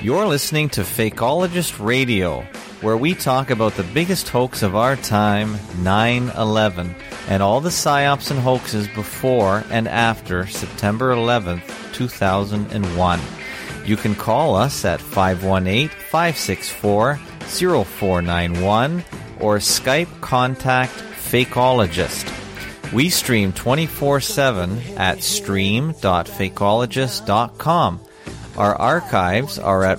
You're listening to Fakeologist Radio, where we talk about the biggest hoax of our time, 9/11, and all the psyops and hoaxes before and after September 11th, 2001. You can call us at 518-564-0491 or Skype contact Fakeologist. We stream 24/7 at stream.fakeologist.com. Our archives are at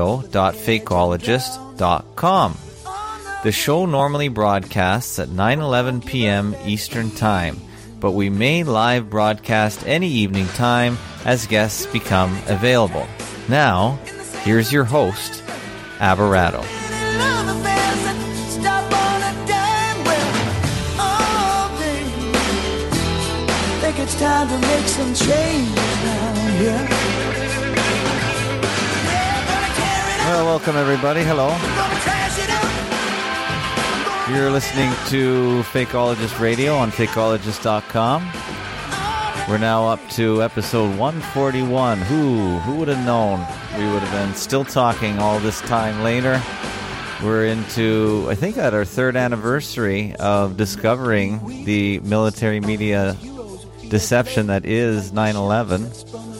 radio.fakeologist.com. The show normally broadcasts at 9:11 p.m. Eastern Time, but we may live broadcast any evening time as guests become available. Now, here's your host, Aberrato. It's time to make some change now, yeah. Well, welcome everybody. Hello. You're listening to Fakeologist Radio on Fakeologist.com. We're now up to episode 141. Who would have known we would have been still talking all this time later? We're into, I think, at our third anniversary of discovering the military media deception that is 9/11,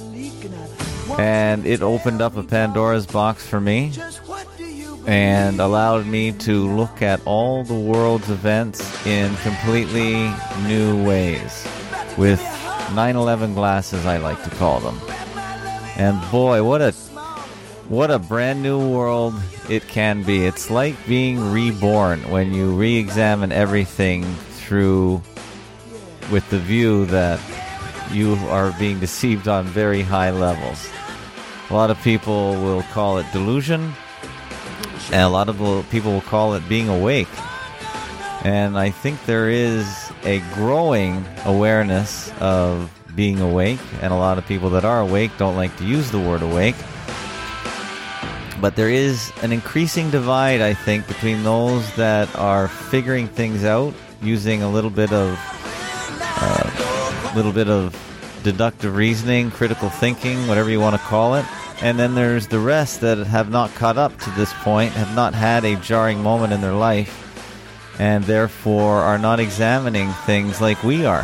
and it opened up a Pandora's box for me and allowed me to look at all the world's events in completely new ways, with 9/11 glasses, I like to call them. And boy, what a brand new world it can be. It's like being reborn when you re-examine everything through with the view that you are being deceived on very high levels. A lot of people will call it delusion, and a lot of people will call it being awake. And I think there is a growing awareness of being awake, and a lot of people that are awake don't like to use the word awake. But there is an increasing divide, I think, between those that are figuring things out using a little bit of deductive reasoning, critical thinking, whatever you want to call it. And then there's the rest that have not caught up to this point, have not had a jarring moment in their life, and therefore are not examining things like we are.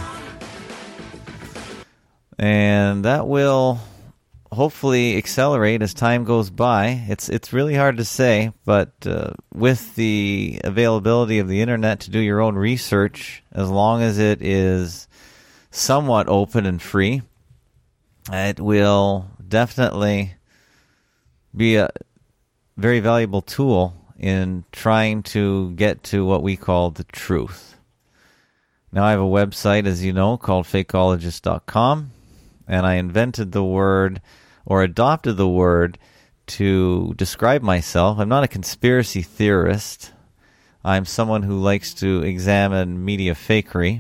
And that will hopefully accelerate as time goes by. It's really hard to say, but with the availability of the internet to do your own research, as long as it is somewhat open and free, it will definitely be a very valuable tool in trying to get to what we call the truth. Now, I have a website, as you know, called Fakeologist.com, and I invented the word, or adopted the word, to describe myself. I'm not a conspiracy theorist. I'm someone who likes to examine media fakery,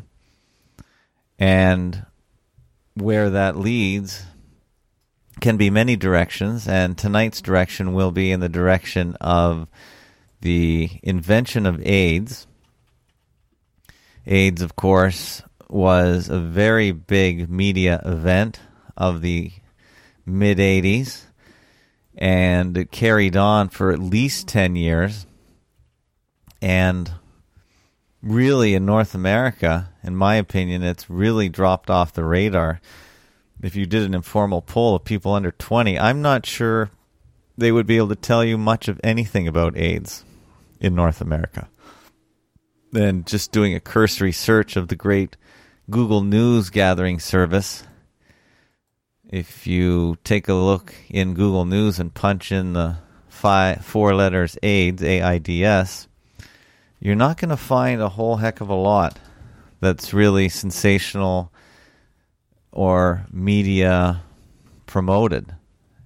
and where that leads can be many directions, and tonight's direction will be in the direction of the invention of AIDS. AIDS, of course, was a very big media event of the mid-'80s, and it carried on for at least 10 years. And really, in North America, in my opinion, it's really dropped off the radar. If you did an informal poll of people under 20, I'm not sure they would be able to tell you much of anything about AIDS in North America. Then just doing a cursory search of the great Google News gathering service, if you take a look in Google News and punch in the four letters AIDS, AIDS, you're not going to find a whole heck of a lot that's really sensational or media promoted.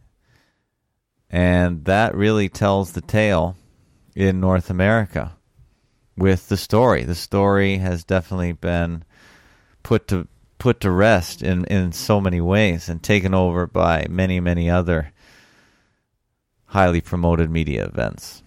And that really tells the tale in North America with the story. The story has definitely been put to rest in so many ways and taken over by many, many other highly promoted media events.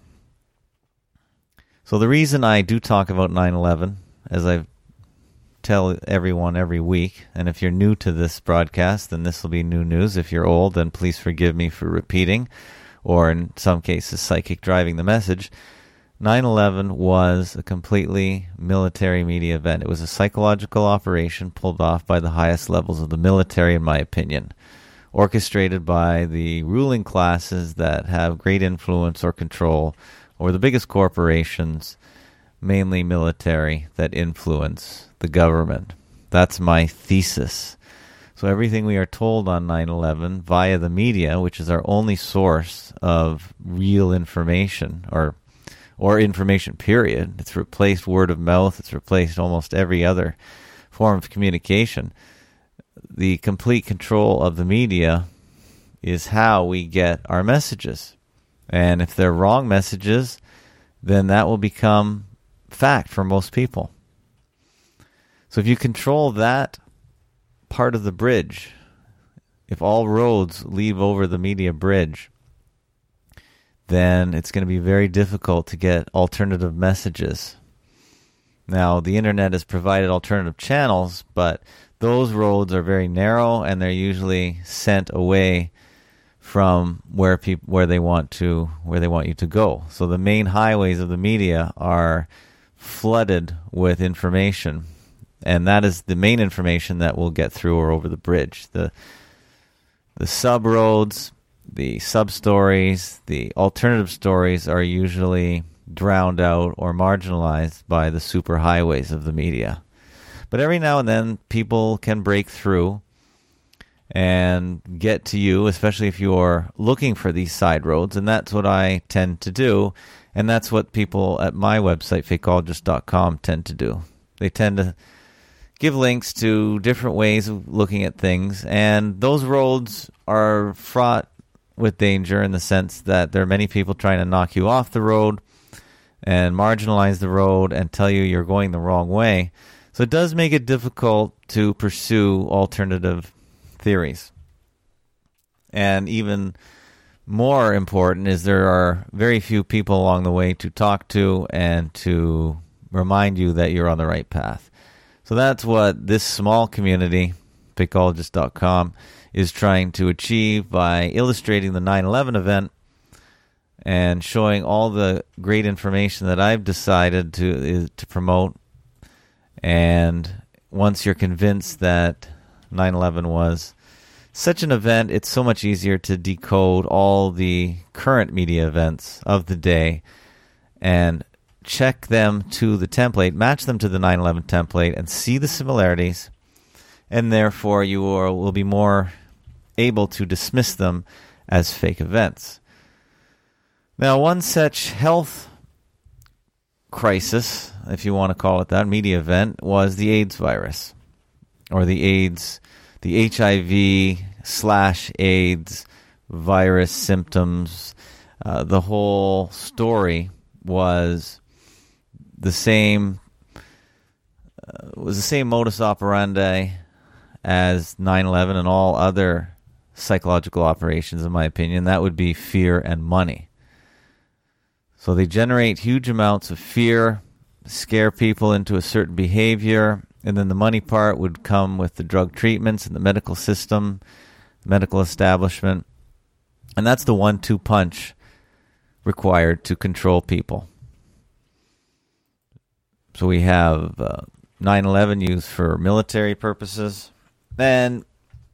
So the reason I do talk about 9/11, as I tell everyone every week, and if you're new to this broadcast, then this will be new news. If you're old, then please forgive me for repeating or in some cases psychic driving the message. 9/11 was a completely military media event. It was a psychological operation pulled off by the highest levels of the military, in my opinion, orchestrated by the ruling classes that have great influence or control over the biggest corporations, mainly military, that influence the government. That's my thesis. So everything we are told on 9/11 via the media, which is our only source of real information, or information, period. It's replaced word of mouth. It's replaced almost every other form of communication. The complete control of the media is how we get our messages. And if they're wrong messages, then that will become fact for most people. So if you control that part of the bridge, if all roads lead over the media bridge, then it's going to be very difficult to get alternative messages. Now, the internet has provided alternative channels, but those roads are very narrow, and they're usually sent away from where they want you to go. So the main highways of the media are flooded with information, and that is the main information that will get through or over the bridge. The sub-roads, the sub-stories, the alternative stories are usually drowned out or marginalized by the superhighways of the media. But every now and then, people can break through and get to you, especially if you're looking for these side roads, and that's what I tend to do, and that's what people at my website, fakeologist.com, tend to do. They tend to give links to different ways of looking at things, and those roads are fraught with danger in the sense that there are many people trying to knock you off the road and marginalize the road and tell you you're going the wrong way. So it does make it difficult to pursue alternative theories. And even more important is there are very few people along the way to talk to and to remind you that you're on the right path. So that's what this small community, fakeologist.com, is trying to achieve by illustrating the 9/11 event and showing all the great information that I've decided to promote. And once you're convinced that 9/11 was such an event, it's so much easier to decode all the current media events of the day and check them to the template, match them to the 9/11 template, and see the similarities. And therefore, you will be more able to dismiss them as fake events. Now, one such health crisis, if you want to call it that, media event, was the AIDS virus, or the HIV/AIDS virus symptoms. The whole story was the same modus operandi as 9/11 and all other psychological operations, in my opinion. That would be fear and money. So they generate huge amounts of fear, scare people into a certain behavior, and then the money part would come with the drug treatments and the medical system, medical establishment. And that's the 1-2 punch required to control people. So we have 9/11 used for military purposes, and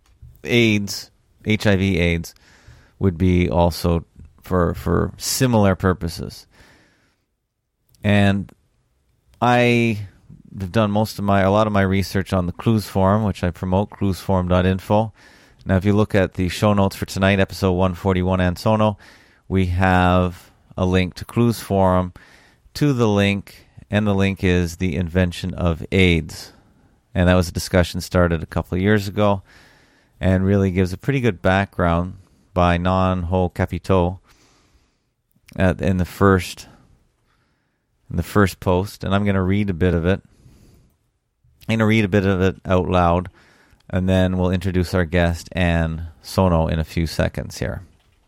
HIV/AIDS would be also for similar purposes. And I have done a lot of my research on the Clues Forum, which I promote, cluesforum.info. Now, if you look at the show notes for tonight, episode 141, Ansono, we have a link to Clues Forum to the link, and the link is the invention of AIDS. And that was a discussion started a couple of years ago and really gives a pretty good background by Non-Ho Capito in the first post. And I'm going to read a bit of it. I'm going to read a bit of it out loud, and then we'll introduce our guest, Ann Sono, in a few seconds here.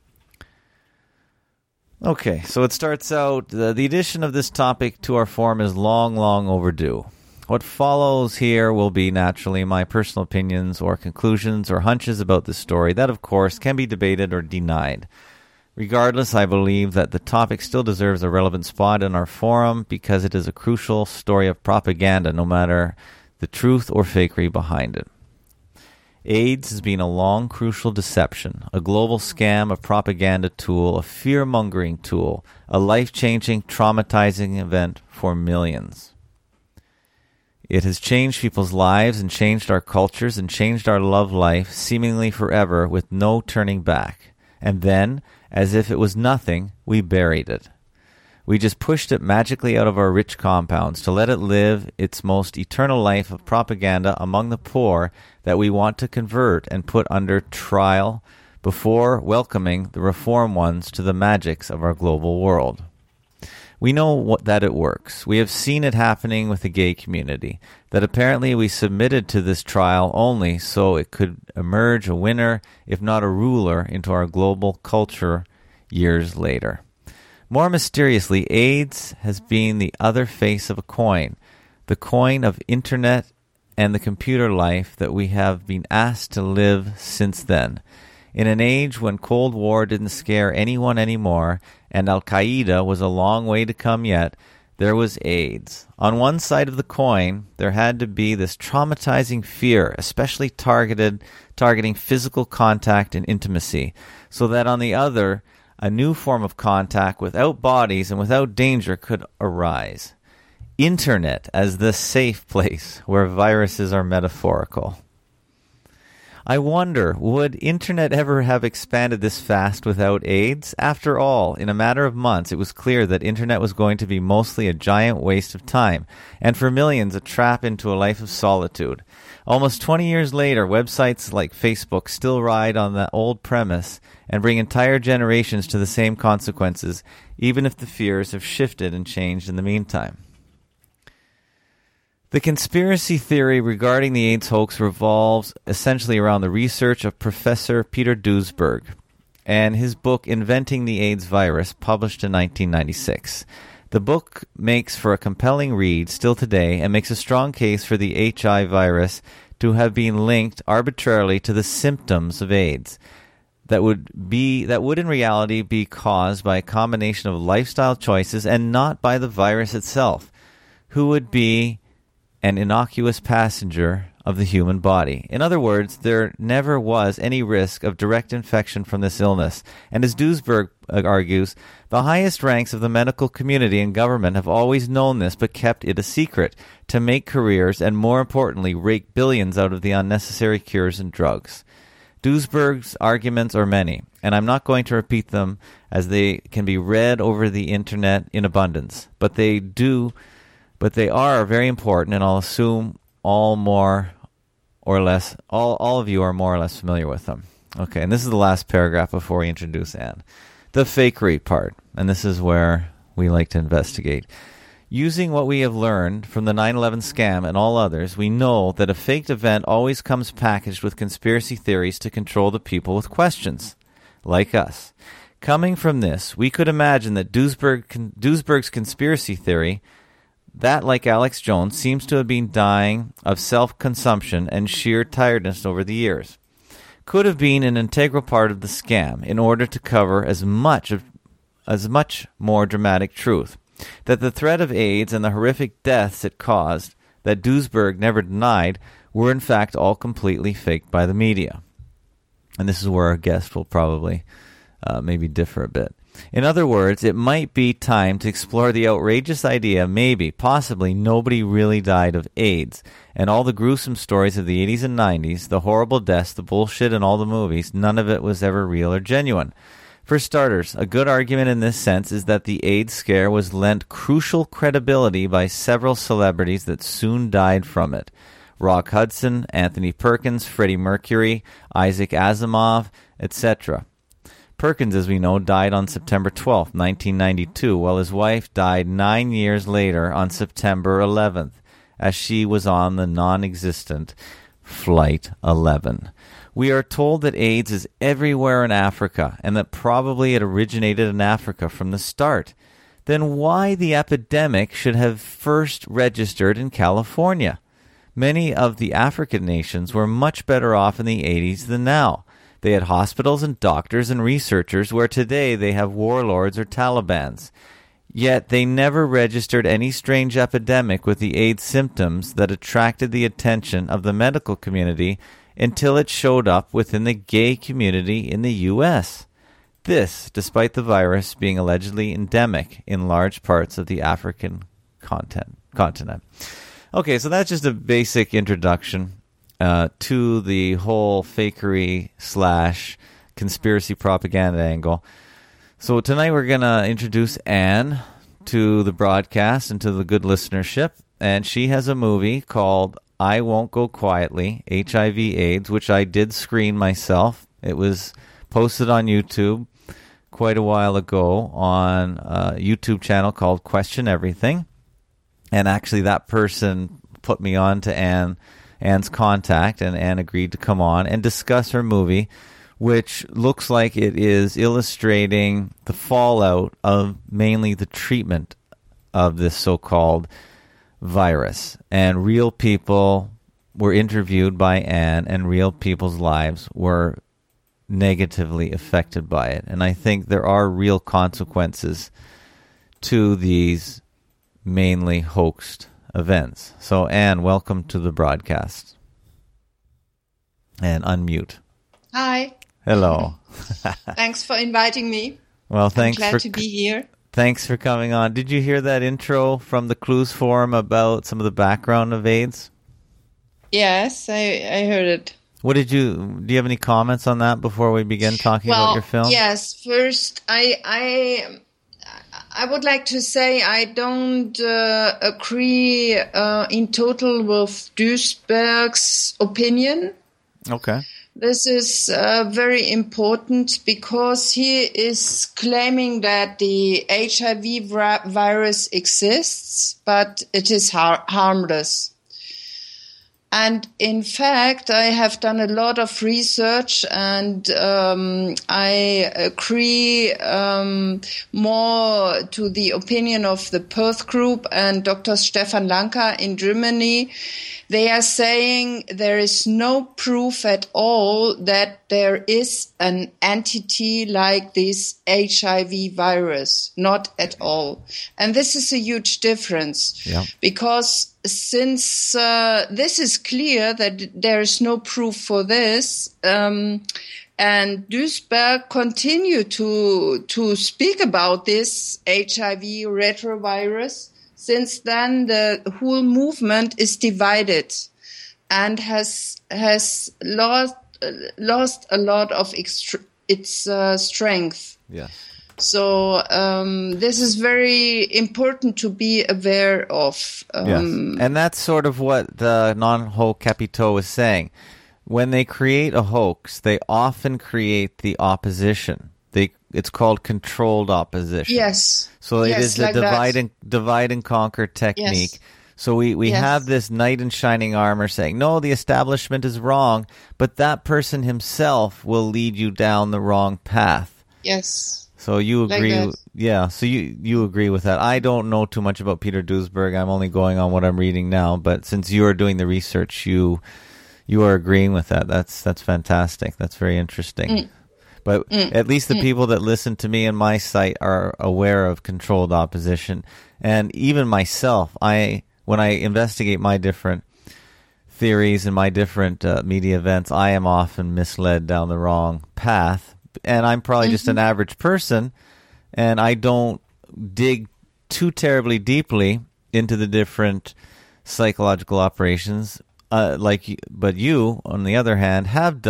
Okay, so it starts out, the addition of this topic to our forum is long, long overdue. What follows here will be naturally my personal opinions or conclusions or hunches about this story that, of course, can be debated or denied. Regardless, I believe that the topic still deserves a relevant spot in our forum because it is a crucial story of propaganda, no matter the truth or fakery behind it. AIDS has been a long, crucial deception, a global scam, a propaganda tool, a fear-mongering tool, a life-changing, traumatizing event for millions. It has changed people's lives and changed our cultures and changed our love life seemingly forever with no turning back. And then, as if it was nothing, we buried it. We just pushed it magically out of our rich compounds to let it live its most eternal life of propaganda among the poor that we want to convert and put under trial before welcoming the reform ones to the magics of our global world. We know that it works. We have seen it happening with the gay community, that apparently we submitted to this trial only so it could emerge a winner, if not a ruler, into our global culture years later. More mysteriously, AIDS has been the other face of a coin, the coin of internet and the computer life that we have been asked to live since then. In an age when Cold War didn't scare anyone anymore and Al-Qaeda was a long way to come yet, there was AIDS. On one side of the coin, there had to be this traumatizing fear, especially targeting physical contact and intimacy, so that on the other, a new form of contact without bodies and without danger could arise. Internet as the safe place where viruses are metaphorical. I wonder, would internet ever have expanded this fast without AIDS? After all, in a matter of months, it was clear that internet was going to be mostly a giant waste of time, and for millions, a trap into a life of solitude. Almost 20 years later, websites like Facebook still ride on that old premise and bring entire generations to the same consequences, even if the fears have shifted and changed in the meantime. The conspiracy theory regarding the AIDS hoax revolves essentially around the research of Professor Peter Duesberg and his book Inventing the AIDS Virus, published in 1996. The book makes for a compelling read still today and makes a strong case for the HI virus to have been linked arbitrarily to the symptoms of AIDS that would in reality be caused by a combination of lifestyle choices and not by the virus itself, who would be an innocuous passenger of the human body. In other words, there never was any risk of direct infection from this illness. And as Duesberg argues, the highest ranks of the medical community and government have always known this but kept it a secret to make careers and, more importantly, rake billions out of the unnecessary cures and drugs. Duesberg's arguments are many, and I'm not going to repeat them as they can be read over the internet in abundance. But they are very important, and I'll assume all of you are more or less familiar with them. Okay, and this is the last paragraph before we introduce Anne. The fakery part, and this is where we like to investigate. Using what we have learned from the 9/11 scam and all others, we know that a faked event always comes packaged with conspiracy theories to control the people with questions, like us. Coming from this, we could imagine that Duesberg's conspiracy theory, that, like Alex Jones, seems to have been dying of self-consumption and sheer tiredness over the years, could have been an integral part of the scam in order to cover as much more dramatic truth, that the threat of AIDS and the horrific deaths it caused, that Duesberg never denied, were in fact all completely faked by the media. And this is where our guest will probably maybe differ a bit. In other words, it might be time to explore the outrageous idea possibly nobody really died of AIDS, and all the gruesome stories of the 80s and 90s, the horrible deaths, the bullshit in all the movies, none of it was ever real or genuine. For starters, a good argument in this sense is that the AIDS scare was lent crucial credibility by several celebrities that soon died from it. Rock Hudson, Anthony Perkins, Freddie Mercury, Isaac Asimov, etc. Perkins, as we know, died on September 12, 1992, while his wife died 9 years later on September 11th, as she was on the non-existent Flight 11. We are told that AIDS is everywhere in Africa, and that probably it originated in Africa from the start. Then why the epidemic should have first registered in California? Many of the African nations were much better off in the 80s than now. They had hospitals and doctors and researchers, where today they have warlords or Talibans. Yet they never registered any strange epidemic with the AIDS symptoms that attracted the attention of the medical community until it showed up within the gay community in the U.S. This, despite the virus being allegedly endemic in large parts of the African continent. Okay, so that's just a basic introduction to the whole fakery / conspiracy propaganda angle. So tonight we're going to introduce Anne to the broadcast and to the good listenership. And she has a movie called I Won't Go Quietly, HIV/AIDS, which I did screen myself. It was posted on YouTube quite a while ago on a YouTube channel called Question Everything. And actually that person put me on to Anne's contact, and Anne agreed to come on and discuss her movie, which looks like it is illustrating the fallout of mainly the treatment of this so-called virus. And real people were interviewed by Anne, and real people's lives were negatively affected by it. And I think there are real consequences to these mainly hoaxed events. So, Anne, welcome to the broadcast. And unmute. Hi. Hello. Thanks for inviting me. Well, thanks. I'm glad to be here. Thanks for coming on. Did you hear that intro from the Clues Forum about some of the background of AIDS? Yes, I heard it. Do you have any comments on that before we begin talking about your film? Yes. First, I would like to say I don't agree in total with Duisberg's opinion. Okay. This is very important because he is claiming that the HIV virus exists, but it is harmless. And in fact, I have done a lot of research, and I agree more to the opinion of the Perth Group and Dr. Stefan Lanka in Germany. They are saying there is no proof at all that there is an entity like this HIV virus. Not at all. And this is a huge difference. Yeah. Because since this is clear that there is no proof for this, and Duisberg continued to speak about this HIV retrovirus, since then, the whole movement is divided and has lost a lot of its strength. Yes. So this is very important to be aware of. Yes. And that's sort of what the non-hoax Capito is saying. When they create a hoax, they often create the opposition. It's called controlled opposition. Yes. So it is like a divide and conquer technique. Yes. So we have this knight in shining armor saying, no, the establishment is wrong, but that person himself will lead you down the wrong path. Yes. So you agree, like so you agree with that. I don't know too much about Peter Duisberg. I'm only going on what I'm reading now, but since you are doing the research, you are agreeing with that. That's fantastic. That's very interesting. But at least the people that listen to me and my site are aware of controlled opposition. And even myself, when I investigate my different theories and my different media events, I am often misled down the wrong path. And I'm probably just an average person, and I don't dig too terribly deeply into the different psychological operations. But you, on the other hand, have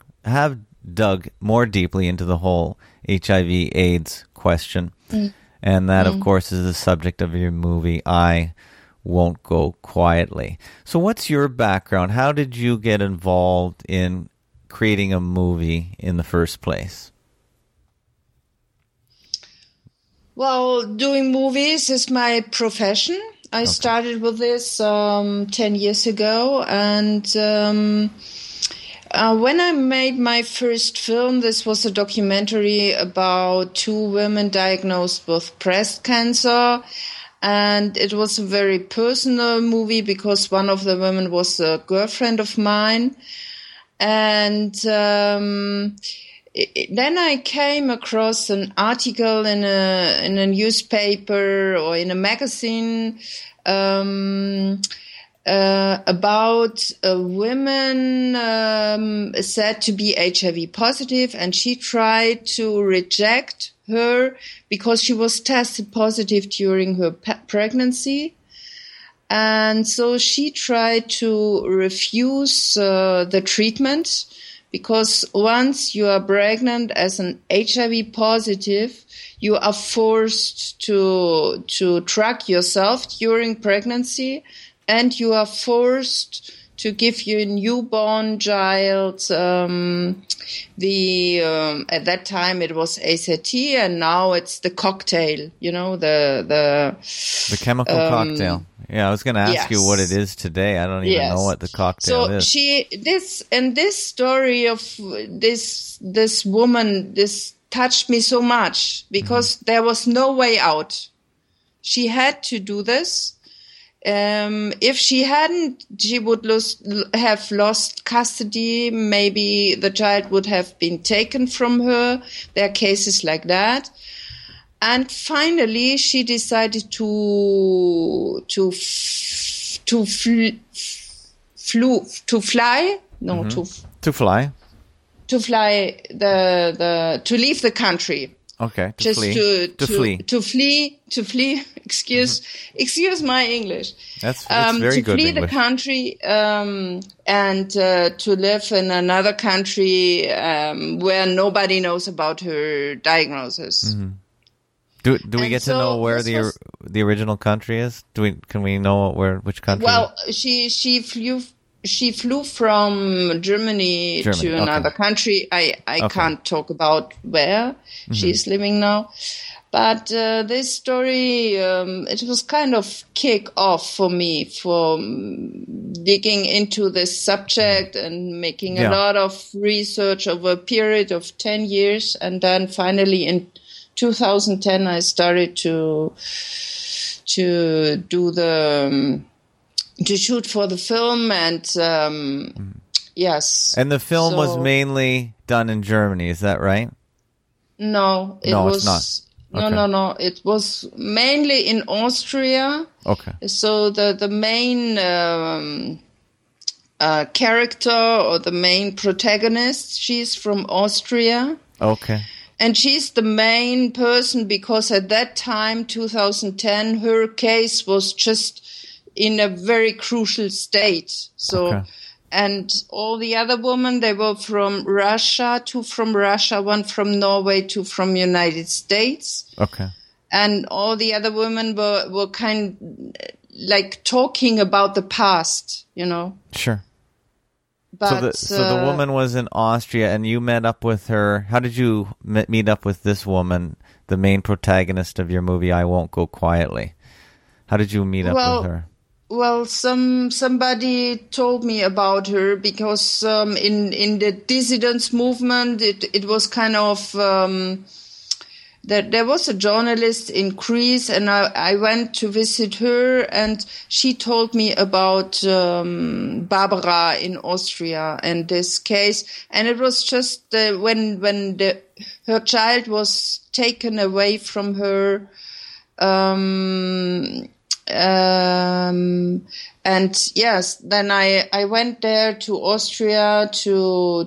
dug more deeply into the whole HIV/AIDS question. And that, of course, is the subject of your movie, I Won't Go Quietly. So what's your background? How did you get involved in creating a movie in the first place? Well, doing movies is my profession. I started with this 10 years ago, and when I made my first film, this was a documentary about two women diagnosed with breast cancer, and it was a very personal movie because one of the women was a girlfriend of mine. And then I came across an article in a newspaper or in a magazine about a woman said to be HIV positive, and she tried to reject her because she was tested positive during her pregnancy. And so she tried to refuse the treatment, because once you are pregnant as an HIV positive, you are forced to track yourself during pregnancy, and you are forced to give your newborn child at that time it was AZT, and now it's the cocktail, the chemical cocktail. Yeah, I was going to ask you what it is today. I don't even know what the cocktail is. So this story of this woman, this touched me so much, because there was no way out. She had to do this. If she hadn't, she would have lost custody. Maybe the child would have been taken from her. There are cases like that. And finally, she decided to fly to leave the country. Okay, to flee. Excuse my English. That's very good English. To flee English. the country and to live in another country where nobody knows about her diagnosis. Mm-hmm. Do we get to know where the original country is? Can we know which country? Well, she flew from Germany to another country. I can't talk about where she's living now. But this story, it was kind of kick off for me for digging into this subject and making a lot of research over a period of 10 years. And then finally in 2010, I started to do to shoot for the film, and yes. And the film was mainly done in Germany, is that right? No, it's not. No. It was mainly in Austria. Okay. So the main character, or the main protagonist, she's from Austria. Okay. And she's the main person because at that time, 2010, her case was just in a very crucial state. So, and all the other women, they were from Russia, two from Russia, one from Norway, two from United States. Okay. And all the other women were kind like talking about the past, Sure. But, so the woman was in Austria, and you met up with her. How did you meet up with this woman, the main protagonist of your movie, I Won't Go Quietly? How did you meet up with her? Well, somebody told me about her because in the dissidence movement, it was kind of that there was a journalist in Greece, and I went to visit her, and she told me about Barbara in Austria and this case, and it was just when her child was taken away from her. And yes, then I went there to Austria to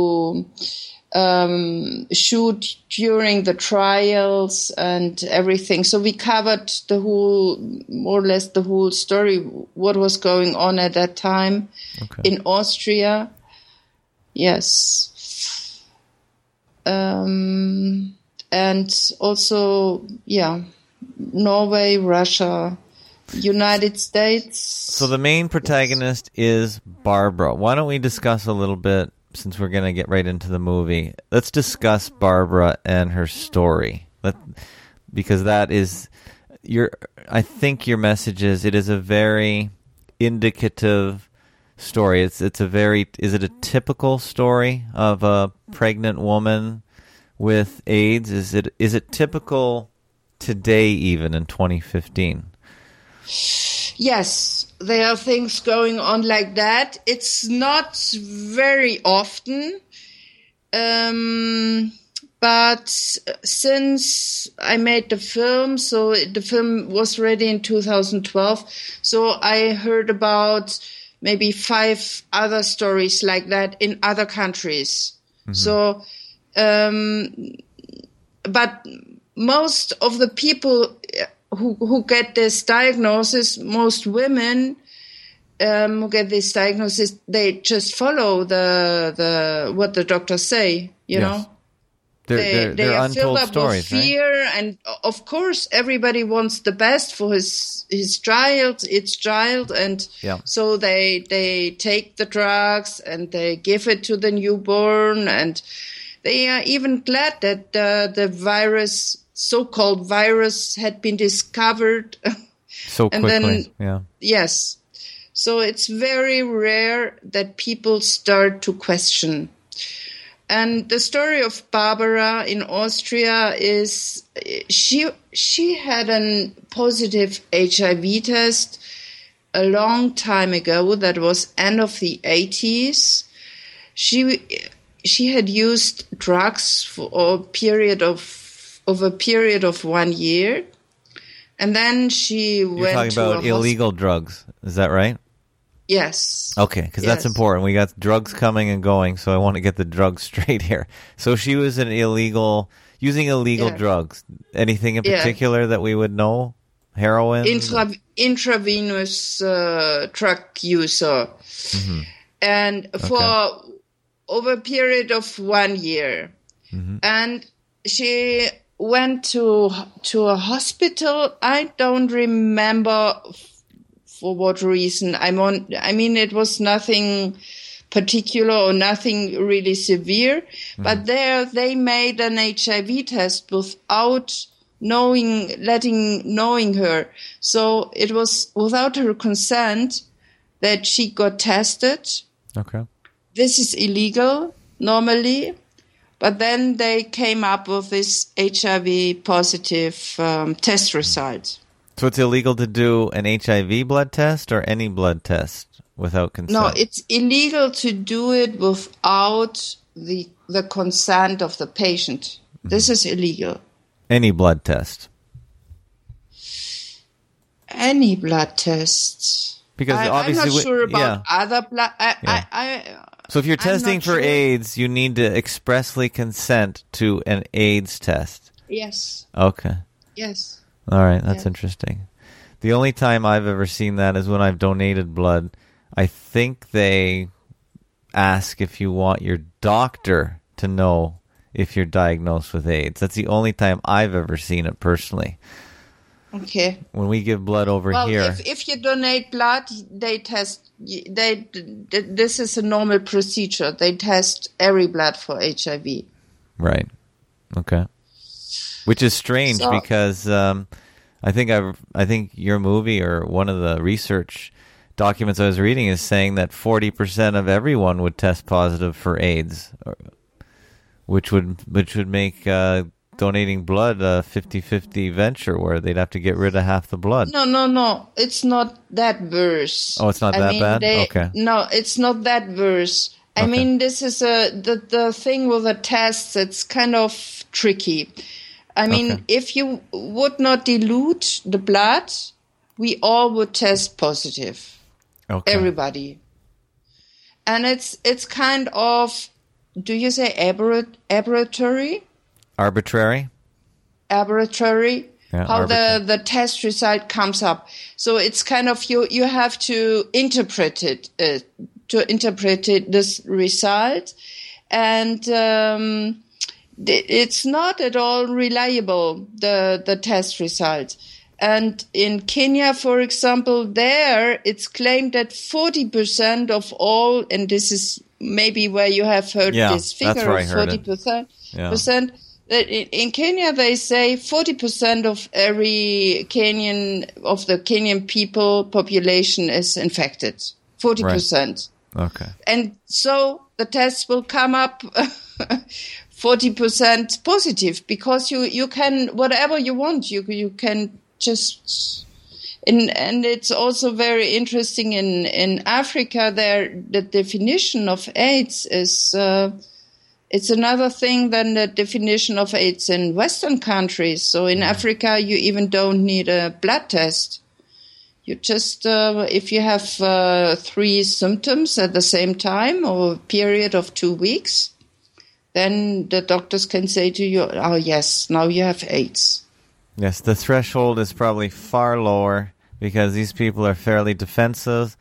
shoot during the trials and everything. So we covered more or less the whole story, what was going on at that time in Austria. Yes. And also, Norway, Russia, United States. So the main protagonist is Barbara. Why don't we discuss a little bit, since we're going to get right into the movie, let's discuss Barbara and her story. Because that is I think your message is, it is a very indicative story. Is it a typical story of a pregnant woman with AIDS? Is it typical today, even in 2015? Yes, there are things going on like that. It's not very often. But since I made the film, so the film was ready in 2012, so I heard about maybe 5 other stories like that in other countries. Mm-hmm. So, but most of the people who get this diagnosis, most women who get this diagnosis, they just follow the what the doctors say, you know. They're are untold filled up stories, with fear, right? And of course, everybody wants the best for its child, and so they take the drugs and they give it to the newborn, and they are even glad that the virus, so-called virus, had been discovered so quickly. And then, yes, so it's very rare that people start to question. And the story of Barbara in Austria is she had a positive HIV test a long time ago. That was end of the 80s. She had used drugs for a period of 1 year, and then she went to You're talking about illegal drugs, is that right? Yes. Okay, because that's important. We got drugs coming and going, so I want to get the drugs straight here. So she was using illegal drugs. Anything in particular that we would know? Heroin? Intravenous drug user. Mm-hmm. And for over a period of 1 year. Mm-hmm. And she went to a hospital. I don't remember for what reason. I mean, it was nothing particular or nothing really severe. Mm-hmm. But there they made an HIV test without knowing her. So it was without her consent that she got tested. Okay. This is illegal normally. But then they came up with this HIV positive test result. So it's illegal to do an HIV blood test or any blood test without consent? No, it's illegal to do it without the consent of the patient. Mm-hmm. This is illegal. Any blood test? Any blood test. Because obviously, I'm not sure about other blood. So if you're testing for AIDS, you need to expressly consent to an AIDS test. Yes. Okay. Yes. All right, that's interesting. The only time I've ever seen that is when I've donated blood. I think they ask if you want your doctor to know if you're diagnosed with AIDS. That's the only time I've ever seen it personally. Okay. When we give blood over here, if you donate blood, they test. This is a normal procedure. They test every blood for HIV. Right. Okay. Which is strange because I think your movie or one of the research documents I was reading is saying that 40% of everyone would test positive for AIDS, which would make donating blood a 50-50 venture where they'd have to get rid of half the blood. No. It's not that worse. Oh, it's not that bad? Okay. No, it's not that worse. I mean, this is the thing with the tests. It's kind of tricky. I mean, if you would not dilute the blood, we all would test positive. Okay. Everybody. And it's kind of, do you say arbitrary? Arbitrary? Arbitrary. Yeah, how the test result comes up. So it's kind of, you have to interpret it, this result. And it's not at all reliable, the test result. And in Kenya, for example, there it's claimed that 40% of all, and this is maybe where you have heard this figure of 40%. In Kenya, they say 40% of the Kenyan population is infected. 40%. Right. Okay. And so the tests will come up 40% positive because you can, whatever you want, you can just And it's also very interesting in Africa. There, the definition of AIDS is it's another thing than the definition of AIDS in Western countries. So in Africa, you even don't need a blood test. You just, if you have 3 symptoms at the same time or a period of 2 weeks, then the doctors can say to you, oh, yes, now you have AIDS. Yes, the threshold is probably far lower because these people are fairly defenseless,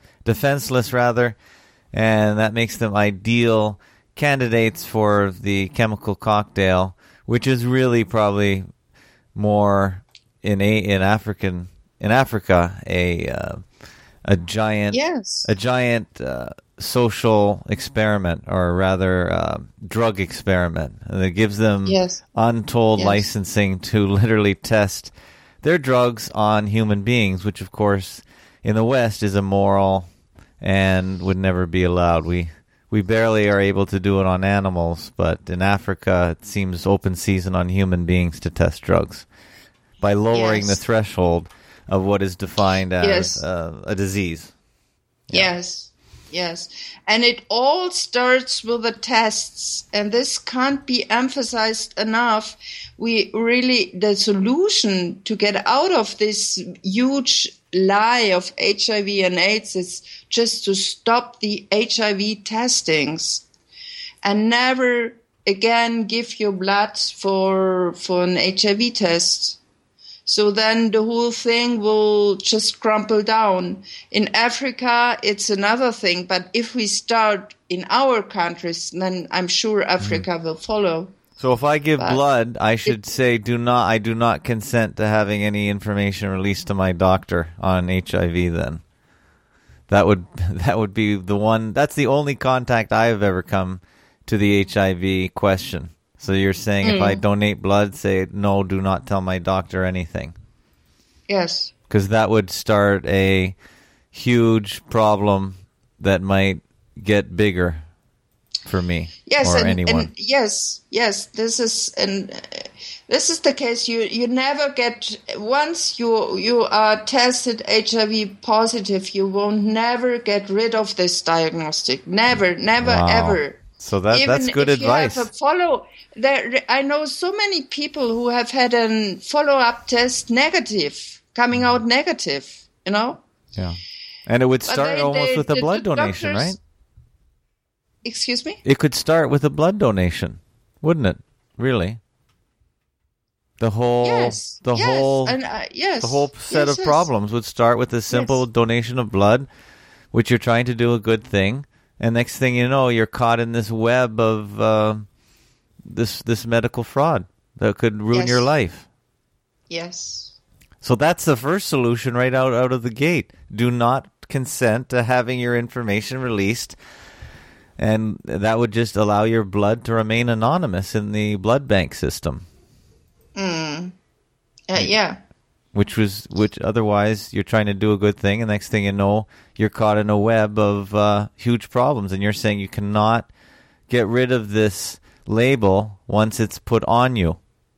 and that makes them ideal candidates for the chemical cocktail, which is really probably more in Africa a giant social experiment, or rather drug experiment that gives them untold licensing to literally test their drugs on human beings, which of course in the West is immoral and would never be allowed. We barely are able to do it on animals, but in Africa it seems open season on human beings to test drugs by lowering the threshold of what is defined as a disease. Yes. And it all starts with the tests, and this can't be emphasized enough. The solution to get out of this huge lie of HIV and AIDS is just to stop the HIV testings and never again give your blood for an HIV test. So then the whole thing will just crumple down. In Africa, it's another thing. But if we start in our countries, then I'm sure Africa will follow. So if I give blood, I should say, I do not consent to having any information released to my doctor on HIV then. That would be the one. That's the only contact I have ever come to the HIV question. So you're saying if I donate blood, say, no, do not tell my doctor anything. Yes. Because that would start a huge problem that might get bigger for me or anyone. And yes, this is the case. You never get, once you are tested HIV positive, you won't never get rid of this diagnostic. Never, ever. So that's good advice. I know so many people who have had a follow-up test coming out negative, Yeah. And it would start almost with a blood donation, right? Excuse me? It could start with a blood donation, wouldn't it? Really? The whole set of problems would start with a simple donation of blood, which you're trying to do a good thing. And next thing you know, you're caught in this web of this medical fraud that could ruin your life. Yes. So that's the first solution right out of the gate. Do not consent to having your information released, and that would just allow your blood to remain anonymous in the blood bank system. Yeah. Which otherwise you're trying to do a good thing, and next thing you know, you're caught in a web of huge problems, and you're saying you cannot get rid of this label once it's put on you.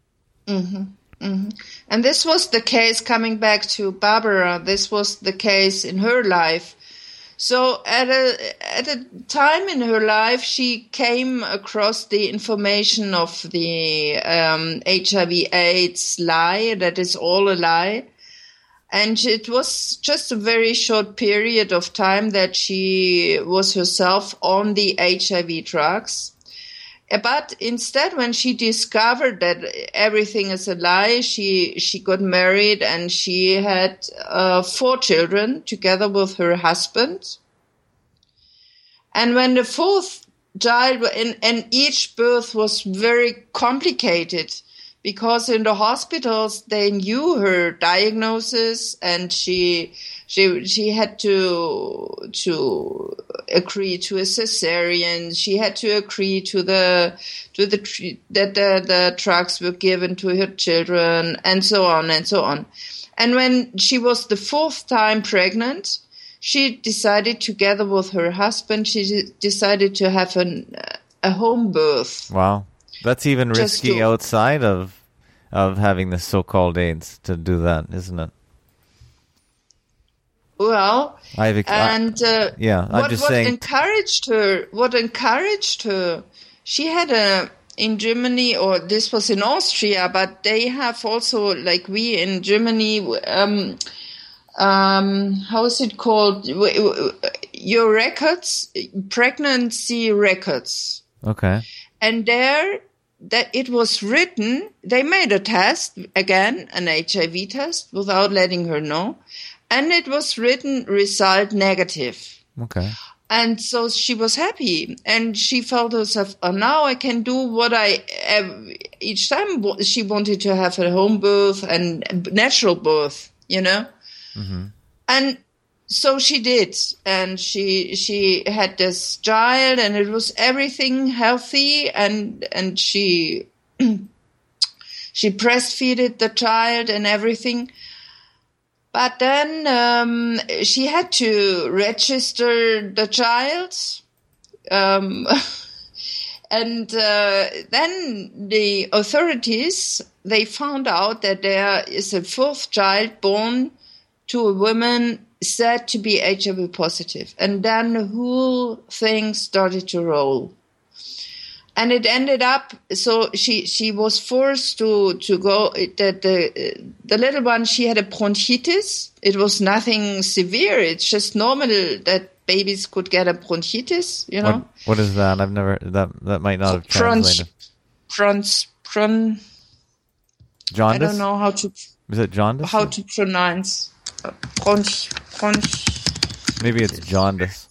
And this was the case, coming back to Barbara, this was the case in her life. So at a time in her life, she came across the information of the HIV/AIDS lie, that is all a lie. And it was just a very short period of time that she was herself on the HIV drugs. But instead, when she discovered that everything is a lie, she got married and she had 4 children together with her husband. And when the 4th child, and each birth was very complicated, because in the hospitals they knew her diagnosis, and she had to agree to a cesarean. She had to agree that the drugs were given to her children, and so on and so on. And when she was the 4th time pregnant, she decided, together with her husband, she decided to have a home birth. Wow. That's even risky outside of having the so-called AIDS to do that, isn't it? Well, I'm just saying. What encouraged her? She had in Germany, or this was in Austria, but they have also, like we in Germany, how is it called? Your records, pregnancy records. Okay. And there, that it was written, they made a test, again, an HIV test, without letting her know. And it was written result negative. Okay. And so she was happy. And she felt herself, oh, now I can do what each time she wanted to have a home birth and natural birth, you know? Mm-hmm. And so she did, and she had this child, and it was everything healthy, and she she breastfeeded the child and everything. But then she had to register the child, and then the authorities, they found out that there is a fourth child born to a woman said to be HIV positive. And then the whole thing started to roll. And it ended up, so she was forced to go, the little one, she had a bronchitis. It was nothing severe. It's just normal that babies could get a bronchitis, you know. What is that? I've never, that might not have translated. Jaundice. I don't know how to. Is it jaundice? How to pronounce. Maybe it's jaundice.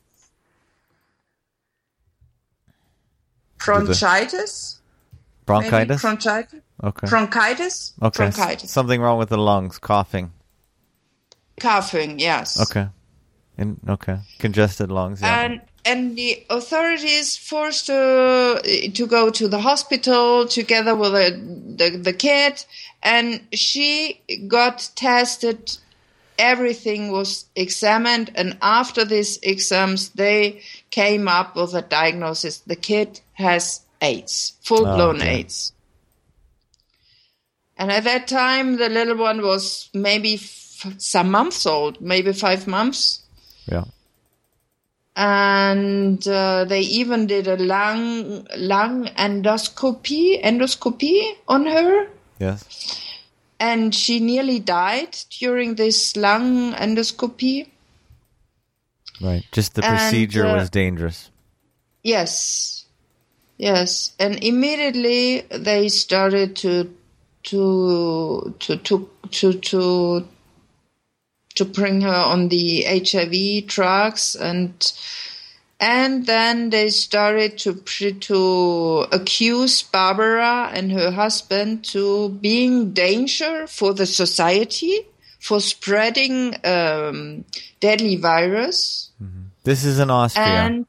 Bronchitis? Bronchitis? Bronchitis? Okay. Bronchitis? Okay. Bronchitis. Something wrong with the lungs, coughing. Coughing, yes. Okay. Okay. Congested lungs, yeah. And the authorities forced her to go to the hospital together with the kid, and she got tested. Everything was examined, and after these exams, they came up with a diagnosis. The kid has AIDS, full-blown AIDS. And at that time, the little one was maybe some months old, maybe 5 months. Yeah. And they even did a lung endoscopy on her. Yes. And she nearly died during this lung endoscopy. Right. Just the procedure was dangerous. Yes. And immediately they started to bring her on the HIV drugs, and then they started to accuse Barbara and her husband to being danger for the society, for spreading deadly virus. Mm-hmm. This is in Austria. And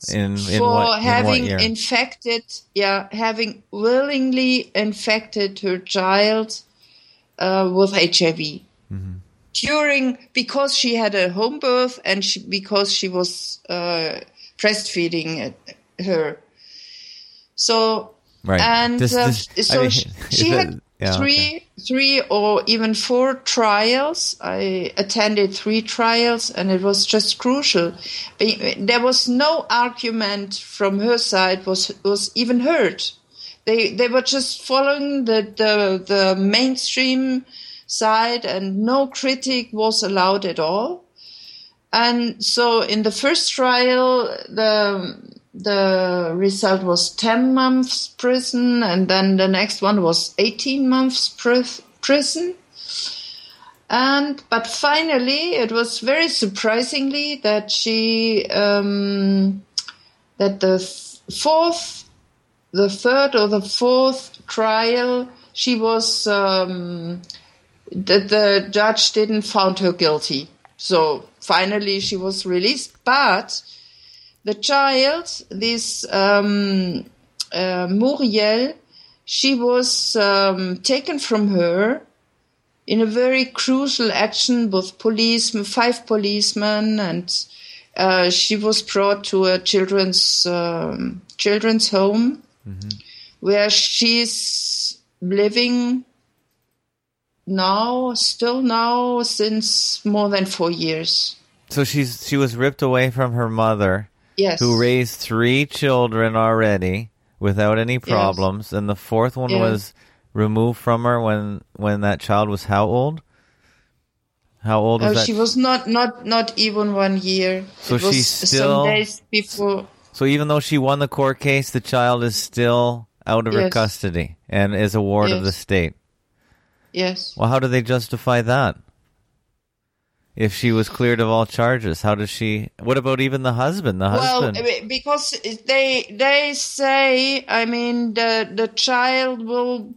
having willingly infected her child with HIV. Mm-hmm. Because she had a home birth and because she was breastfeeding her. So, right. And she had three or even 4 trials. I attended 3 trials, and it was just crucial. There was no argument from her side was even heard. They were just following the mainstream side, and no critic was allowed at all. And so in the first trial, the result was 10 months prison, and then the next one was 18 months prison. But finally, it was very surprisingly that that the third or the fourth trial, she was the judge didn't found her guilty. So finally, she was released, but the child, this Muriel, she was taken from her in a very crucial action with 5 policemen, and she was brought to a children's home, mm-hmm. where she's living still now, since more than 4 years. So she was ripped away from her mother, Yes. who raised 3 children already without any problems, and the 4th one was removed from her when that child was how old? How old was that? She was not even 1 year. So it was she's still some days before. So even though she won the court case, the child is still out of her custody and is a ward of the state. Yes. Well, how do they justify that? If she was cleared of all charges, how does she... What about even the husband? Well, because they say, I mean, the child will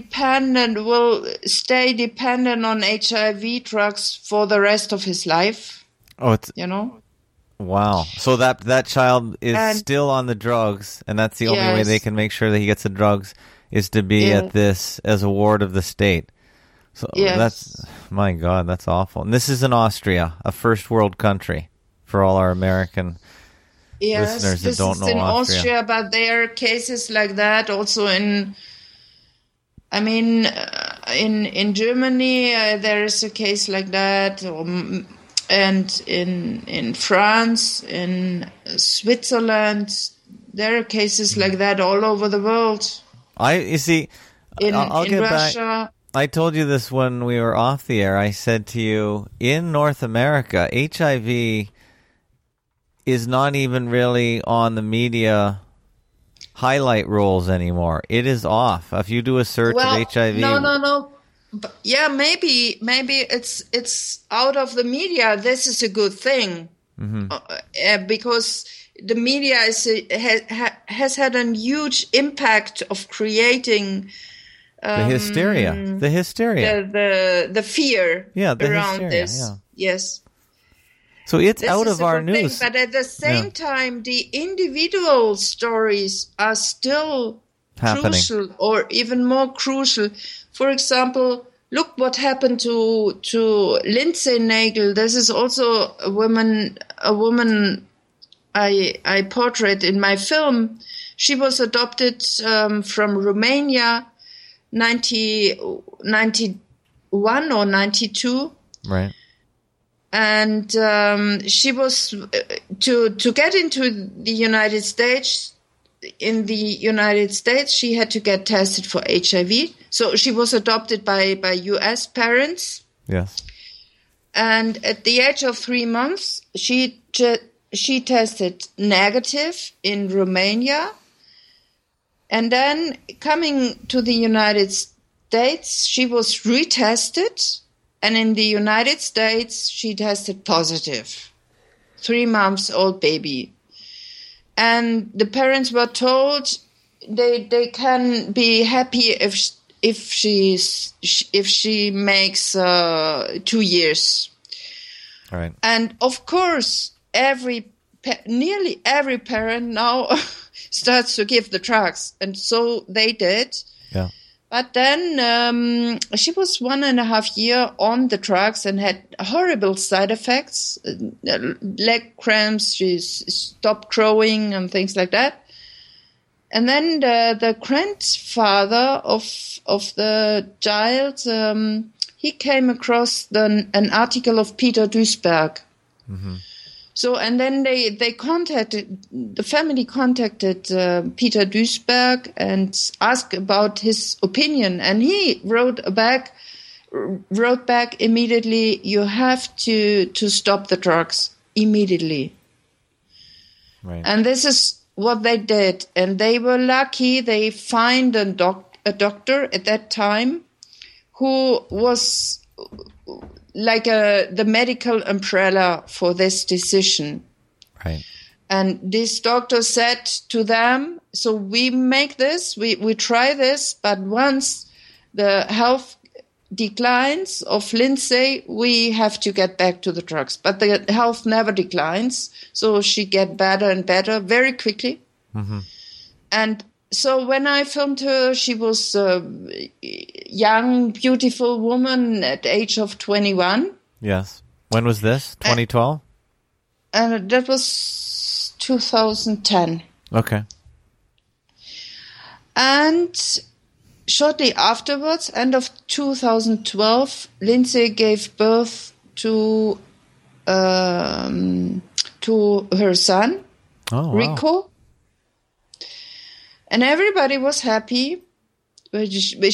stay dependent on HIV drugs for the rest of his life. Oh, it's... You know? Wow. So that child is still on the drugs, and that's the only way they can make sure that he gets the drugs is to be at this as a ward of the state. So that's, my God, that's awful. And this is in Austria, a first world country for all our American listeners that don't know Austria. Yes, this is in Austria, but there are cases like that also in Germany, there is a case like that, and in France, in Switzerland, there are cases like that all over the world. I'll get Russia. Back. I told you this when we were off the air. I said to you, in North America, HIV is not even really on the media highlight rolls anymore. It is off. If you do a search of HIV... No. But maybe it's out of the media. This is a good thing. Because the media has had a huge impact of creating... The hysteria. The fear around hysteria, this. Yeah. Yes. So it's out of our news. But at the same time, the individual stories are still happening. Crucial, or even more crucial. For example, look what happened to Lindsay Naegle. This is also a woman I portrait in my film. She was adopted from Romania, 91 or 92. Right. And she was to get into the United States. In the United States, she had to get tested for HIV. So she was adopted by U.S. parents. Yes. And at the age of 3 months, she tested negative in Romania. And then coming to the United States, she was retested. And in the United States, she tested positive. 3 months old baby. And the parents were told they can be happy if she makes 2 years. Right. And of course, nearly every parent now starts to give the drugs, and so they did. Yeah. But then she was 1.5 years on the drugs and had horrible side effects, leg cramps, she stopped growing and things like that. And then the grandfather of the child, he came across an article of Peter Duisberg. Mm-hmm. So, and then the family contacted Peter Duisberg and asked about his opinion. And he wrote back immediately, you have to stop the drugs immediately. Right. And this is what they did. And they were lucky. They find a doctor at that time who was like the medical umbrella for this decision. Right. And this doctor said to them, so we make this, we try this, but once the health declines of Lindsay, we have to get back to the drugs. But the health never declines, so she get better and better very quickly. Mm-hmm. And so when I filmed her, she was a young, beautiful woman at the age of 21. Yes. When was this? 2012? And that was 2010. Okay. And shortly afterwards, end of 2012, Lindsay gave birth to to her son, Oh, Rico. wow. And everybody was happy. But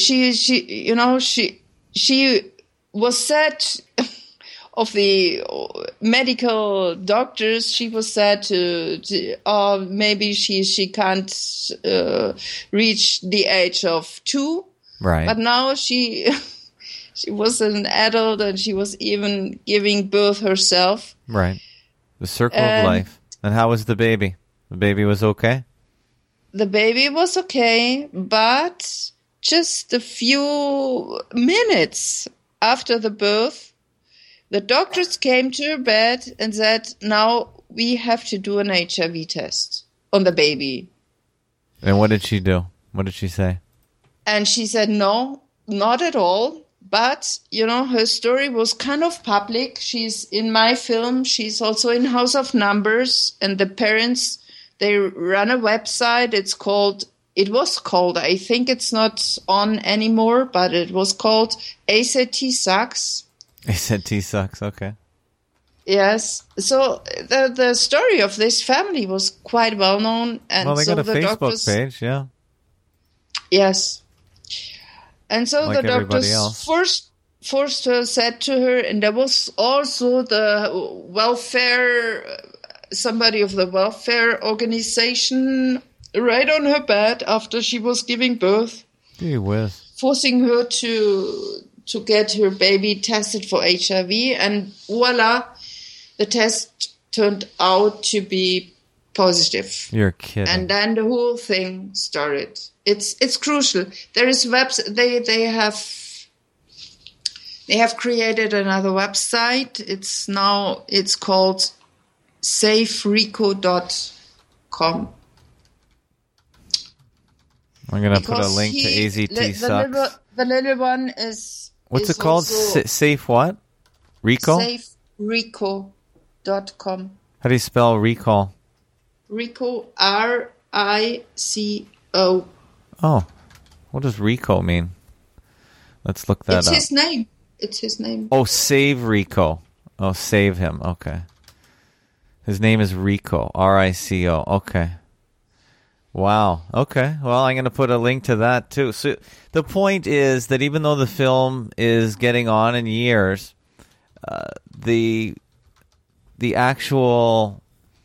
she was sad of the medical doctors. She was sad to maybe she can't reach the age of 2. Right. But now she was an adult and she was even giving birth herself. Right. The circle of life. And how was the baby? The baby was okay? The baby was okay, but just a few minutes after the birth, the doctors came to her bed and said, now we have to do an HIV test on the baby. And what did she do? What did she say? And she said, no, not at all. But, her story was kind of public. She's in my film. She's also in House of Numbers. And the parents, they run a website. It was called, I think it's not on anymore, but it was called AZT Sucks. AZT Sucks, okay. Yes. So the story of this family was quite well known. And well, they so got a the Facebook page, yeah. Yes. And so Like the doctors first said to her, and there was also the somebody of the welfare organization right on her bed after she was giving birth, Gee whiz. forcing her to get her baby tested for HIV, and voila, the test turned out to be positive. You're kidding. And then the whole thing started. It's crucial. There is they have created another website. It's called SaveRico.com. I'm going to put a link to AZT Sucks. The little one is... What's it called? Safe what? Rico? SaveRico.com. How do you spell recall? Rico, R-I-C-O. Oh, what does Rico mean? Let's look that up. It's his name. It's his name. Oh, save Rico. Oh, save him. Okay. His name is Rico. R-I-C-O. Okay. Wow. Okay. Well, I'm going to put a link to that too. So the point is that even though the film is getting on in years, the actual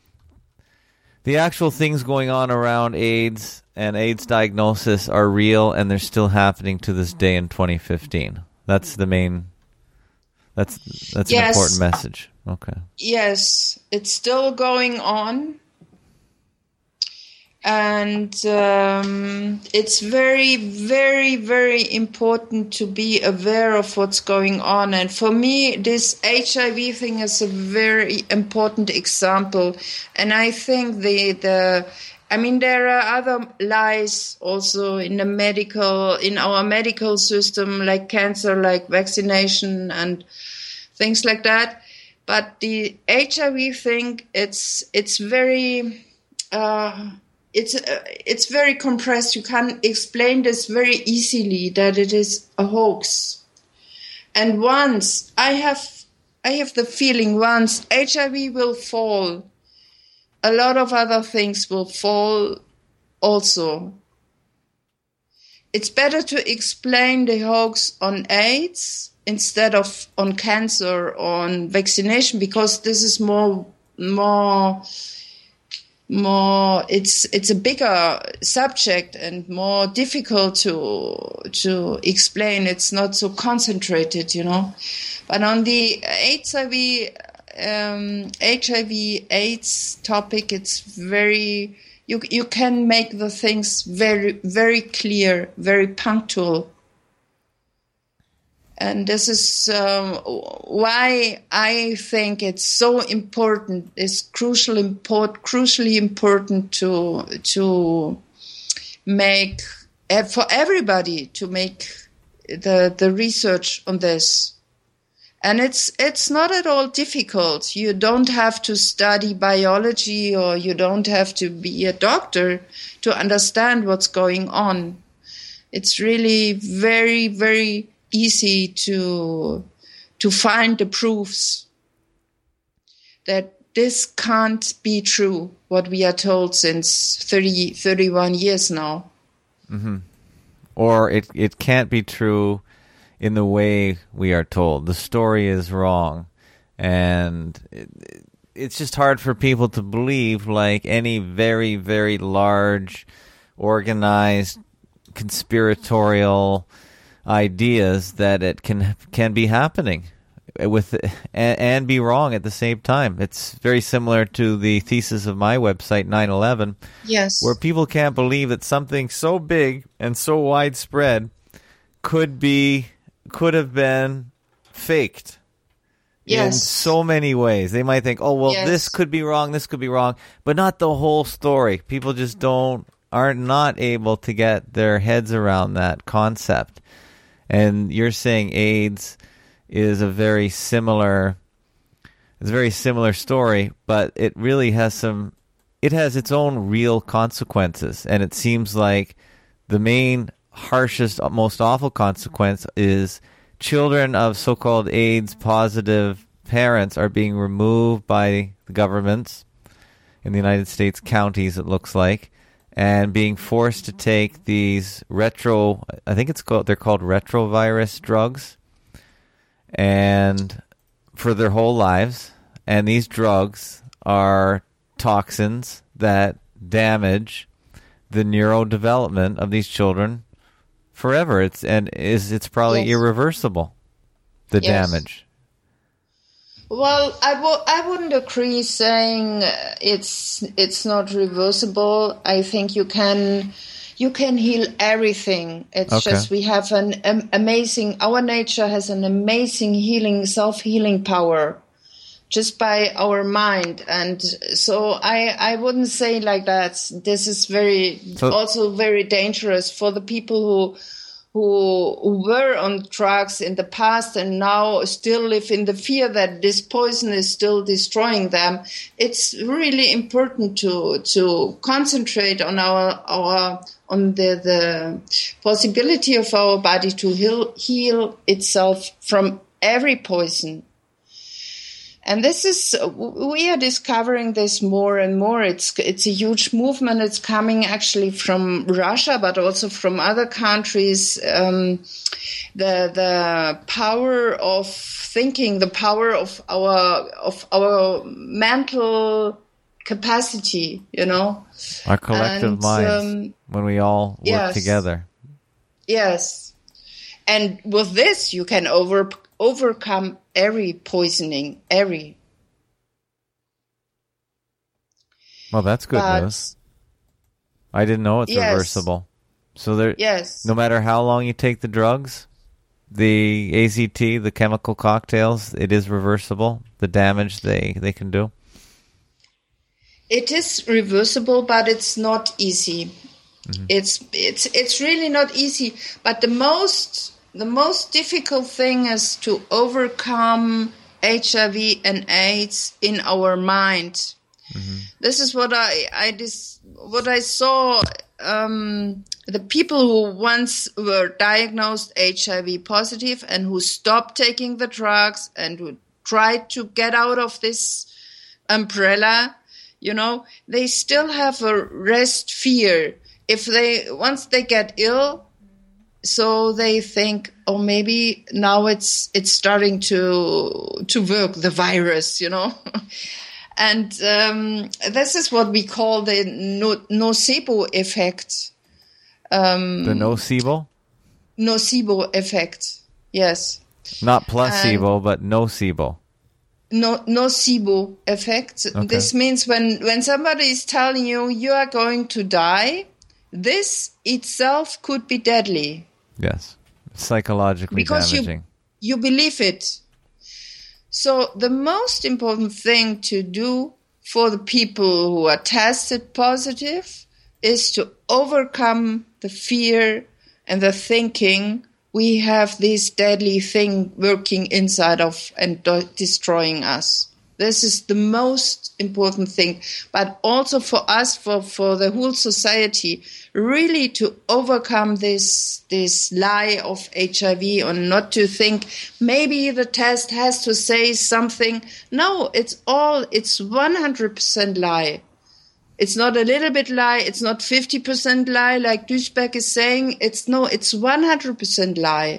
things going on around AIDS and AIDS diagnosis are real, and they're still happening to this day in 2015. That's the main. That's an important message. Okay. Yes, it's still going on, and it's very, very, very important to be aware of what's going on. And for me, this HIV thing is a very important example. And I think there are other lies also in our medical system, like cancer, like vaccination and things like that. But the HIV thing, it's very compressed. You can explain this very easily that it is a hoax. And once I have the feeling once HIV will fall, a lot of other things will fall also. It's better to explain the hoax on AIDS instead of on cancer or on vaccination, because this is more it's a bigger subject and more difficult to explain. It's not so concentrated, But on the HIV/AIDS topic, it's very you can make the things very, very clear, very punctual. And this is why I think it's so important. It's crucially important to make for everybody to make the research on this. And it's not at all difficult. You don't have to study biology, or you don't have to be a doctor to understand what's going on. It's really very, very easy to find the proofs. that this can't be true, what we are told since 31 years now. Mm-hmm. Or it can't be true in the way we are told. The story is wrong. And it's just hard for people to believe, like any very, very large, organized, conspiratorial ideas, that it can be happening with and be wrong at the same time. It's very similar to the thesis of my website, 9/11, yes, where people can't believe that something so big and so widespread could have been faked. yes, in so many ways. They might think, oh, well, yes, this could be wrong, but not the whole story. People just are not able to get their heads around that concept. And you're saying AIDS is a very similar story, but it really has its own real consequences. And it seems like the main, harshest, most awful consequence is children of so-called AIDS-positive parents are being removed by the governments in the United States counties, it looks like, and being forced to take these they're called retrovirus drugs, and for their whole lives. And these drugs are toxins that damage the neurodevelopment of these children forever. It's probably yes, irreversible, the yes, damage. Well, I wouldn't agree saying it's not reversible. I think you can heal everything. It's Okay. just we have an amazing. Our nature has an amazing self-healing power, just by our mind. And so I wouldn't say like that. This is also very dangerous for the people who were on drugs in the past and now still live in the fear that this poison is still destroying them. It's really important to concentrate on the possibility of our body to heal itself from every poison. And we are discovering this more and more. It's a huge movement. It's coming actually from Russia, but also from other countries. The power of thinking, the power of our mental capacity, Our collective minds, when we all work yes, together. Yes. And with this, you can overcome every poisoning, Well, that's good news. I didn't know it's yes, reversible. So yes, no matter how long you take the drugs, the AZT, the chemical cocktails, it is reversible, the damage they can do. It is reversible, but it's not easy. Mm-hmm. It's really not easy. But the most difficult thing is to overcome HIV and AIDS in our mind. Mm-hmm. This is what I saw. The people who once were diagnosed HIV positive and who stopped taking the drugs and who tried to get out of this umbrella, they still have a rest fear. Once they get ill, so they think, oh, maybe now it's starting to work, the virus, And this is what we call the nocebo effect. The nocebo? Nocebo effect, yes. Not placebo, but nocebo. Nocebo effect. Okay. This means when somebody is telling you are going to die, this itself could be deadly. Yes, psychologically damaging. Because you believe it. So the most important thing to do for the people who are tested positive is to overcome the fear and the thinking we have this deadly thing working inside of and destroying us. This is the most important thing. But also for us, for the whole society, really to overcome this lie of HIV, and not to think maybe the test has to say something. No, it's 100% lie. It's not a little bit lie. It's not 50% lie like Duisberg is saying. It's 100% lie.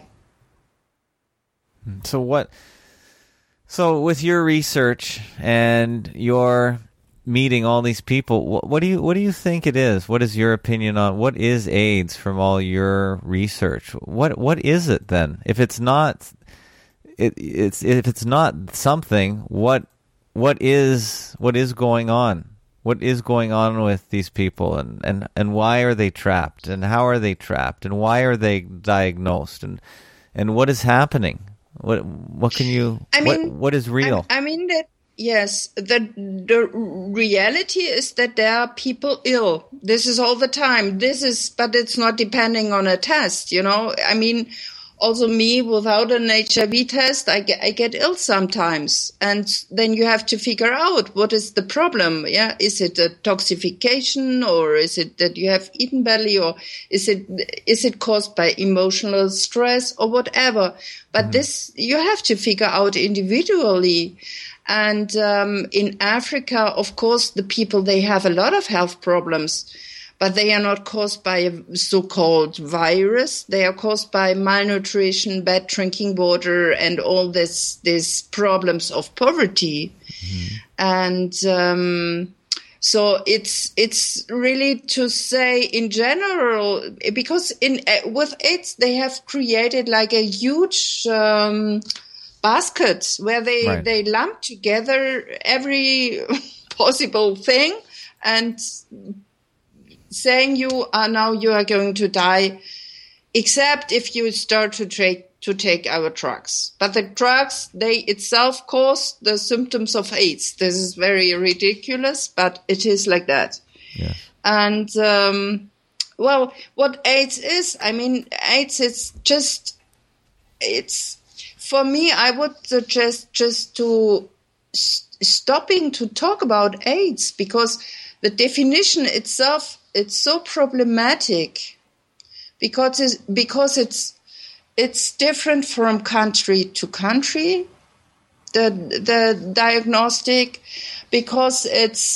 So with your research and your meeting all these people, what do you think it is? What is your opinion on what is AIDS from all your research? What is it then? If it's not something, what is going on? What is going on with these people, and why are they trapped, and how are they trapped, and why are they diagnosed, and what is happening? What can you? What is real? Yes, the reality is that there are people ill. This is all the time. But it's not depending on a test, I mean, also me, without an HIV test, I get ill sometimes. And then you have to figure out what is the problem. Yeah. Is it a toxification, or is it that you have eaten badly, or is it caused by emotional stress or whatever? But this you have to figure out individually. And in Africa, of course, the people, they have a lot of health problems, but they are not caused by a so-called virus. They are caused by malnutrition, bad drinking water, and all these problems of poverty. Mm-hmm. And so it's really to say in general, because with AIDS, they have created like a huge baskets where they lump together every possible thing and saying you are going to die, except if you start to take our drugs. But the drugs, they itself cause the symptoms of AIDS. This is very ridiculous, but it is like that. Yeah. And what AIDS is, I mean, AIDS is it's. For me, I would suggest just to stopping to talk about AIDS, because the definition itself, it's so problematic because it's different from country to country, the diagnostic, because it's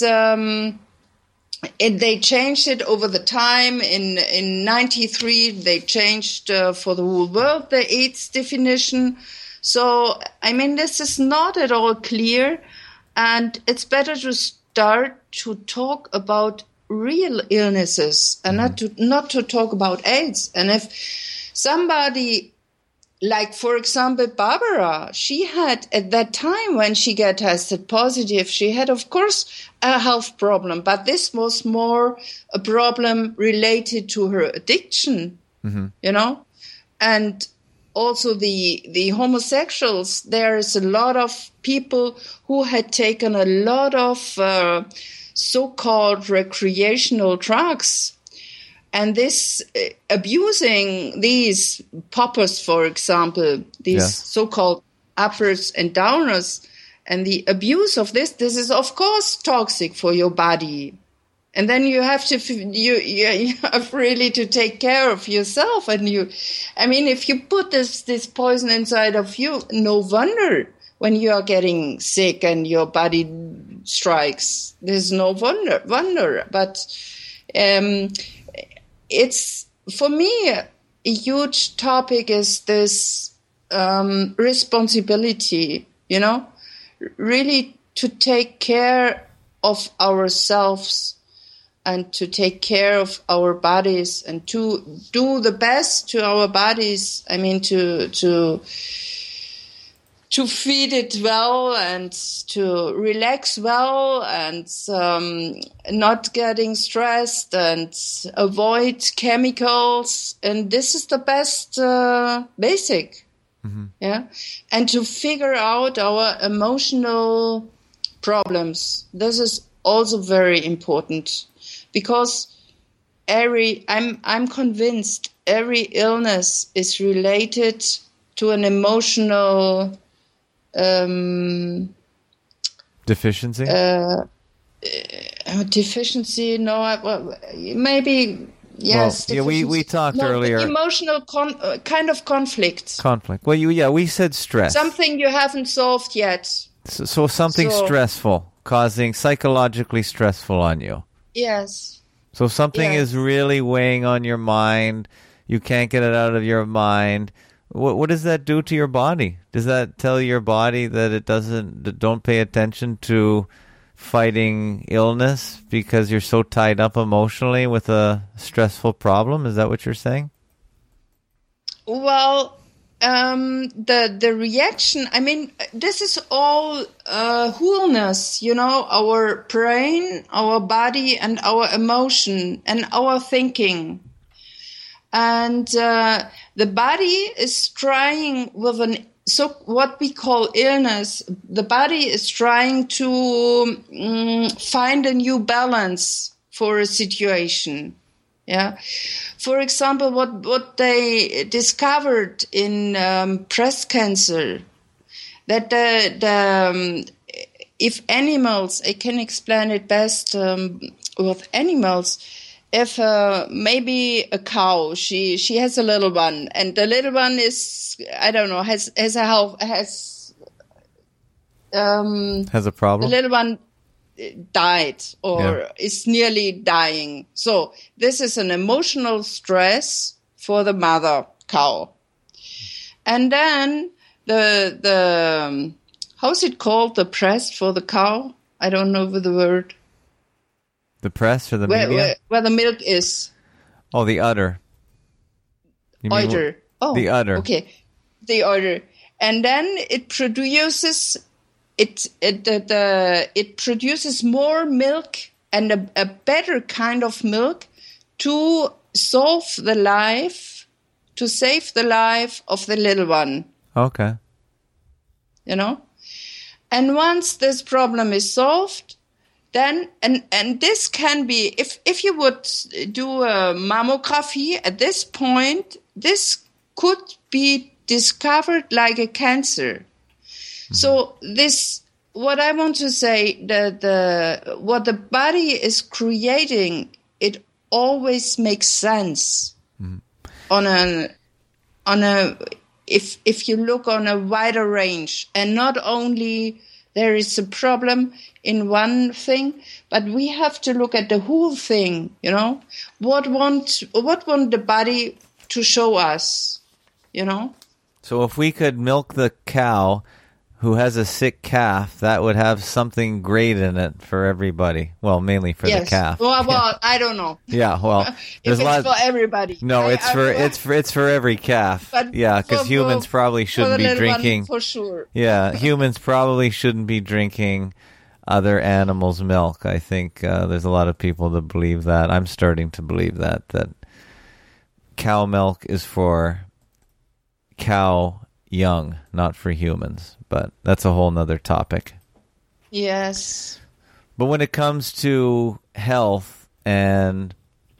they changed it over the time. In 93, they changed for the whole world the AIDS definition. So, I mean, this is not at all clear, and it's better to start to talk about real illnesses and not to talk about AIDS. And if somebody, like, for example, Barbara, she had, at that time when she got tested positive, she had, of course, a health problem, but this was more a problem related to her addiction, and also the homosexuals. There's a lot of people who had taken a lot of so-called recreational drugs. And this abusing these poppers, for example, these so-called uppers and downers, and the abuse of this is, of course, toxic for your body. And then you have to, you have really to take care of yourself. And if you put this poison inside of you, no wonder when you are getting sick and your body strikes. There's no wonder. But it's, for me, a huge topic is this responsibility, really to take care of ourselves and to take care of our bodies and to do the best to our bodies. I mean, to feed it well and to relax well and not getting stressed and avoid chemicals. And this is the best basic. Mm-hmm. Yeah. And to figure out our emotional problems. This is also very important, because I'm convinced every illness is related to an emotional deficiency. Deficiency? No, maybe Yes. Well, yeah, we talked earlier. Emotional kind of conflict. Conflict. Well, we said stress. Something you haven't solved yet. So something stressful, causing psychologically stressful on you. Yes. So something is really weighing on your mind. You can't get it out of your mind. What does that do to your body? Does that tell your body that it don't pay attention to fighting illness because you're so tied up emotionally with a stressful problem? Is that what you're saying? Well, the reaction, I mean, this is all wholeness, our brain, our body, and our emotion, and our thinking. And the body is trying with what we call illness. The body is trying to find a new balance for a situation. Yeah. For example, what they discovered in breast cancer, that if animals, I can explain it best with animals. If maybe a cow, she has a little one, and the little one is, I don't know, has a problem. The little one died or is nearly dying. So this is an emotional stress for the mother cow. And then the how's it called? The breast for the cow? I don't know the word. The press or the media? Where the milk is. Oh, the udder. Udder. Oh, the udder. Okay, the udder. And then it produces it produces more milk and a better kind of milk to save the life of the little one. Okay. And once this problem is solved, then and this can be, if you would do a mammography at this point, this could be discovered like a cancer. Mm-hmm. So this, what I want to say, what the body is creating, it always makes sense. Mm-hmm. If you look on a wider range, and not only there is a problem in one thing, but we have to look at the whole thing, what want the body to show us, So if we could milk the cow who has a sick calf, that would have something great in it for everybody. Well, mainly for the calf. Well, I don't know. Yeah, well, if it's for everybody. No, it's for every calf. But because humans probably shouldn't be drinking. For sure. Yeah, humans probably shouldn't be drinking other animals' milk. I think there's a lot of people that believe that. I'm starting to believe that cow milk is for cow young, not for humans. But that's a whole nother topic. Yes. But when it comes to health and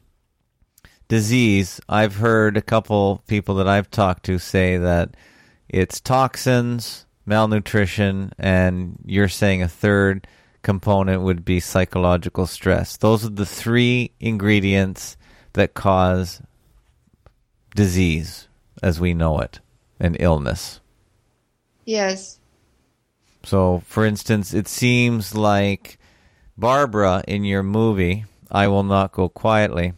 disease, I've heard a couple people that I've talked to say that it's toxins, malnutrition, and you're saying a third component would be psychological stress. Those are the three ingredients that cause disease as we know it, and illness. Yes. So, for instance, it seems like Barbara in your movie, I Will Not Go Quietly,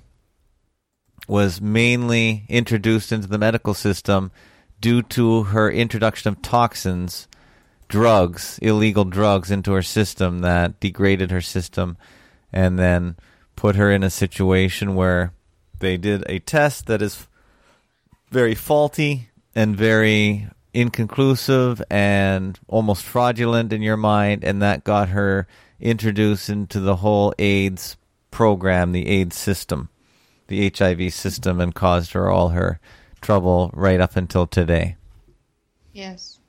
was mainly introduced into the medical system due to her introduction of toxins, drugs, illegal drugs into her system that degraded her system and then put her in a situation where they did a test that is very faulty and very inconclusive and almost fraudulent in your mind, and that got her introduced into the whole AIDS program, the AIDS system, the HIV system, and caused her all her trouble right up until today. Yes.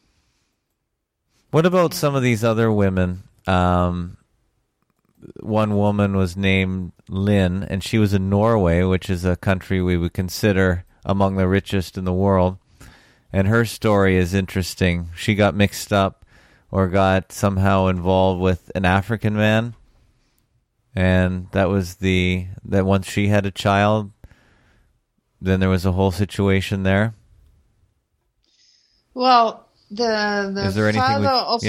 What about some of these other women? One woman was named Lynn, and she was in Norway, which is a country we would consider among the richest in the world. And her story is interesting. She got mixed up or got somehow involved with an African man. And that was that once she had a child, then there was a whole situation there. Well, the father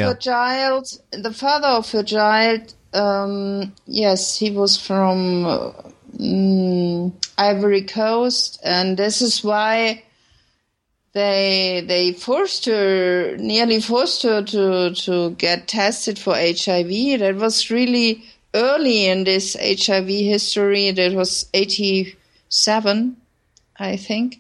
of her child, yes, he was from Ivory Coast, and this is why they nearly forced her to get tested for HIV. That was really early in this HIV history. That was 87, I think.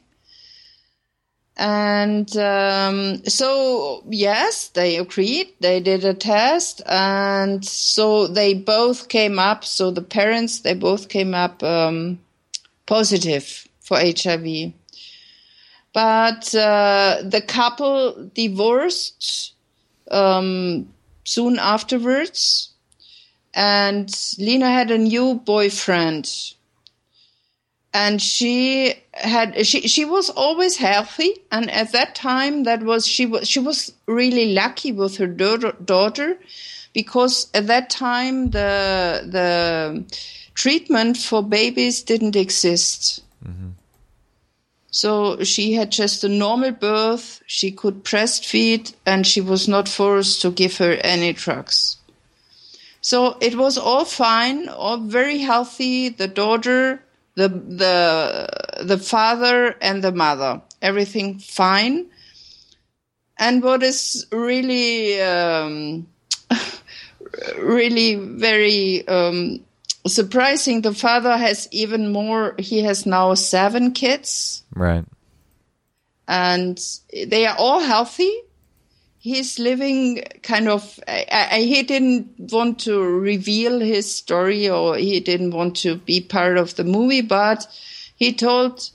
And so, yes, they agreed. They did a test, and so they both came up. So the parents, they both came up positive for HIV. But the couple divorced soon afterwards, and Lena had a new boyfriend. And she was always healthy, and at that time she was really lucky with her daughter, because at that time the treatment for babies didn't exist. Mm-hmm. So she had just a normal birth. She could breastfeed, and she was not forced to give her any drugs. So it was all fine, all very healthy. The daughter, the father and the mother, everything fine. And what is really, really very surprising, the father has even more. He has now 7 kids. Right. And they are all healthy. He's living kind of, he didn't want to reveal his story, or he didn't want to be part of the movie, but he told,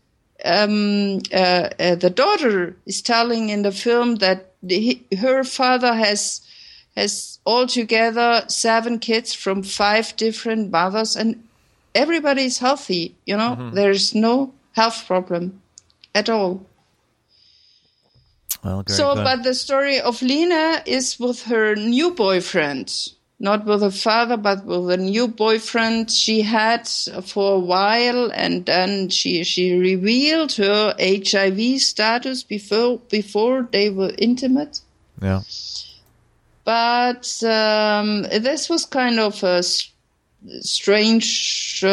the daughter is telling in the film that her father has altogether 7 kids from 5 different mothers, and everybody is healthy, Mm-hmm. There's no health problem at all. Well, but the story of Lena is with her new boyfriend, not with her father, but with a new boyfriend she had for a while, and then she revealed her HIV status before they were intimate. Yeah. But this was kind of a strange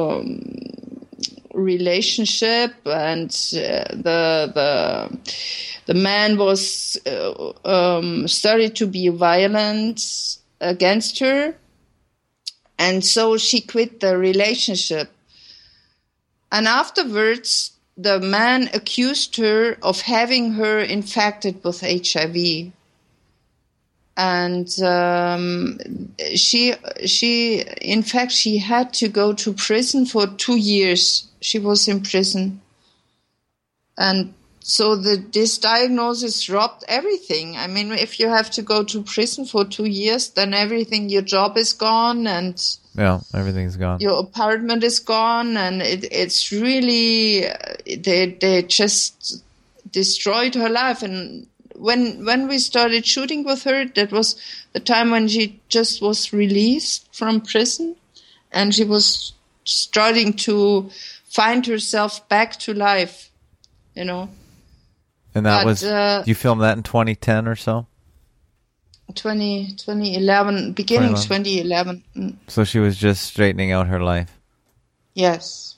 relationship, and the man was started to be violent against her, and so she quit the relationship. And afterwards, the man accused her of having her infected with HIV. And she in fact, she had to go to prison for 2 years. She was in prison. And so this diagnosis robbed everything. I mean, if you have to go to prison for 2 years, then everything, your job is gone, and everything's gone. Your apartment is gone, and it's really, they just destroyed her life. And when we started shooting with her, that was the time when she just was released from prison, and she was starting to find herself back to life, And that was, you filmed that in 2010 or so? 2011, beginning 2011. So she was just straightening out her life? Yes.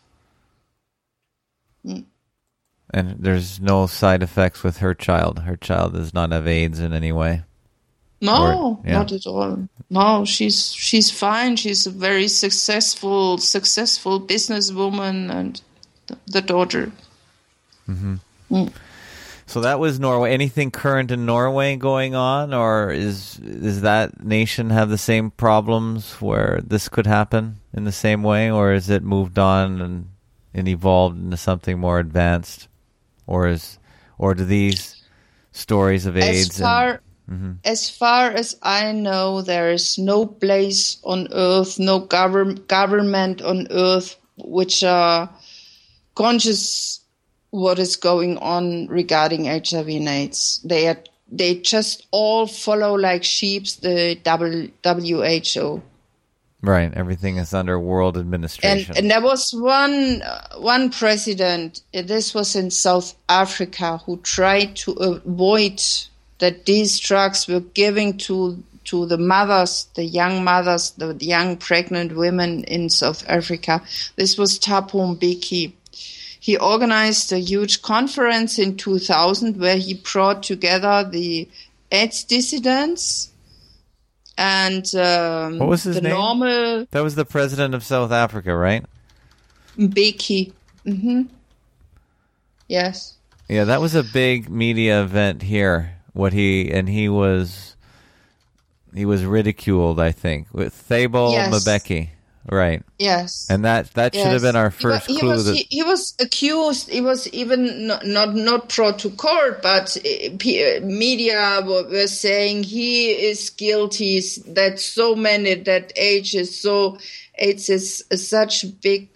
And there's no side effects with her child? Her child does not have AIDS in any way? No, not at all. No, she's fine. She's a very successful businesswoman, and the daughter. Mm-hmm. So that was Norway. Anything current in Norway going on, or is that nation have the same problems where this could happen in the same way, or is it moved on and evolved into something more advanced, or do these stories of AIDS? As far as I know, there is no place on earth, no government on earth which are conscious what is going on regarding HIV and AIDS. They just all follow like sheep the WHO. Right. Everything is under world administration. And there was one president, this was in South Africa, who tried to avoid that these drugs were given to the mothers, the young pregnant women in South Africa. This was Thabo Mbeki. He organized a huge conference in 2000 where he brought together the AIDS dissidents and what was his name? Normal. That was the president of South Africa, right? Mbeki. Mm-hmm. Yes. Yeah, that was a big media event here. He was ridiculed, I think, with Thabo Mbeki. Right. Yes. And that should have been our first clue. He was accused. He was even not brought to court, but media were saying he is guilty. That so many that AIDS is such a big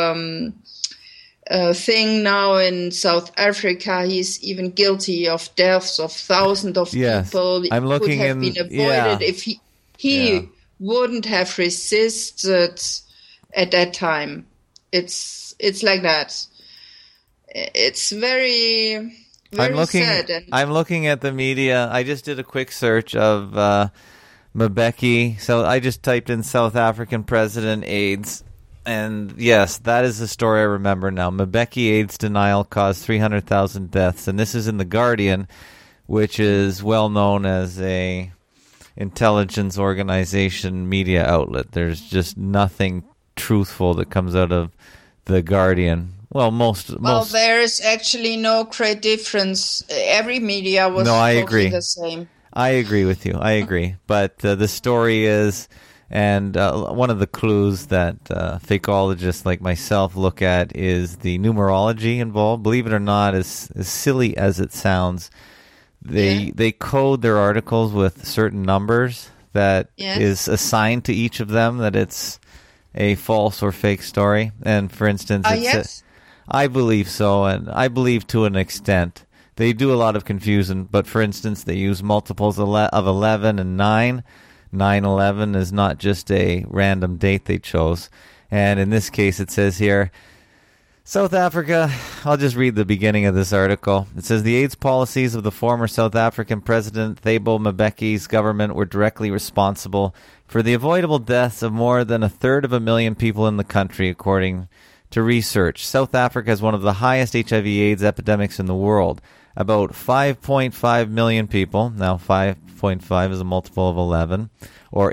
thing now in South Africa. He's even guilty of deaths of thousands of people. I'm looking could have been avoided if he wouldn't have resisted at that time. It's like that. It's very sad. I'm looking at the media. I just did a quick search of Mbeki. So I just typed in South African president AIDS. And yes, that is the story I remember now. Mbeki AIDS denial caused 300,000 deaths. And this is in The Guardian, which is well known as a intelligence organization media outlet. There's just nothing truthful that comes out of The Guardian. Well, there is actually no great difference. Every media was the same. I agree with you. I agree. But the story is, and one of the clues that fakeologists like myself look at is the numerology involved. Believe it or not, as silly as it sounds, They code their articles with certain numbers that is assigned to each of them, that it's a false or fake story. And for instance, I believe so, and I believe to an extent. They do a lot of confusion, but for instance, they use multiples of 11 and 9. 9/11 is not just a random date they chose. And in this case, it says here, South Africa, I'll just read the beginning of this article. It says, the AIDS policies of the former South African President Thabo Mbeki's government were directly responsible for the avoidable deaths of more than 1/3 people in the country, according to research. South Africa is one of the highest HIV/AIDS epidemics in the world. About 5.5 million people, now 5.5 is a multiple of 11, or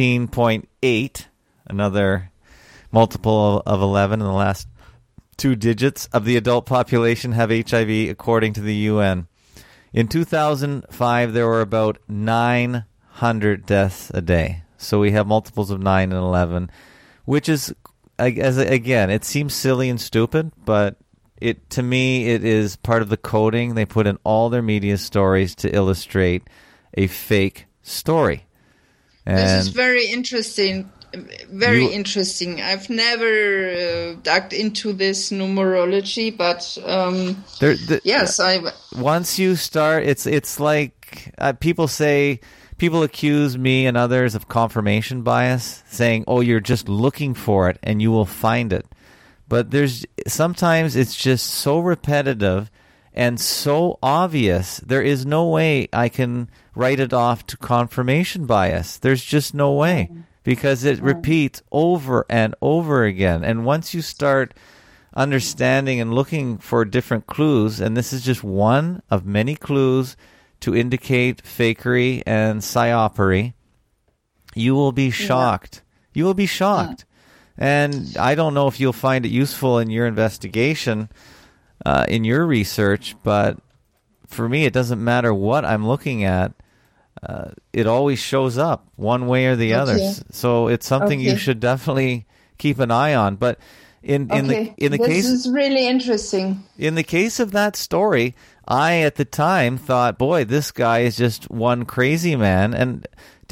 18.8, another multiple of 11 in the last 2 digits of the adult population have HIV, according to the UN. In 2005, there were about 900 deaths a day. So we have multiples of 9 and 11, which is, again, it seems silly and stupid, but to me, it is part of the coding they put in all their media stories to illustrate a fake story. And this is very interesting. Very interesting. I've never dug into this numerology, but yes, once you start, it's like people accuse me and others of confirmation bias, saying, "Oh, you're just looking for it and you will find it." But sometimes it's just so repetitive and so obvious. There is no way I can write it off to confirmation bias. There's just no way. Because it repeats over and over again. And once you start understanding and looking for different clues, and this is just one of many clues to indicate fakery and psyopery, you will be shocked. You will be shocked. And I don't know if you'll find it useful in your investigation, in your research, but for me, it doesn't matter what I'm looking at. It always shows up one way or the other. So it's something you should definitely keep an eye on. But in the case, this is really interesting. In the case of that story, I at the time thought, boy, this guy is just one crazy man. And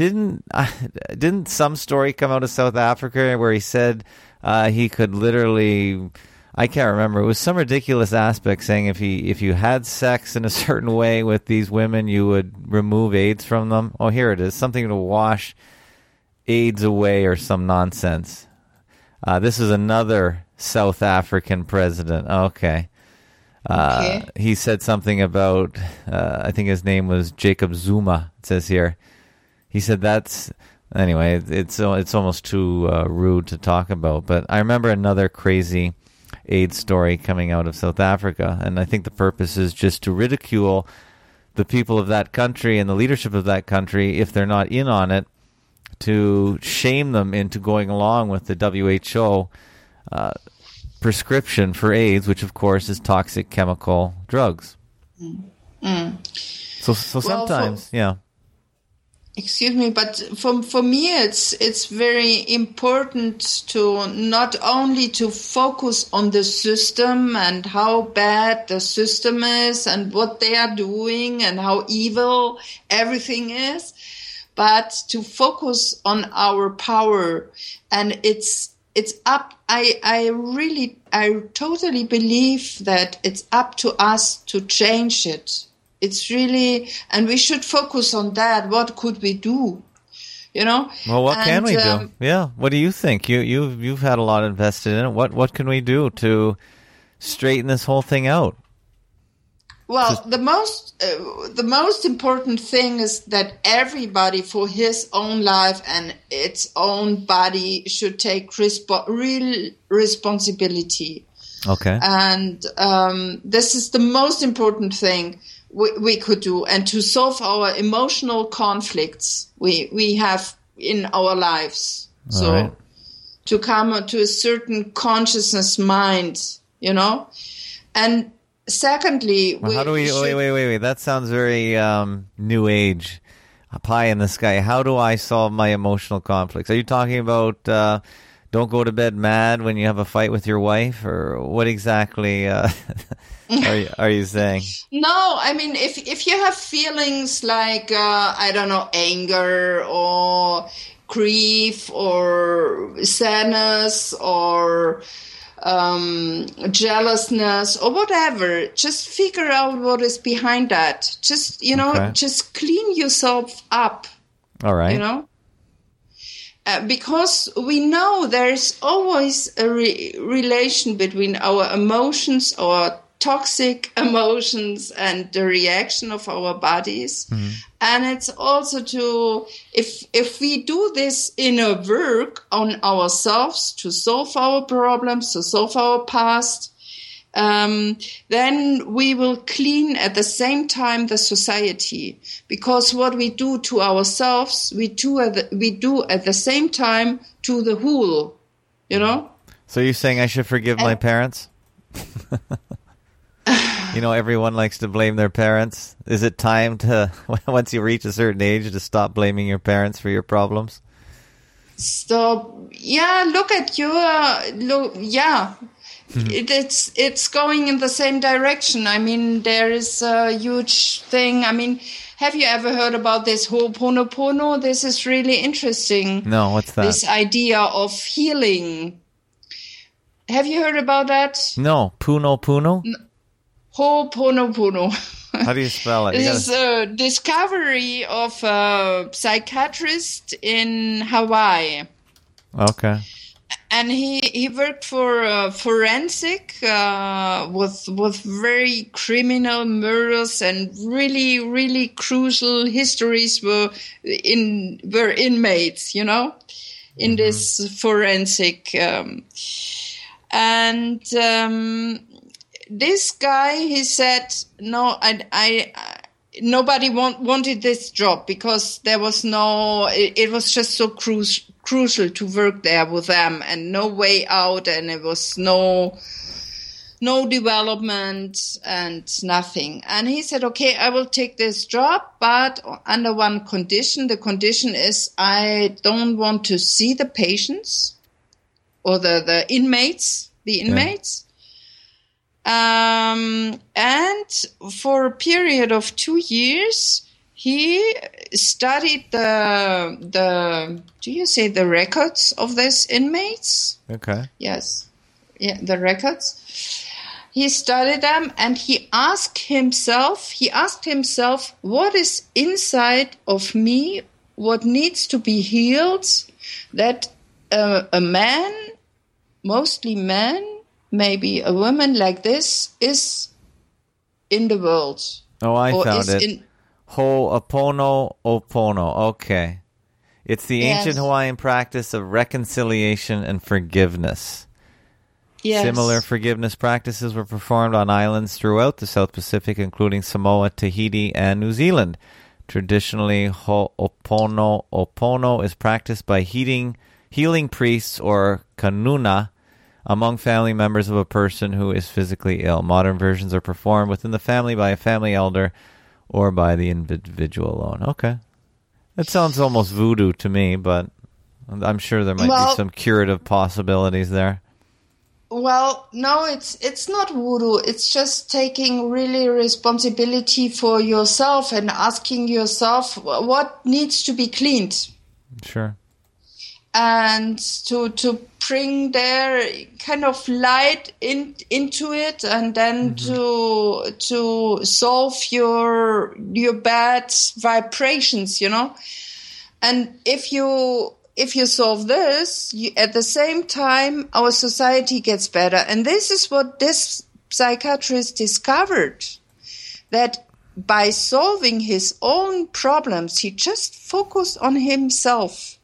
didn't some story come out of South Africa where he said he could literally, I can't remember. It was some ridiculous aspect saying if you had sex in a certain way with these women, you would remove AIDS from them. Oh, here it is. Something to wash AIDS away or some nonsense. This is another South African president. Okay. He said something about, I think his name was Jacob Zuma, it says here. He said anyway, it's almost too rude to talk about. But I remember another crazy AIDS story coming out of South Africa, and I think the purpose is just to ridicule the people of that country and the leadership of that country if they're not in on it, to shame them into going along with the WHO prescription for AIDS, which of course is toxic chemical drugs. So sometimes, yeah. Excuse me, but for me, it's very important to not only to focus on the system and how bad the system is and what they are doing and how evil everything is, but to focus on our power. And it's up. I totally believe that it's up to us to change it. It's really, and we should focus on that. What could we do? Well, what can we do? Yeah. What do you think? You've had a lot invested in it. What can we do to straighten this whole thing out? Well, the most important thing is that everybody, for his own life and its own body, should take real responsibility. Okay. And this is the most important thing we could do, and to solve our emotional conflicts we have in our lives. So right. To come to a certain consciousness mind, and secondly, well, how do we wait, that sounds very new age, pie in the sky. How do I solve my emotional conflicts? Are you talking about don't go to bed mad when you have a fight with your wife, or what exactly are you saying? No, I mean, if you have feelings like, I don't know, anger or grief or sadness or jealousness or whatever, just figure out what is behind that. Just, just clean yourself up. All right. Because we know there's always a relation between our emotions, our toxic emotions, and the reaction of our bodies. Mm-hmm. And it's also if we do this inner work on ourselves to solve our problems, to solve our past, then we will clean at the same time the society. Because what we do to ourselves, we do at the same time to the whole, So you're saying I should forgive my parents? Everyone likes to blame their parents. Is it time to, once you reach a certain age, to stop blaming your parents for your problems? Stop. Yeah, look at yeah. It's going in the same direction. I mean, there is a huge thing. I mean, have you ever heard about this Ho'oponopono? This is really interesting. No, what's that? This idea of healing. Have you heard about that? No, Puno? Ho'oponopono. How do you spell it? This is a discovery of a psychiatrist in Hawaii. Okay. And he worked for forensic with very criminal murders, and really, really crucial histories were inmates, in this forensic. This guy, he said, no, I nobody wanted this job because there was it was just so crucial to work there with them, and no way out, and it was no development and nothing. And he said, okay, I will take this job, but under one condition. The condition is I don't want to see the patients or the inmates. And for a period of 2 years, he studied the records of these inmates? Okay. Yes. Yeah, the records. He studied them, and he asked himself, what is inside of me, what needs to be healed, that a man, mostly man, maybe a woman like this, is in the world. Oh, I found it. Ho'opono. Okay. It's the ancient Hawaiian practice of reconciliation and forgiveness. Yes. Similar forgiveness practices were performed on islands throughout the South Pacific, including Samoa, Tahiti, and New Zealand. Traditionally, Ho'opono is practiced by healing priests or kanuna among family members of a person who is physically ill. Modern versions are performed within the family by a family elder or by the individual alone. Okay. That sounds almost voodoo to me, but I'm sure there might be some curative possibilities there. Well, no, it's not voodoo. It's just taking really responsibility for yourself and asking yourself what needs to be cleaned. Sure. And to bring their kind of light into it, and then to solve your bad vibrations, And if you solve this, at the same time, our society gets better. And this is what this psychiatrist discovered, that by solving his own problems, he just focused on himself,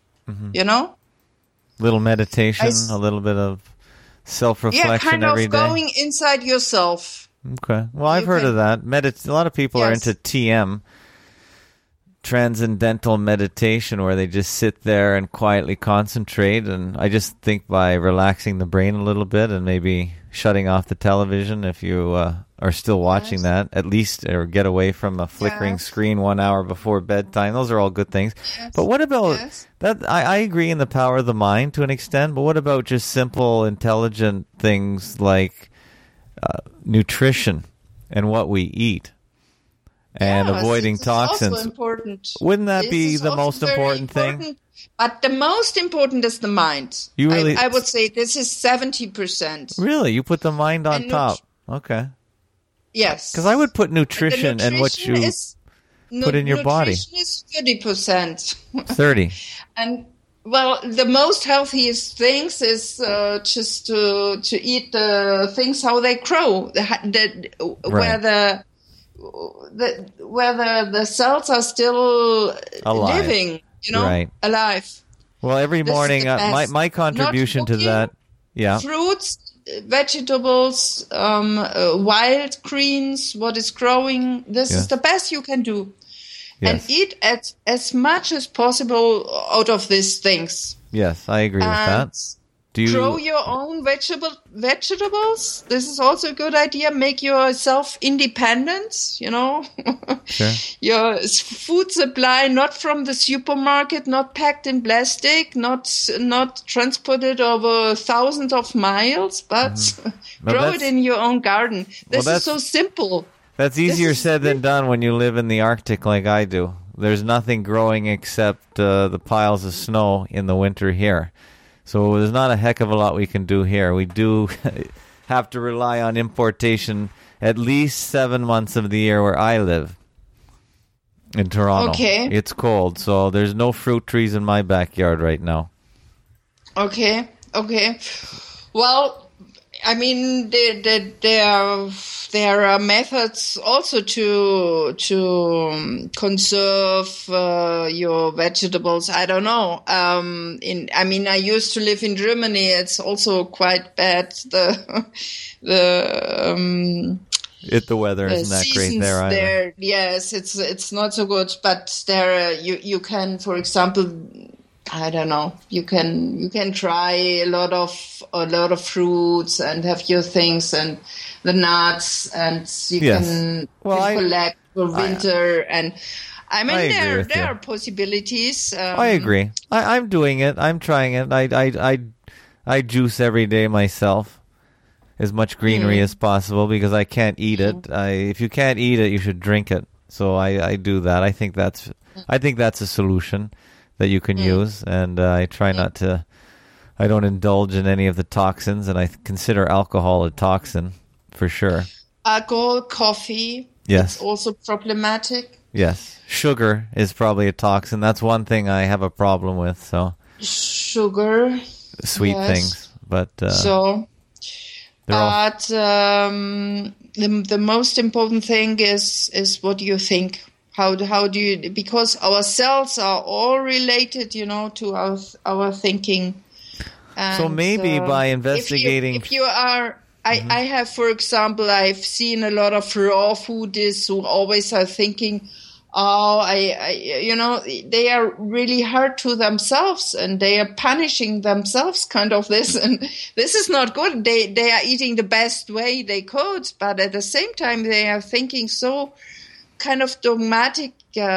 Little meditation, a little bit of self-reflection every day. Going inside yourself. Okay. Well, I've heard of that. A lot of people are into TM, transcendental meditation, where they just sit there and quietly concentrate. And I just think by relaxing the brain a little bit and maybe shutting off the television if you are still watching that, at least, or get away from a flickering screen 1 hour before bedtime. Those are all good things. Yes. But what about that? I agree in the power of the mind to an extent, but what about just simple, intelligent things like nutrition and what we eat? And avoiding toxins. Also important. Wouldn't that be the most important thing? But the most important is the mind. I would say this is 70%. Really? You put the mind on top? Okay. Yes. Because I would put nutrition and what you put in your body. Nutrition is 30%. 30. And, well, the most healthiest things is just to eat the things how they grow, where the cells are still living, alive. Well, every morning, my contribution to that, fruits, vegetables, wild greens, what is growing, this is the best you can do. Yes. And eat as much as possible out of these things. Yes, I agree with that. Grow your own vegetables. This is also a good idea. Make yourself independent, Sure. Your food supply, not from the supermarket, not packed in plastic, not transported over thousands of miles, but grow it in your own garden. This is so simple. That's easier said than done when you live in the Arctic like I do. There's nothing growing except the piles of snow in the winter here. So there's not a heck of a lot we can do here. We do have to rely on importation at least 7 months of the year where I live in Toronto. Okay. It's cold, so there's no fruit trees in my backyard right now. Okay. Well, I mean, there are methods also to conserve your vegetables. I don't know. I used to live in Germany. It's also quite bad. The weather isn't that great there either. There, yes, it's not so good. But there, you can, for example, I don't know. You can try a lot of fruits and have your things and the nuts, and you can collect for winter. And I mean, there are possibilities. I agree. I'm doing it. I'm trying it. I juice every day myself, as much greenery as possible, because I can't eat it. If you can't eat it, you should drink it. So I do that. I think that's a solution that you can use, and I try not to. I don't indulge in any of the toxins, and I consider alcohol a toxin for sure. Alcohol, coffee, yes, also problematic. Yes, sugar is probably a toxin. That's one thing I have a problem with. So sugar, sweet yes. things, but So, they're all but the most important thing is what you think. How do you, because our cells are all related, to our thinking. And, so maybe by investigating, if you are, I have, for example, I've seen a lot of raw foodies who always are thinking, oh, they are really hard to themselves and they are punishing themselves, kind of this, and this is not good. They are eating the best way they could, but at the same time they are thinking so kind of dogmatic,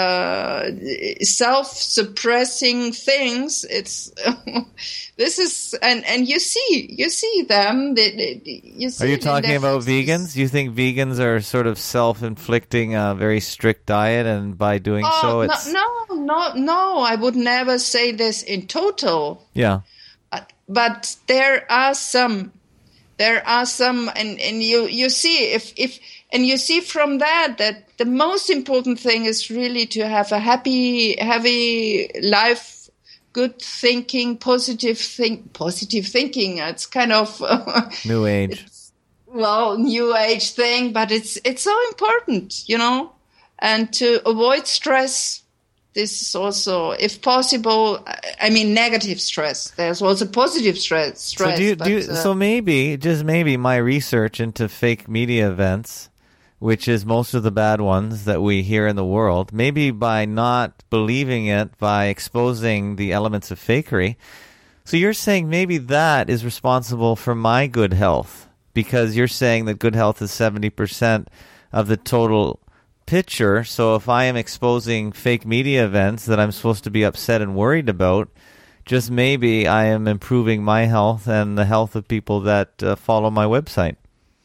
self-suppressing things. It's this is, and you see them. You see. Are you talking about vegans? You think vegans are sort of self-inflicting a very strict diet, and by doing so, it's no. I would never say this in total. Yeah, but there are some, and you see if. And you see from that the most important thing is really to have a happy life, good thinking, positive thinking. It's kind of New Age. New Age thing, but it's so important, and to avoid stress. This is also, if possible, I mean, negative stress. There's also positive stress. So maybe, just maybe, my research into fake media events, which is most of the bad ones that we hear in the world, maybe by not believing it, by exposing the elements of fakery. So you're saying maybe that is responsible for my good health, because you're saying that good health is 70% of the total picture. So if I am exposing fake media events that I'm supposed to be upset and worried about, just maybe I am improving my health and the health of people that follow my website.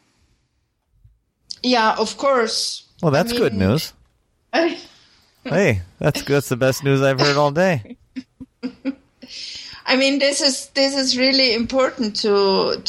Yeah, of course. Well, that's good news. Hey, that's good. That's the best news I've heard all day. I mean, this is really important to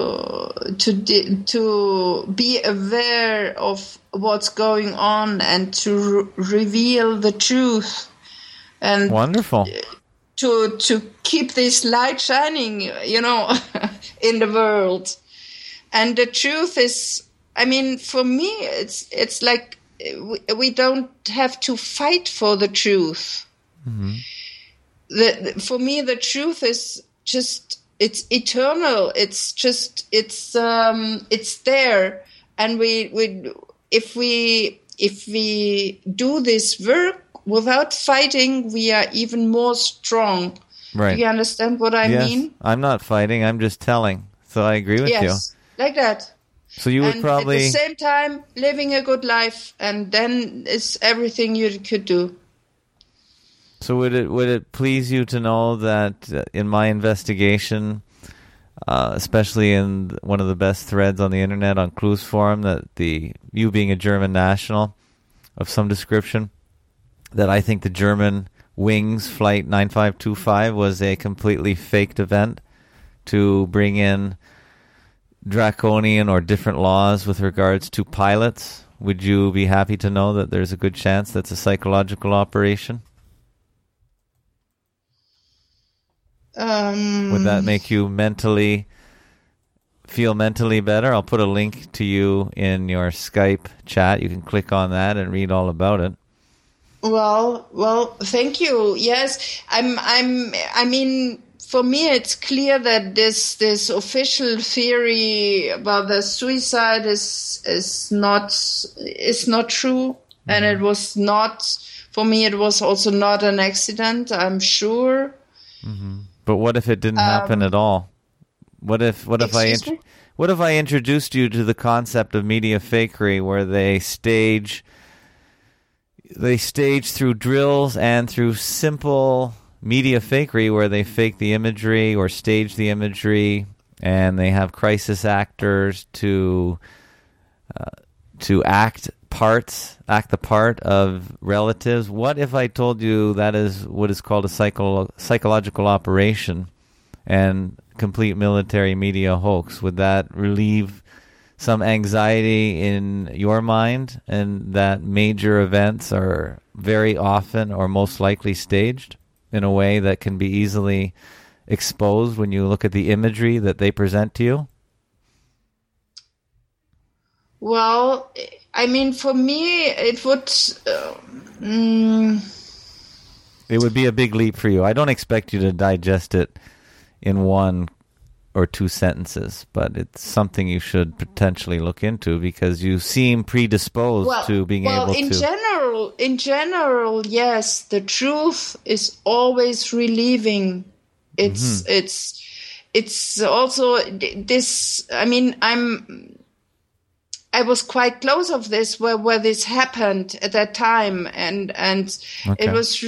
be aware of what's going on and to reveal the truth. And wonderful. To keep this light shining, in the world. And the truth is, I mean, for me, it's like we don't have to fight for the truth. Mm-hmm. For me, the truth is just, it's eternal. It's just, it's there. And if we do this work without fighting, we are even more strong. Right. Do you understand what I mean? I'm not fighting. I'm just telling. So I agree with you. Yes, like that. So you would probably... at the same time, living a good life, and then it's everything you could do. So would it please you to know that in my investigation, especially in one of the best threads on the internet on Clues Forum, that you being a German national of some description, that I think the German Wings Flight 9525 was a completely faked event to bring in draconian or different laws with regards to pilots? Would you be happy to know that there's a good chance that's a psychological operation? Would that make you feel mentally better? I'll put a link to you in your Skype chat. You can click on that and read all about it. Well, thank you. Yes, I mean, for me, it's clear that this official theory about the suicide is not true, and it was not, for me. It was also not an accident, I'm sure. Mm-hmm. But what if it didn't happen at all? What if I introduced you to the concept of media fakery, where they stage through drills and through simple media fakery, where they fake the imagery or stage the imagery, and they have crisis actors to act the part of relatives. What if I told you that is what is called a psychological operation and complete military media hoax? Would that relieve some anxiety in your mind, and that major events are very often or most likely staged? in a way that can be easily exposed when you look at the imagery that they present to you? Well, I mean, for me, it would... It would be a big leap for you. I don't expect you to digest it in 1 or 2 sentences, but it's something you should potentially look into because you seem predisposed to being able to... In general, yes, the truth is always relieving. It's also this. I mean, I was quite close of this where this happened at that time, and Okay. it was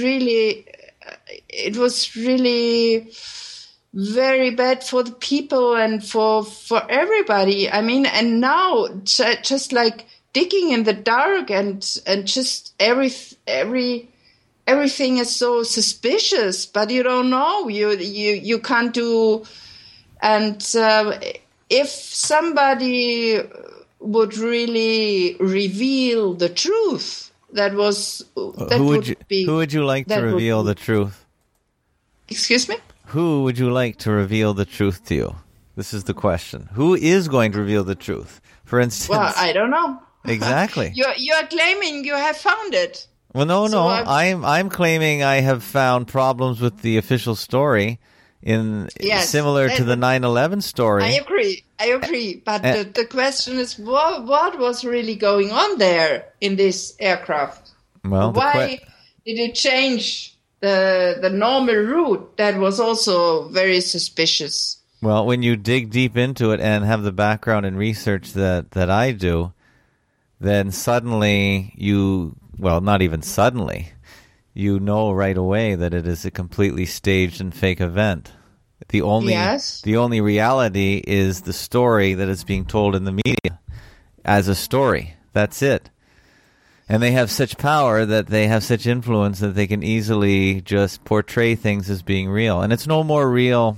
really very bad for the people and for everybody. I mean, and now just like digging in the dark and just everything is so suspicious, but you don't know, you can't do. And if somebody would really reveal the truth, who would you like to reveal the truth? Excuse me? Who would you like to reveal the truth to you? This is the question. Who is going to reveal the truth? For instance... Well, I don't know. Exactly. You're claiming you have found it. Well, no. I'm claiming I have found problems with the official story similar to the 9/11 story. I agree. But the question is, what was really going on there in this aircraft? Well, why did it change the normal route? That was also very suspicious. Well, when you dig deep into it and have the background and research that I do, then suddenly not even suddenly, you know right away that it is a completely staged and fake event. The only reality is the story that is being told in the media as a story. That's it. And they have such power that they have such influence that they can easily just portray things as being real. And it's no more real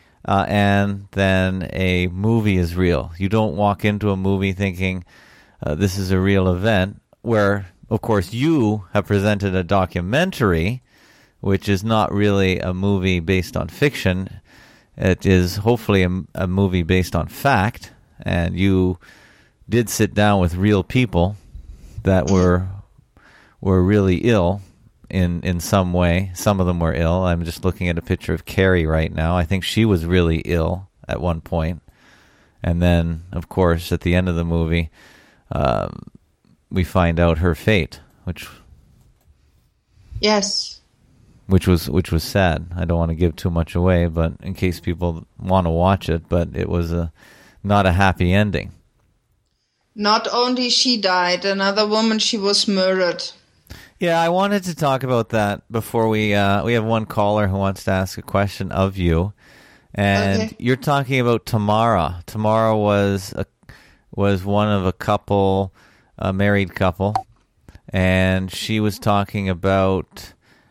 than a movie is real. You don't walk into a movie thinking this is a real event, where, of course, you have presented a documentary, which is not really a movie based on fiction. It is hopefully a movie based on fact, and you did sit down with real people that were really ill in some way. Some of them were ill. I'm just looking at a picture of Carrie right now. I think she was really ill at one point. And then, of course, at the end of the movie, we find out her fate, which was sad. I don't want to give too much away, but in case people want to watch it, but it was not a happy ending. Not only she died, another woman, she was murdered. Yeah, I wanted to talk about that before we have one caller who wants to ask a question of you. And You're talking about Tamara. Tamara was one of a couple, a married couple, and she was talking about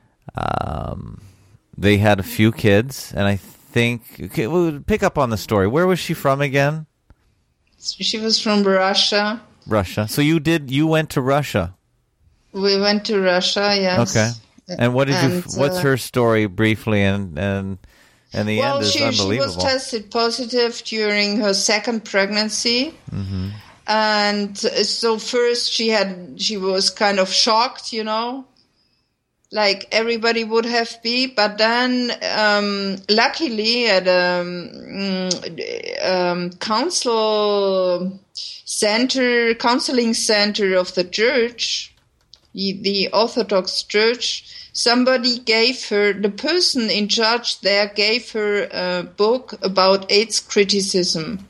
they had a few kids, and I think we'll pick up on the story. Where was she from again? She was from Russia. Russia. So you went to Russia. We went to Russia, yes. Okay. And what's her story briefly, and the end is unbelievable. She was tested positive during her second pregnancy. Mm-hmm. And so first she was kind of shocked, like everybody would have been. But then, luckily, at a counseling center of the church, the Orthodox Church, the person in charge there gave her a book about AIDS criticism.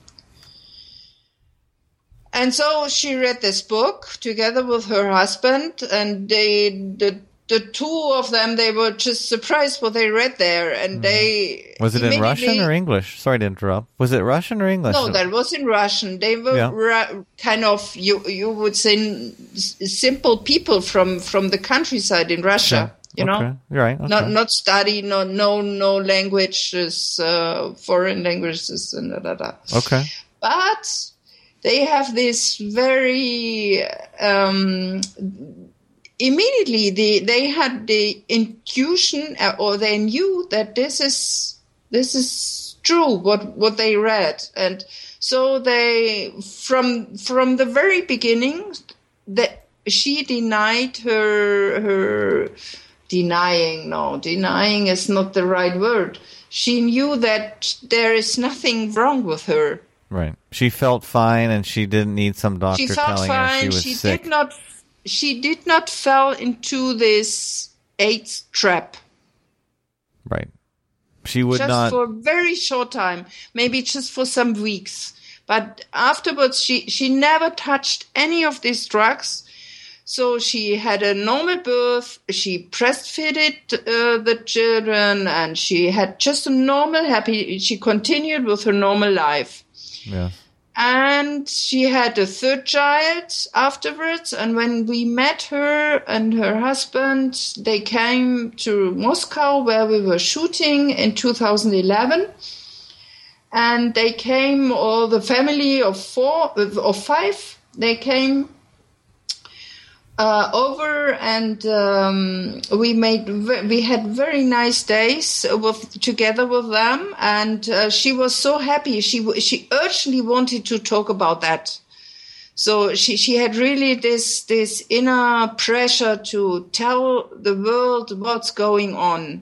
And so she read this book together with her husband, and the two of them, they were just surprised what they read there. And they... Was it in Russian or English? Sorry to interrupt. Was it Russian or English? No, that was in Russian. They were kind of, you would say, simple people from the countryside in Russia. Yeah. You're right. Okay. Not study, no languages, foreign languages, and Okay. But they have this very immediately they had the intuition, or they knew that this is true, what they read. And so they, from the very beginning, that she denied her denying is not the right word. She knew that there is nothing wrong with her. Right. She felt fine, and she didn't need some doctor She felt telling fine. her she was sick. She did not fall into this AIDS trap. Right. She would just not. For a very short time, maybe just for some weeks. But afterwards, she never touched any of these drugs. So she had a normal birth. She breastfeeded the children, and she had just a normal, happy. She continued with her normal life. Yeah. And she had a third child afterwards. And when we met her and her husband, they came to Moscow, where we were shooting in 2011. And they came, all the family of 5, they came over, and we had very nice days together with them, and she was so happy. She urgently wanted to talk about that. So she had really this inner pressure to tell the world what's going on.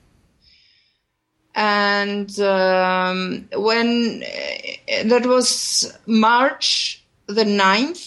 And when that was March the 9th,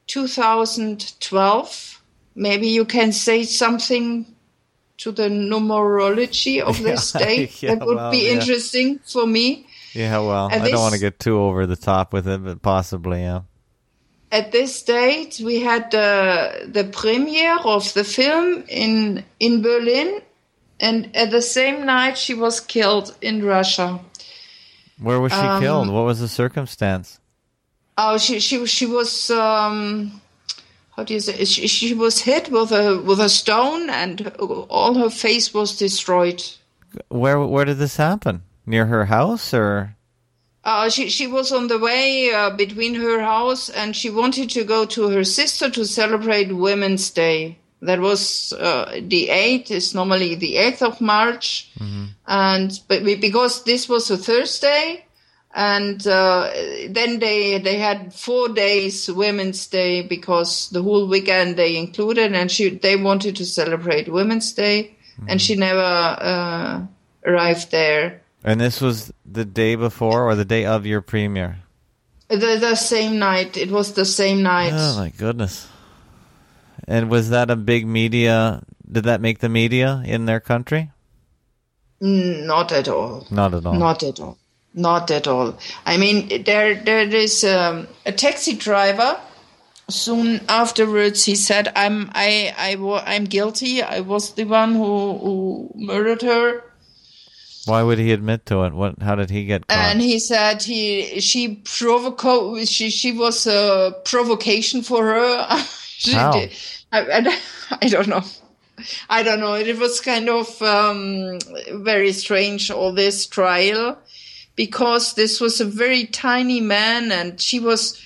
2012. Maybe you can say something to the numerology of this date. That would be interesting for me. Yeah, well, I don't want to get too over the top with it, but possibly, yeah. At this date, we had the premiere of the film in Berlin, and at the same night, she was killed in Russia. Where was she killed? What was the circumstance? Oh, she was how do you say? She was hit with a stone, and all her face was destroyed. Where did this happen? Near her house, or? She was on the way between her house, and she wanted to go to her sister to celebrate Women's Day. That was the 8th. It's normally the 8th of March, but because this was a Thursday. And then they had 4 days Women's Day, because the whole weekend they included, and they wanted to celebrate Women's Day, and she never arrived there. And this was the day before or the day of your premiere? The same night. It was the same night. Oh my goodness! And was that a big media? Did that make the media in their country? Not at all. Not at all. Not at all. Not at all. I mean, there is a taxi driver. Soon afterwards, he said, "I'm guilty. I was the one who murdered her." Why would he admit to it? How did he get caught? And he said she was a provocation for her. How? I don't know. I don't know. It was kind of very strange, all this trial. Because this was a very tiny man, and she was,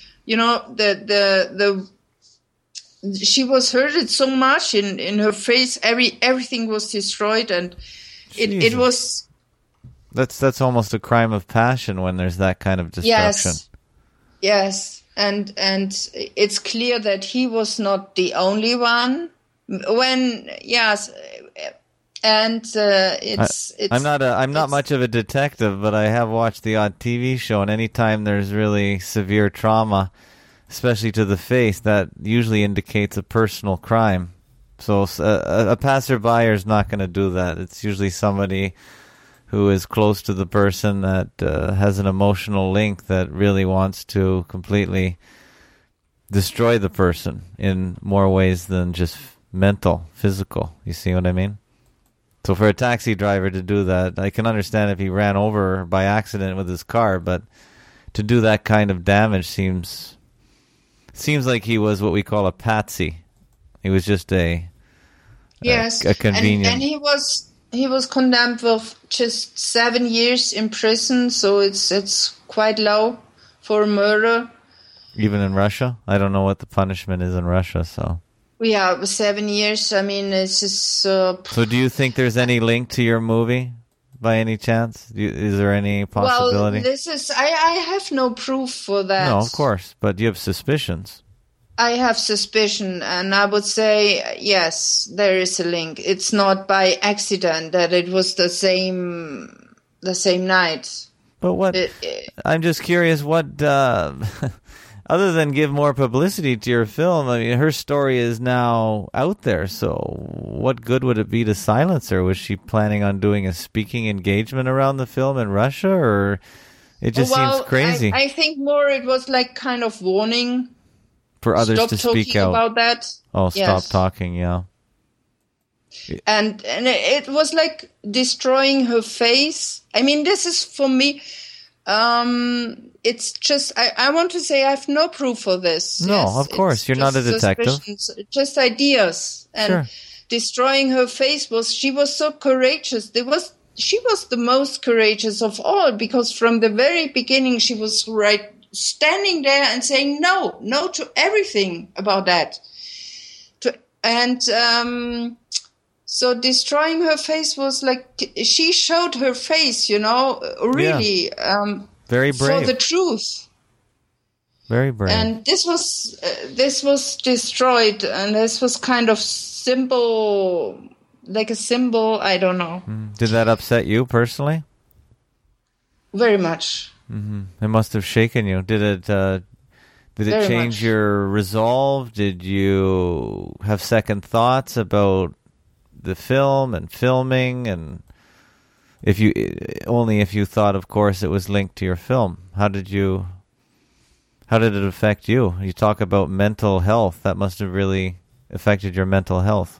she was hurted so much in her face. Everything was destroyed, and it was. That's almost a crime of passion when there's that kind of destruction. Yes, and it's clear that he was not the only one. And I'm not much of a detective, but I have watched the odd TV show, and anytime there's really severe trauma, especially to the face, that usually indicates a personal crime. So a passerby is not going to do that. It's usually somebody who is close to the person that has an emotional link that really wants to completely destroy the person in more ways than just mental, physical. You see what I mean? So for a taxi driver to do that, I can understand if he ran over her by accident with his car, but to do that kind of damage seems like he was what we call a patsy. He was just a convenient. And he was condemned with just 7 years in prison, so it's quite low for murder. Even in Russia? I don't know what the punishment is in Russia, so. Yeah, 7 years. I mean, this is... So do you think there's any link to your movie by any chance? Is there any possibility? Well, this is... I have no proof for that. No, of course, but you have suspicions. I have suspicion, and I would say, yes, there is a link. It's not by accident that it was the same night. But what... I'm just curious, what... other than give more publicity to your film, I mean, her story is now out there, so what good would it be to silence her? Was she planning on doing a speaking engagement around the film in Russia, or it just seems crazy? I think more it was like kind of warning for others to speak out about that. Oh, stop talking, yeah. And it was like destroying her face. I mean, this is for me... it's just, I want to say I have no proof for this. No, yes, of course. You're not a detective. Just ideas. And destroying her face she was so courageous. She was the most courageous of all, because from the very beginning she was standing there and saying no to everything about that. So destroying her face was like, she showed her face, really very brave for the truth. Very brave. And this was destroyed, and this was kind of like a symbol. I don't know. Did that upset you personally? Very much. Mm-hmm. It must have shaken you. Did it Very change much. your resolve? Did you have second thoughts about the film and filming, and if you thought, of course, it was linked to your film? How did it affect you? You talk about mental health. That must have really affected your mental health.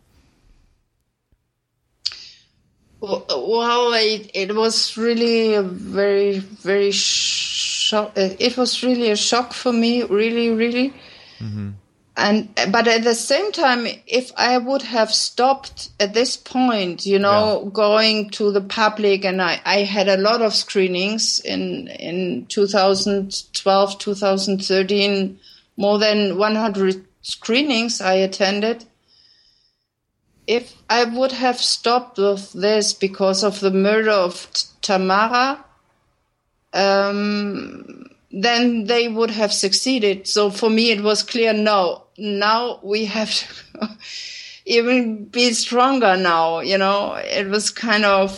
Well, it was really a very, very shock. It was really a shock for me, really, really. Mm-hmm. But at the same time, if I would have stopped at this point, going to the public, and I had a lot of screenings in 2012, 2013, more than 100 screenings I attended. If I would have stopped with this because of the murder of Tamara, then they would have succeeded. So for me, it was clear, no, now we have to even be stronger now, It was kind of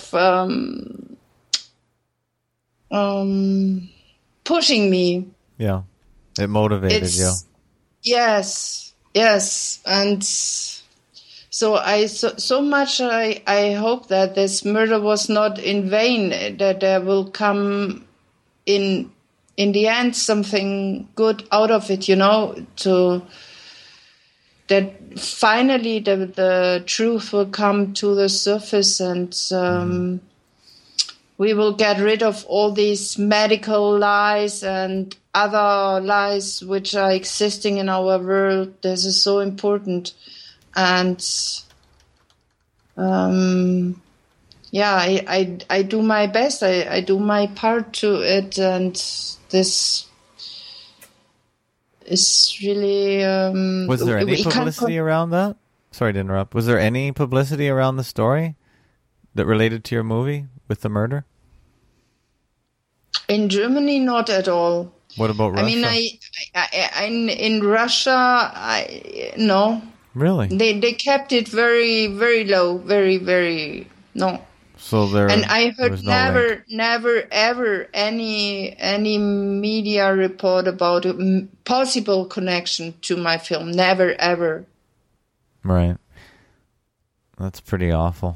pushing me. Yeah, it motivated you. Yes. And so so much I hope that this murder was not in vain, that there will come in the end something good out of it, that finally the truth will come to the surface, and we will get rid of all these medical lies and other lies which are existing in our world. This is so important. And I do my best. I do my part to it, and this is really... was there any publicity around that? Sorry to interrupt. Was there any publicity around the story that related to your movie with the murder? In Germany, not at all. What about Russia? I mean, in Russia, no. Really? They kept it very, very low, very, very, no. So there. And I heard never, link. ever any media report about a possible connection to my film. Never, ever. Right. That's pretty awful.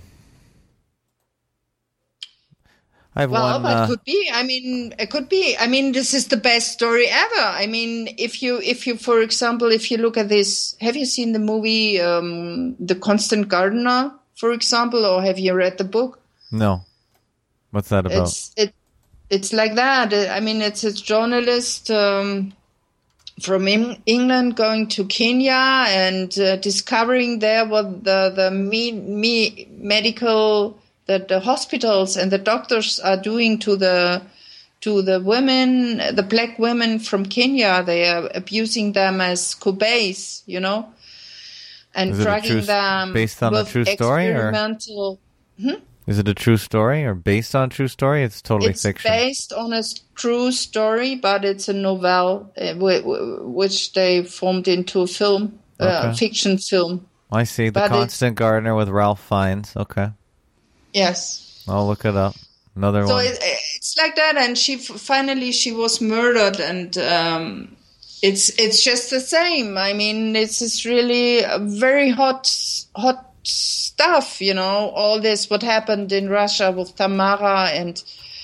But could be. I mean, it could be. I mean, this is the best story ever. I mean, if you, for example, if you look at this, have you seen the movie The Constant Gardener, for example, or have you read the book? No. What's that about? It's like that. I mean, it's a journalist from England going to Kenya and discovering there what the medical, that the hospitals and the doctors are doing to the women, the black women from Kenya. They are abusing them as cobayes, and drugging them based on a true story, or is it a true story or based on a true story? It's totally fiction. It's based on a true story, but it's a novel which they formed into a film, fiction film. I see. The Constant Gardener with Ralph Fiennes. Okay. Yes. I'll look it up. Another one. So it's like that, and she was murdered, and it's just the same. I mean, this is really a very hot stuff, you know. All this, what happened in Russia with Tamara, and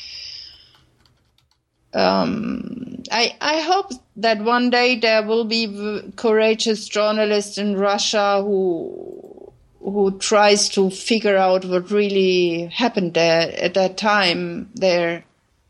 I hope that one day there will be courageous journalists in Russia who tries to figure out what really happened there at that time there.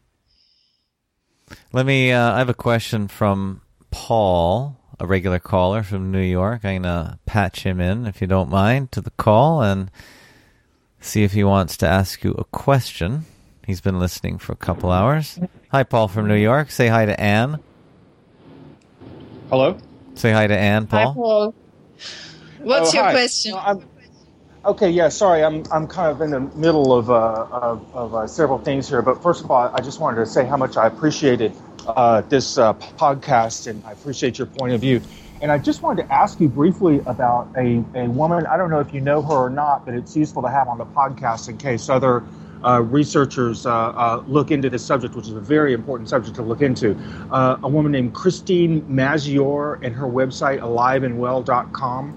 Let me, I have a question from Paul, a regular caller from New York. I'm going to patch him in, if you don't mind, to the call and see if he wants to ask you a question. He's been listening for a couple hours. Hi, Paul from New York. Say hi to Anne. Hello? Say hi to Anne, Paul. Hi, Paul. What's your question? Okay, yeah, sorry, I'm kind of in the middle of several things here, but first of all, I just wanted to say how much I appreciated this podcast, and I appreciate your point of view. And I just wanted to ask you briefly about a woman. I don't know if you know her or not, but it's useful to have on the podcast in case other researchers look into this subject, which is a very important subject to look into. A woman named Christine Mazior and her website, aliveandwell.com.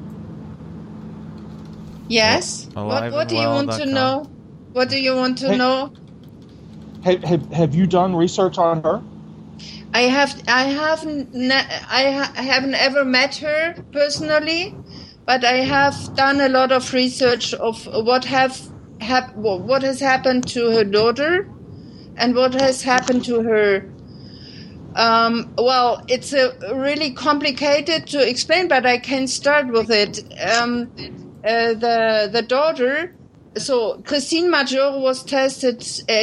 Yes. What do you want to know? What do you want to know? Have you done research on her? I haven't ever met her personally, but I have done a lot of research of what has happened to her daughter and what has happened to her. Well, it's really complicated to explain, but I can start with it. The daughter, so Christine Mazior was tested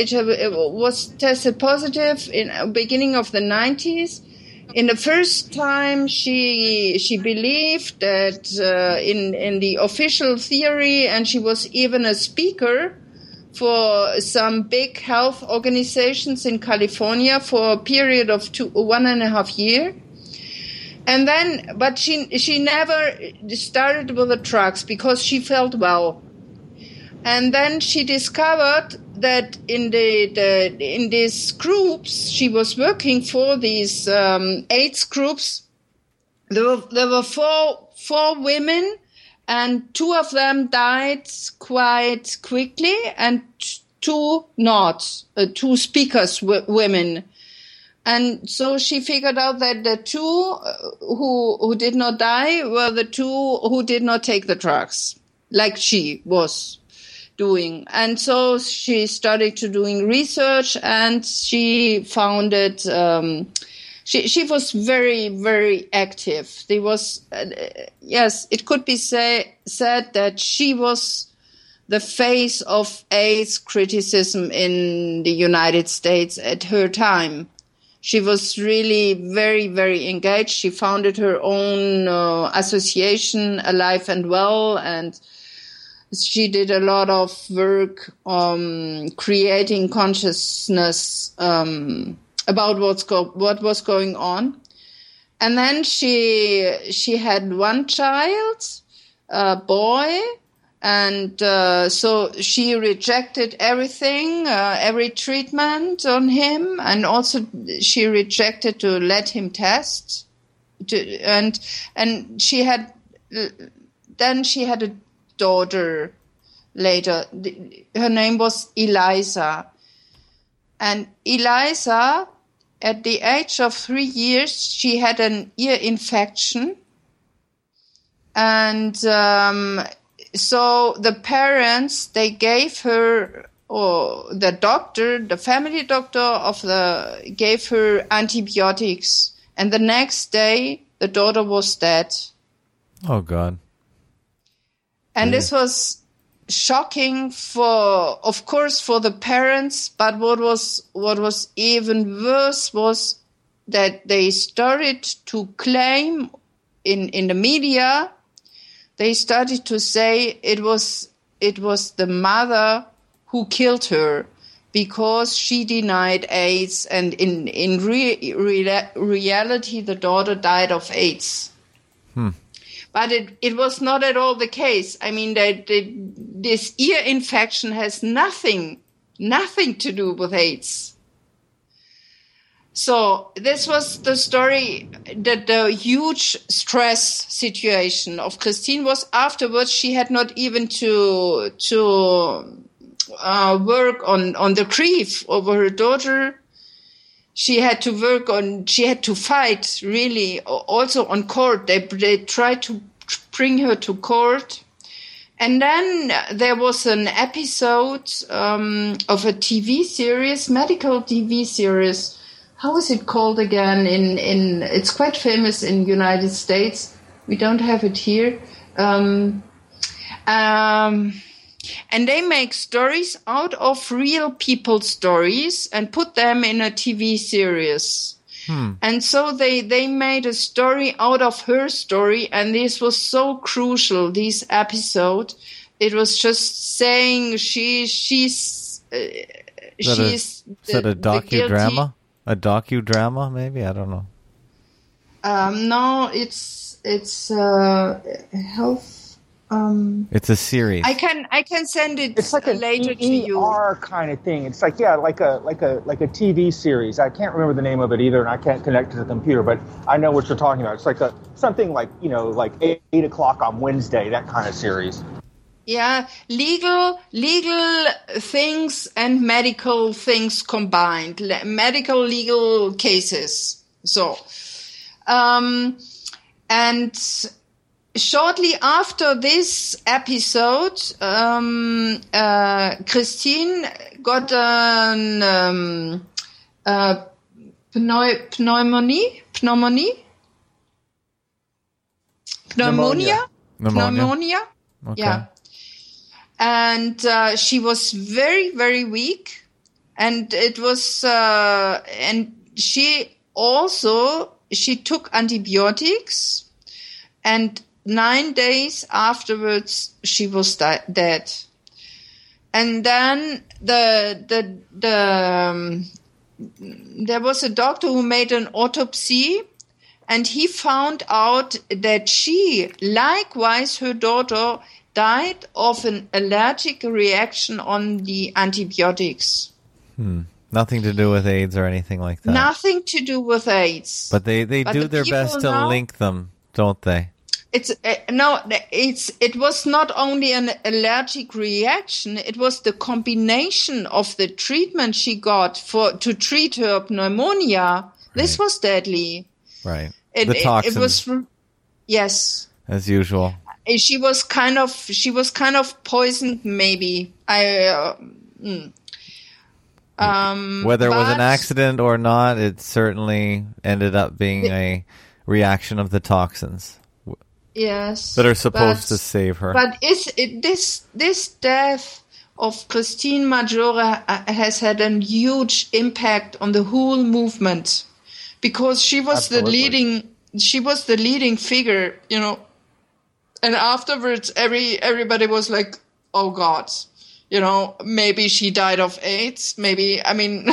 positive in the beginning of the 90s. In the first time, she believed that in the official theory, and she was even a speaker for some big health organizations in California for a period of 1.5 years. And then, but she never started with the drugs because she felt well. And then she discovered that in these groups she was working for, these AIDS groups, there were four women, and 2 of them died quite quickly, and 2 not, 2 speakers women. And so she figured out that the 2 who did not die were the 2 who did not take the drugs, like she was doing. And so she started to doing research, and she founded, she was very, very active. There was, yes, it could be said that she was the face of AIDS criticism in the United States at her time. She was really very, very engaged. She founded her own association, Alive and Well, and she did a lot of work creating consciousness about what was going on. And then she had 1 child, a boy, and so she rejected everything, every treatment on him, and also she rejected to let him test. And she had a daughter later. Her name was Eliza. And Eliza, at the age of 3 years, she had an ear infection. And so the parents, they gave her, or the doctor, the family doctor gave her antibiotics. And the next day, the daughter was dead. Oh, God. And this was shocking of course, for the parents. But what was even worse was that they started to claim in the media they started to say it was the mother who killed her because she denied AIDS, and in reality, the daughter died of AIDS. But it was not at all the case. I mean, this ear infection has nothing to do with AIDS. So this was the story, that the huge stress situation of Christine was afterwards. She had not even to work on the grief over her daughter. She had to fight really also on court. They tried to bring her to court. And then there was an episode of a TV series, medical TV series. How is it called again? It's quite famous in United States. We don't have it here. And they make stories out of real people's stories and put them in a TV series. And so they made a story out of her story, and this was so crucial, this episode. It was just saying she's Is that a docudrama? A docudrama, maybe? I don't know. No, it's health. It's a series. I can send it It's like later to you. ER kind of thing. It's like like a TV series. I can't remember the name of it either, and I can't connect to the computer, but I know what you're talking about. It's like something like 8:00 on Wednesday, that kind of series. Yeah, legal things and medical things combined, medical legal cases. So, and shortly after this episode, Christine got an pneumonia. Okay. Yeah. And she was very, very weak, and it was, and she took antibiotics, and 9 days afterwards she was dead. And then there was a doctor who made an autopsy, and he found out that she, likewise her daughter, died of an allergic reaction on the antibiotics. Nothing to do with AIDS or anything like that. Nothing to do with AIDS. But they do their best to link them, don't they? It was not only an allergic reaction, it was the combination of the treatment she got to treat her pneumonia. Right. This was deadly. Right. The toxins. It was, yes. As usual. She was kind of poisoned, maybe. Whether it was an accident or not, it certainly ended up being a reaction of the toxins. Yes, that are supposed to save her. But this death of Christine Maggiore has had a huge impact on the whole movement, because she was the leading figure, And afterwards, everybody was like, "Oh God, maybe she died of AIDS. Maybe, I mean."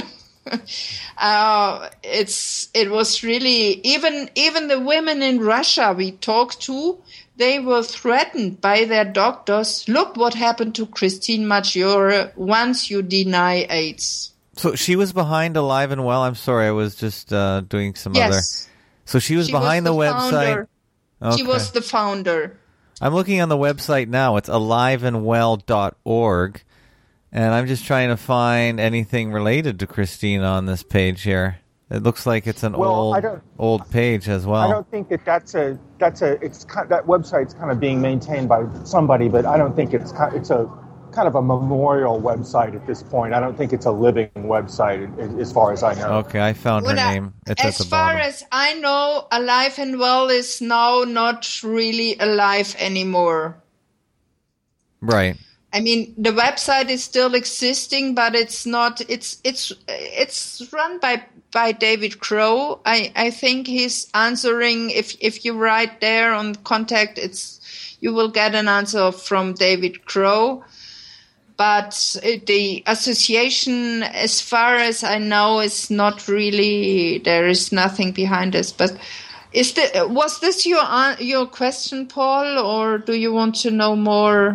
It was really, even the women in Russia we talked to, they were threatened by their doctors. Look what happened to Christine Maggiore once you deny AIDS. So she was behind Alive and Well. I'm sorry, I was just doing some other. So she was behind the website. Okay. She was the founder. I'm looking on the website now. It's aliveandwell.org. And I'm just trying to find anything related to Christine on this page here. It looks like it's an old page as well. I don't think that that website's kind of being maintained by somebody, but I don't think it's a kind of a memorial website at this point. I don't think it's a living website as far as I know. Okay, I found her name. It's as at the far bottom. as I know, Alive and Well is now not really alive anymore. Right. I mean, the website is still existing, but it's not. It's run by David Crow. I think he's answering. If you write there on contact, you will get an answer from David Crow. But the association, as far as I know, is not really, there is nothing behind this. But was this your question, Paul, or do you want to know more?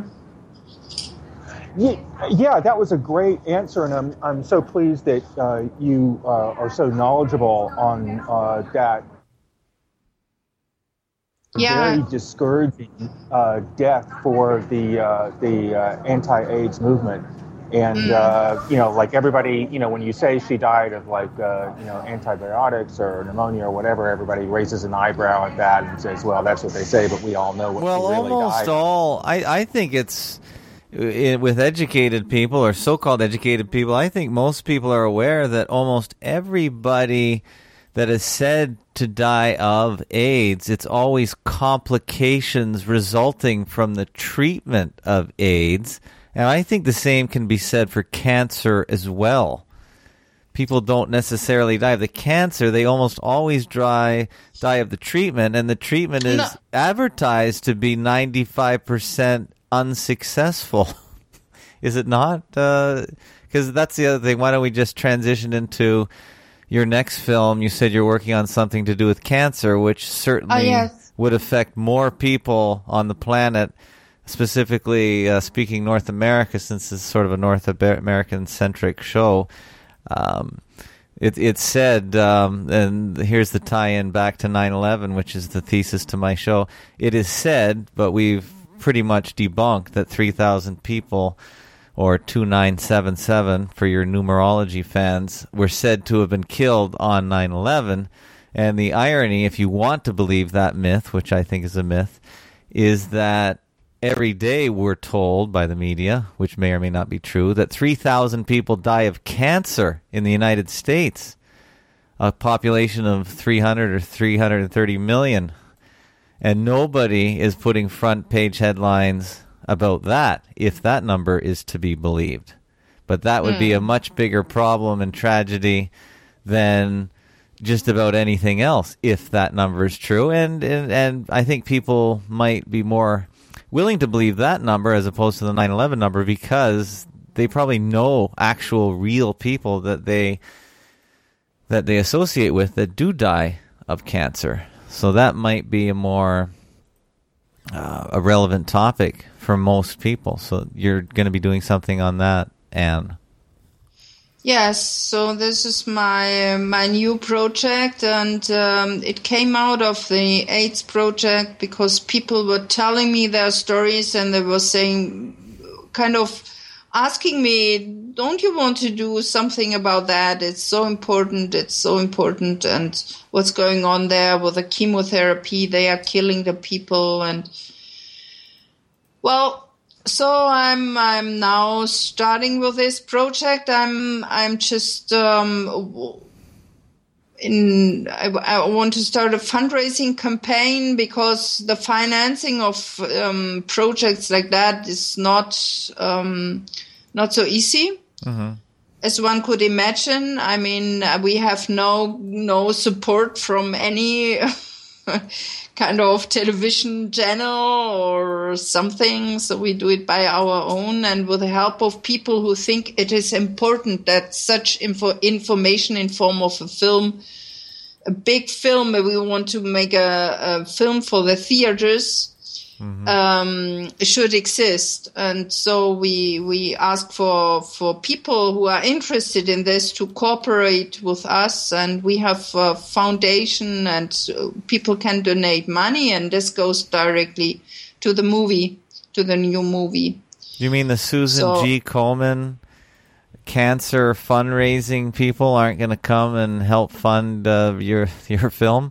Yeah, that was a great answer, and I'm so pleased that you are so knowledgeable on that. Yeah. Very discouraging death for the anti-AIDS movement, and like everybody, when you say she died of antibiotics or pneumonia or whatever, everybody raises an eyebrow at that and says, "Well, that's what they say," but we all know what she really almost died. I think it's with educated people or so-called educated people. I think most people are aware that almost everybody that is said to die of AIDS, it's always complications resulting from the treatment of AIDS. And I think the same can be said for cancer as well. People don't necessarily die of the cancer. They almost always die of the treatment, and the treatment is advertised to be 95% unsuccessful. Is it not? Because that's the other thing. Why don't we just transition into your next film? You said you're working on something to do with cancer, which certainly would affect more people on the planet, specifically speaking North America, since it's sort of a North American-centric show. It's said, and here's the tie-in back to 9/11, which is the thesis to my show. It is said, but we've pretty much debunked, that 3,000 people, or 2977 for your numerology fans, were said to have been killed on 9/11. And the irony, if you want to believe that myth, which I think is a myth, is that every day we're told by the media, which may or may not be true, that 3,000 people die of cancer in the United States, a population of 300 or 330 million. And nobody is putting front page headlines about that, if that number is to be believed. But that would be a much bigger problem and tragedy than just about anything else, if that number is true. And I think people might be more willing to believe that number as opposed to the 9/11 number, because they probably know actual real people that they associate with that do die of cancer. So that might be a more a relevant topic for most people. So you're going to be doing something on that, Anne. Yes, so this is my new project, and it came out of the AIDS project because people were telling me their stories, and they were saying, kind of asking me, don't you want to do something about that? It's so important, and what's going on there with the chemotherapy, they are killing the people, and well, so I'm now starting with this project. I'm just I want to start a fundraising campaign, because the financing of projects like that is not so easy as one could imagine. I mean, we have no support from any kind of television channel or something, so we do it by our own, and with the help of people who think it is important that such information in form of a film, a big film, we want to make a film for the theaters, should exist. And so we ask for people who are interested in this to cooperate with us, and we have a foundation, and people can donate money, and this goes directly to the movie, to the new movie. You mean the Susan G. Komen cancer fundraising people aren't going to come and help fund your film?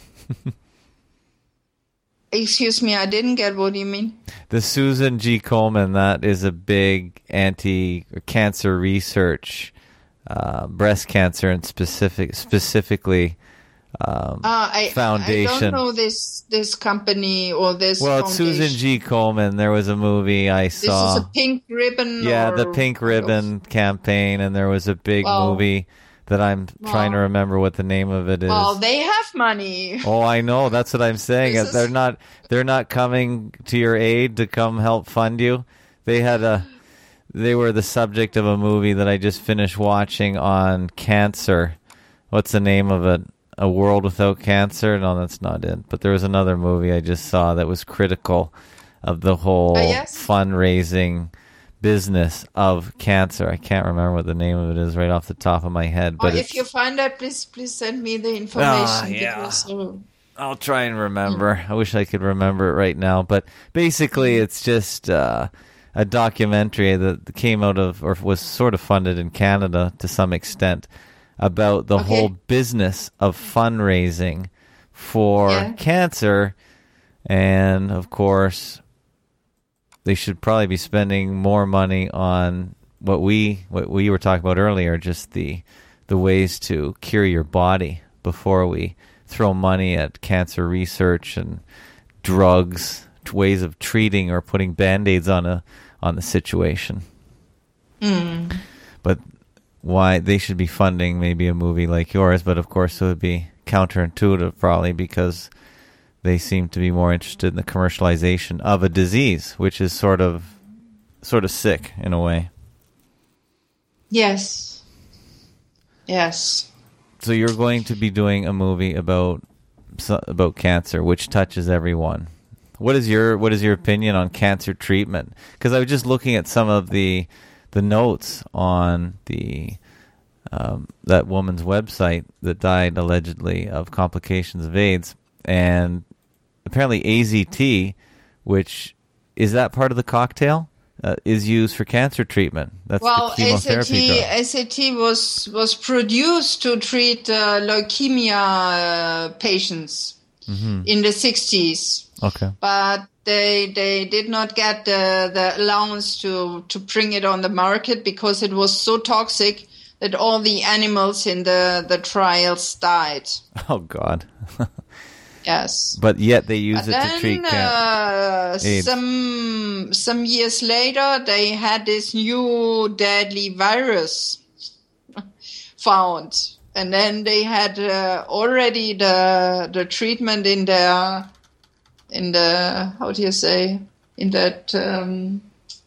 Excuse me, I didn't get what you mean. The Susan G. Komen, that is a big anti-cancer research, breast cancer and specifically foundation. I don't know this company or this Well, it's foundation. Susan G. Komen. There was a movie I saw. This is a pink ribbon? Yeah, the pink ribbon campaign, and there was a big movie that I'm trying to remember what the name of it is. Well, they have money. Oh, I know. That's what I'm saying. They're not coming to your aid to come help fund you. They were the subject of a movie that I just finished watching on cancer. What's the name of it? A World Without Cancer? No, that's not it. But there was another movie I just saw that was critical of the whole fundraising business of cancer. I can't remember what the name of it is right off the top of my head. But if you find that, please send me the information. Because, I'll try and remember. I wish I could remember it right now. But basically, it's just a documentary that came out of, or was sort of funded in Canada to some extent, about the whole business of fundraising for cancer. And, of course, they should probably be spending more money on what we were talking about earlier, just the ways to cure your body before we throw money at cancer research and drugs, ways of treating or putting Band-Aids on the situation. But why they should be funding maybe a movie like yours, but of course it would be counterintuitive probably because they seem to be more interested in the commercialization of a disease, which is sort of sick in a way. Yes. So you're going to be doing a movie about cancer, which touches everyone. What is your opinion on cancer treatment? Because I was just looking at some of the notes on the that woman's website that died allegedly of complications of AIDS, and apparently AZT, which is that part of the cocktail, is used for cancer treatment. That's the chemotherapy drug. AZT was produced to treat leukemia patients in the 60s. Okay. But they did not get the allowance to bring it on the market because it was so toxic that all the animals in the trials died. Oh, God. Yes. But yet they use it to treat AIDS. Some years later, they had this new deadly virus found. And then they had already the treatment in the how do you say, in the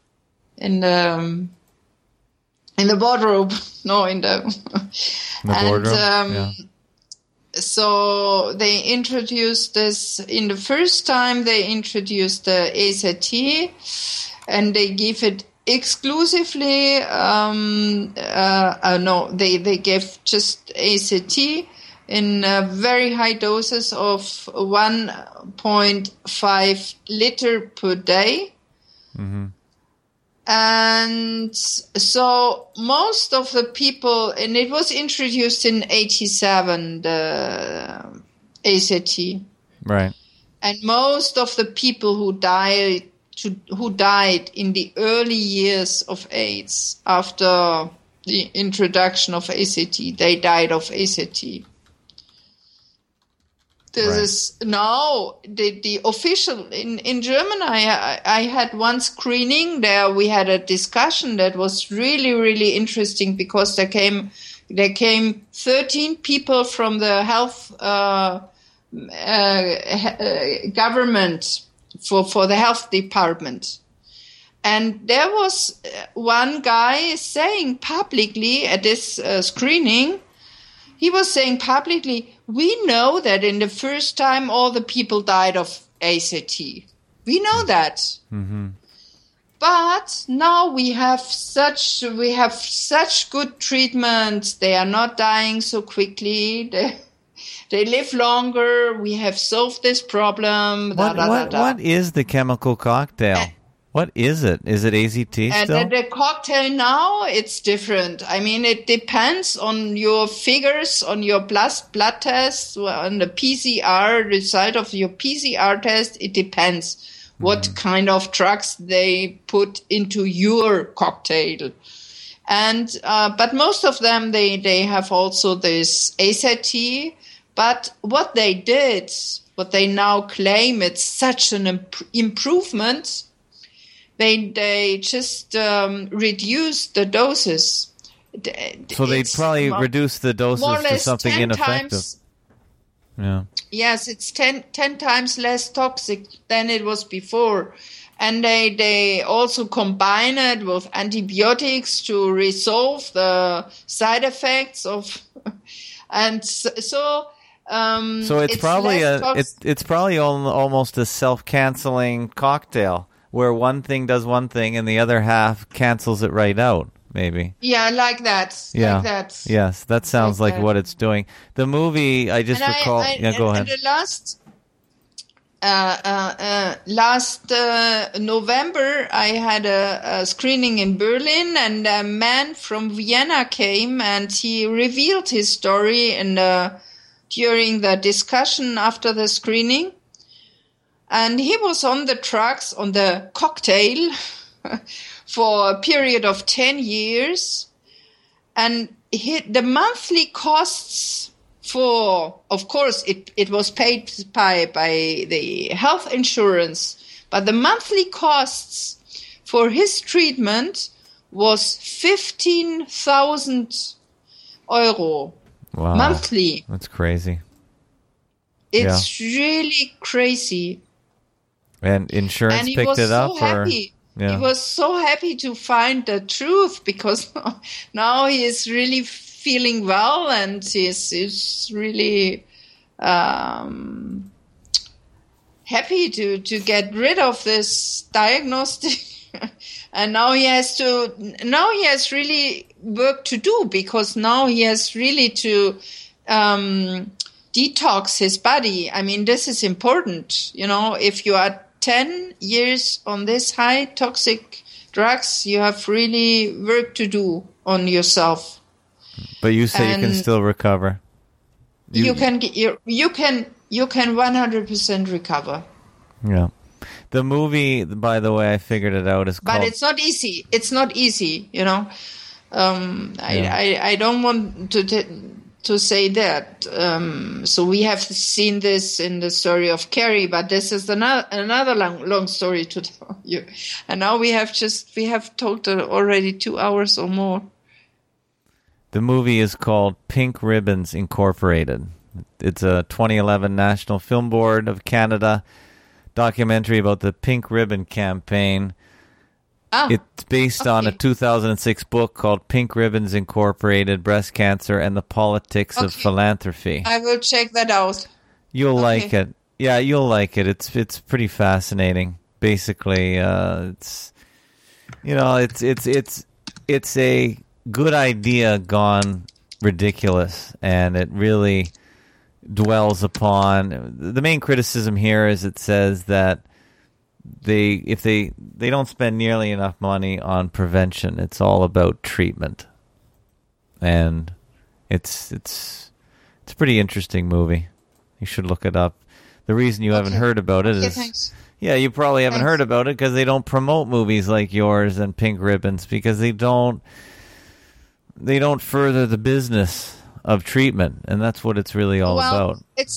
wardrobe. No, in the wardrobe. So they introduced this in the first time. They introduced the AZT, and they give it exclusively. They gave just AZT in very high doses of 1.5 liter per day. Mm-hmm. And so most of the people, and it was introduced in 1987, the AZT. Right. And most of the people who died in the early years of AIDS after the introduction of AZT, they died of AZT. This is now the official in Germany. I had one screening there. We had a discussion that was really, really interesting because there came 13 people from the health government for the health department. And there was one guy saying publicly at this screening, he was saying publicly, we know that in the first time all the people died of AZT. We know that. Mm-hmm. But now we have such good treatment. They are not dying so quickly. They live longer. We have solved this problem. What is the chemical cocktail? What is it? Is it AZT still? And the cocktail now, it's different. I mean, it depends on your figures, on your blood test, on the PCR, result of your PCR test. It depends what kind of drugs they put into your cocktail. And but most of them, they have also this AZT. But what they did, what they now claim, it's such an improvement. They just reduced the doses So they'd probably reduce the doses more or to less something 10 ineffective. times. Yeah. Yes, it's 10 times less toxic than it was before. And they also combine it with antibiotics to resolve the side effects of, and so it's probably it's probably almost a self-canceling cocktail where one thing does one thing and the other half cancels it right out. Maybe. Yeah, like that. Yeah. Like that. Yes, that sounds like that. what it's doing. The movie, I just recall. Go ahead. And the last November, I had a screening in Berlin, and a man from Vienna came, and he revealed his story during the discussion after the screening. And he was on the drugs, on the cocktail, for a period of 10 years. And the monthly costs for, of course, it was paid by the health insurance, but the monthly costs for his treatment was 15,000 euro. Wow. Monthly. That's crazy. It's really crazy. And insurance picked it up? And he was so happy. He was so happy to find the truth, because now he is really feeling well, and he's really happy to get rid of this diagnostic. And now he has really work to do, because now he has really to detox his body. I mean, this is important. You know, if you are 10 years on this high toxic drugs, you have really work to do on yourself. But you say you can still recover. You can 100% recover. Yeah. The movie, by the way, I figured it out, is called... But it's not easy. It's not easy, you know. I don't want to say that. So we have seen this in the story of Carrie, but this is another long story to tell you. And now we have talked already 2 hours or more. The movie is called Pink Ribbons Incorporated. It's a 2011 National Film Board of Canada documentary about the Pink Ribbon campaign. It's based on a 2006 book called Pink Ribbons Incorporated, Breast Cancer and the Politics of Philanthropy. I will check that out. You'll like it. Yeah, you'll like it. It's pretty fascinating. Basically, it's a good idea gone ridiculous, and it really dwells upon the main criticism here is it says that if they don't spend nearly enough money on prevention. It's all about treatment, and it's a pretty interesting movie. You should look it up. The reason you haven't heard about it is thanks. Yeah, you probably haven't heard about it because they don't promote movies like yours and Pink Ribbons, because they don't further the business of treatment, and that's what it's really all about.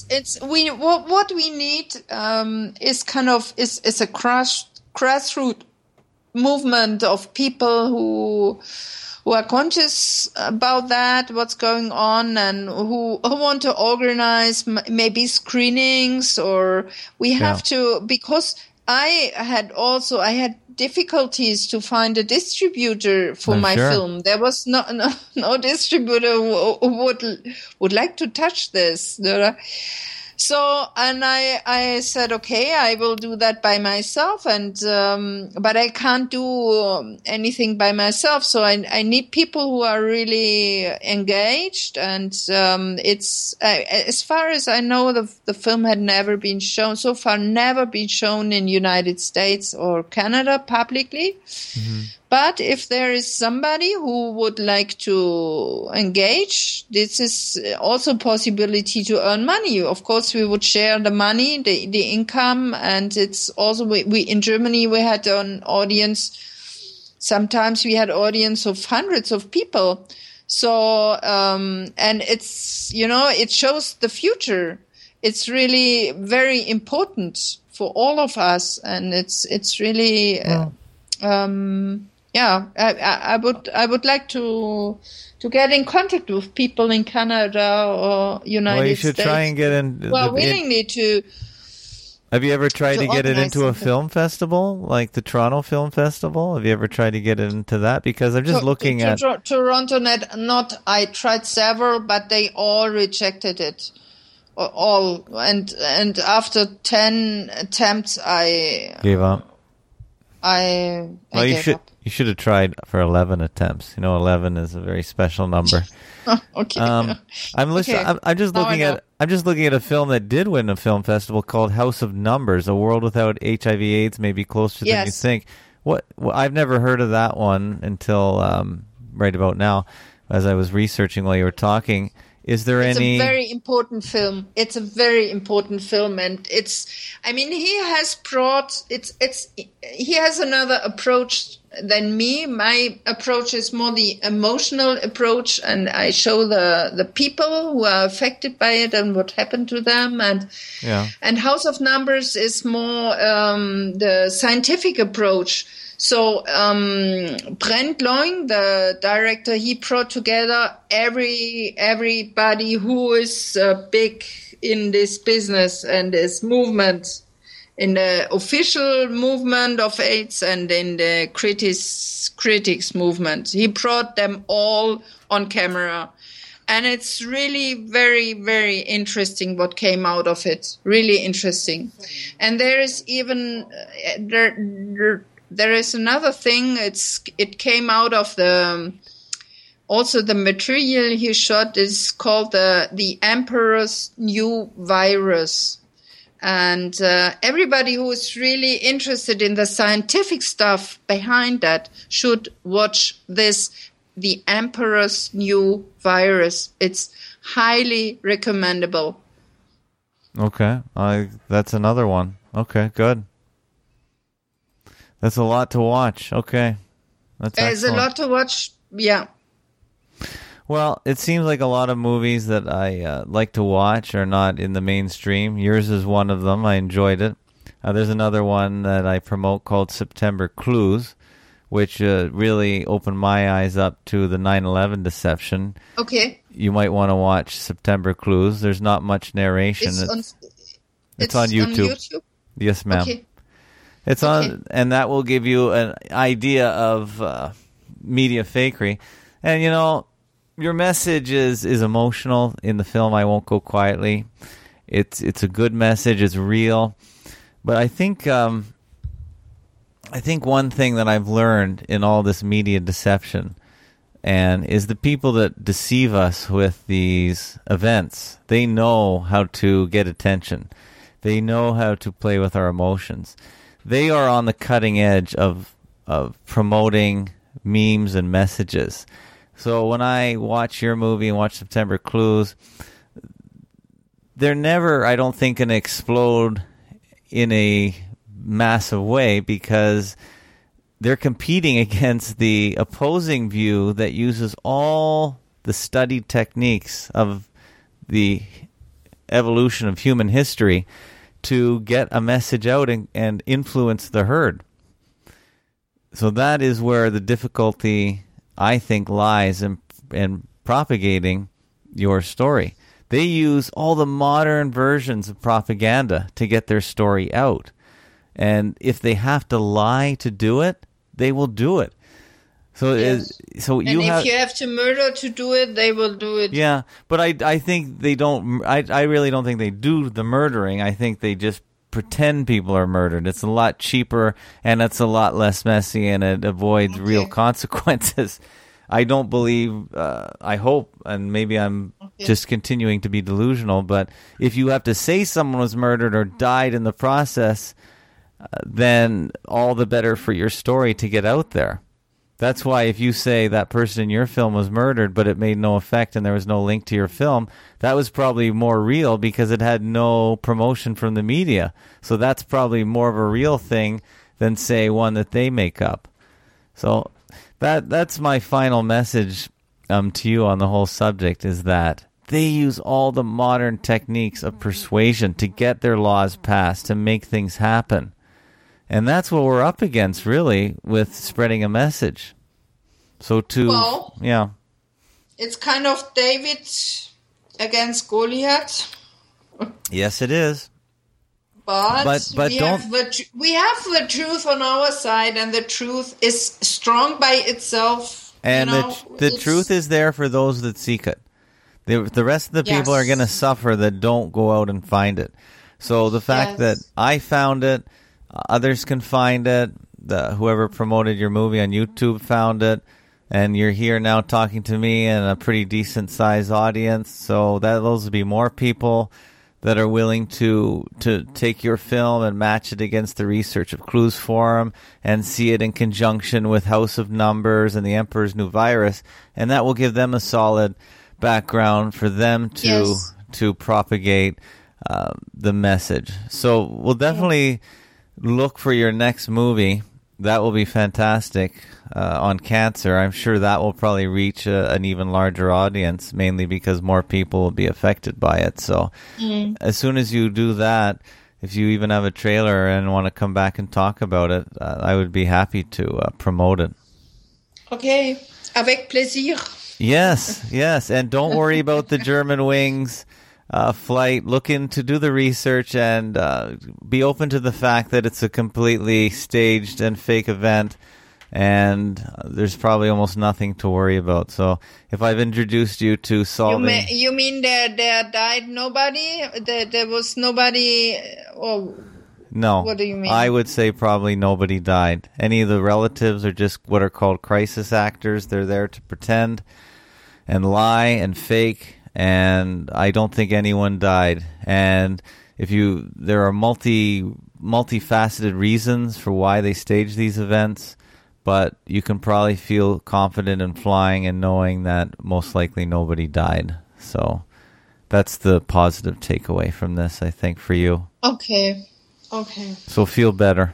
What we need is kind of is a grassroots movement of people who are conscious about that, what's going on, and who want to organize maybe screenings, or we have to, because I had difficulties to find a distributor for my film. There was no distributor who would like to touch this. So, and I said, okay, I will do that by myself, and but I can't do anything by myself. So I need people who are really engaged, and it's as far as I know, the film had never been shown in United States or Canada publicly. Mm-hmm. But if there is somebody who would like to engage, this is also a possibility to earn money. Of course, we would share the money, the income, and it's also we in Germany we had an audience. Sometimes we had audience of hundreds of people. So and it's it shows the future. It's really very important for all of us, and it's really. I would like to get in contact with people in Canada or United States. Well, you should try and get in. Well, willingly to. Have you ever tried to get it into a something. film festival, like the Toronto Film Festival? Have you ever tried to get it into that? Because I'm just looking at Toronto. I tried several, but they all rejected it. All and after 10 attempts, I gave up. I gave up. You should have tried for 11 attempts. 11 is a very special number. Okay. I'm listening. Okay. I'm just looking at. I'm just looking at a film that did win a film festival called House of Numbers. A world without HIV/AIDS may be closer than you think. What? I've never heard of that one until right about now, as I was researching while you were talking. Is there any? It's a very important film. It's a very important film, and he has brought. He has another approach than me. My approach is more the emotional approach, and I show the people who are affected by it and what happened to them, and House of Numbers is more the scientific approach. So Brent Loing, the director, he brought together everybody who is big in this business and this movement, in the official movement of AIDS and in the critics movement. He brought them all on camera. And it's really very, very interesting what came out of it. Really interesting. And there is even... There is another thing. It came out of also the material he shot is called the Emperor's New Virus, and everybody who is really interested in the scientific stuff behind that should watch this, the Emperor's New Virus. It's highly recommendable. Okay, that's another one. Okay, good. That's a lot to watch. Okay. There's a lot to watch. Yeah. Well, it seems like a lot of movies that I like to watch are not in the mainstream. Yours is one of them. I enjoyed it. There's another one that I promote called September Clues, which really opened my eyes up to the 9/11 deception. Okay. You might want to watch September Clues. There's not much narration. It's on YouTube. Yes, ma'am. Okay. It's on, and that will give you an idea of media fakery. And, your message is emotional in the film. I won't go quietly. It's a good message. It's real. But I think one thing that I've learned in all this media deception is the people that deceive us with these events. They know how to get attention. They know how to play with our emotions. They are on the cutting edge of promoting memes and messages. So when I watch your movie and watch September Clues, they're never, I don't think, going to explode in a massive way because they're competing against the opposing view that uses all the studied techniques of the evolution of human history to get a message out and influence the herd. So that is where the difficulty, I think, lies in propagating your story. They use all the modern versions of propaganda to get their story out. And if they have to lie to do it, they will do it. So, yes. If you have to murder to do it, they will do it. Yeah, but I think they don't. I really don't think they do the murdering. I think they just pretend people are murdered. It's a lot cheaper and it's a lot less messy, and it avoids real consequences. I don't believe. I hope, and maybe I'm just continuing to be delusional. But if you have to say someone was murdered or died in the process, then all the better for your story to get out there. That's why if you say that person in your film was murdered, but it made no effect and there was no link to your film, that was probably more real because it had no promotion from the media. So that's probably more of a real thing than, say, one that they make up. So that's my final message to you on the whole subject, is that they use all the modern techniques of persuasion to get their laws passed, to make things happen. And that's what we're up against, really, with spreading a message. So it's kind of David against Goliath. Yes, it is. But we don't. We have the truth on our side, and the truth is strong by itself. And the truth is there for those that seek it. The rest of the people are going to suffer that don't go out and find it. So the fact that I found it, others can find it. Whoever promoted your movie on YouTube found it, and you're here now talking to me and a pretty decent sized audience. So those will be more people that are willing to take your film and match it against the research of Clues Forum and see it in conjunction with House of Numbers and the Emperor's New Virus, and that will give them a solid background for them to propagate the message. So we'll definitely look for your next movie. That will be fantastic on cancer. I'm sure that will probably reach an even larger audience, mainly because more people will be affected by it. So as soon as you do that, if you even have a trailer and want to come back and talk about it, I would be happy to promote it. Okay, avec plaisir. Yes. And don't worry about the Germanwings flight. Look into do the research and be open to the fact that it's a completely staged and fake event, and there's probably almost nothing to worry about. So if I've introduced you to solving... You mean there died nobody? There was nobody... No. What do you mean? I would say probably nobody died. Any of the relatives are just what are called crisis actors. They're there to pretend and lie and fake, and I don't think anyone died. And there are multifaceted reasons for why they stage these events, but you can probably feel confident in flying and knowing that most likely nobody died. So that's the positive takeaway from this, I think, for you. Okay. So feel better.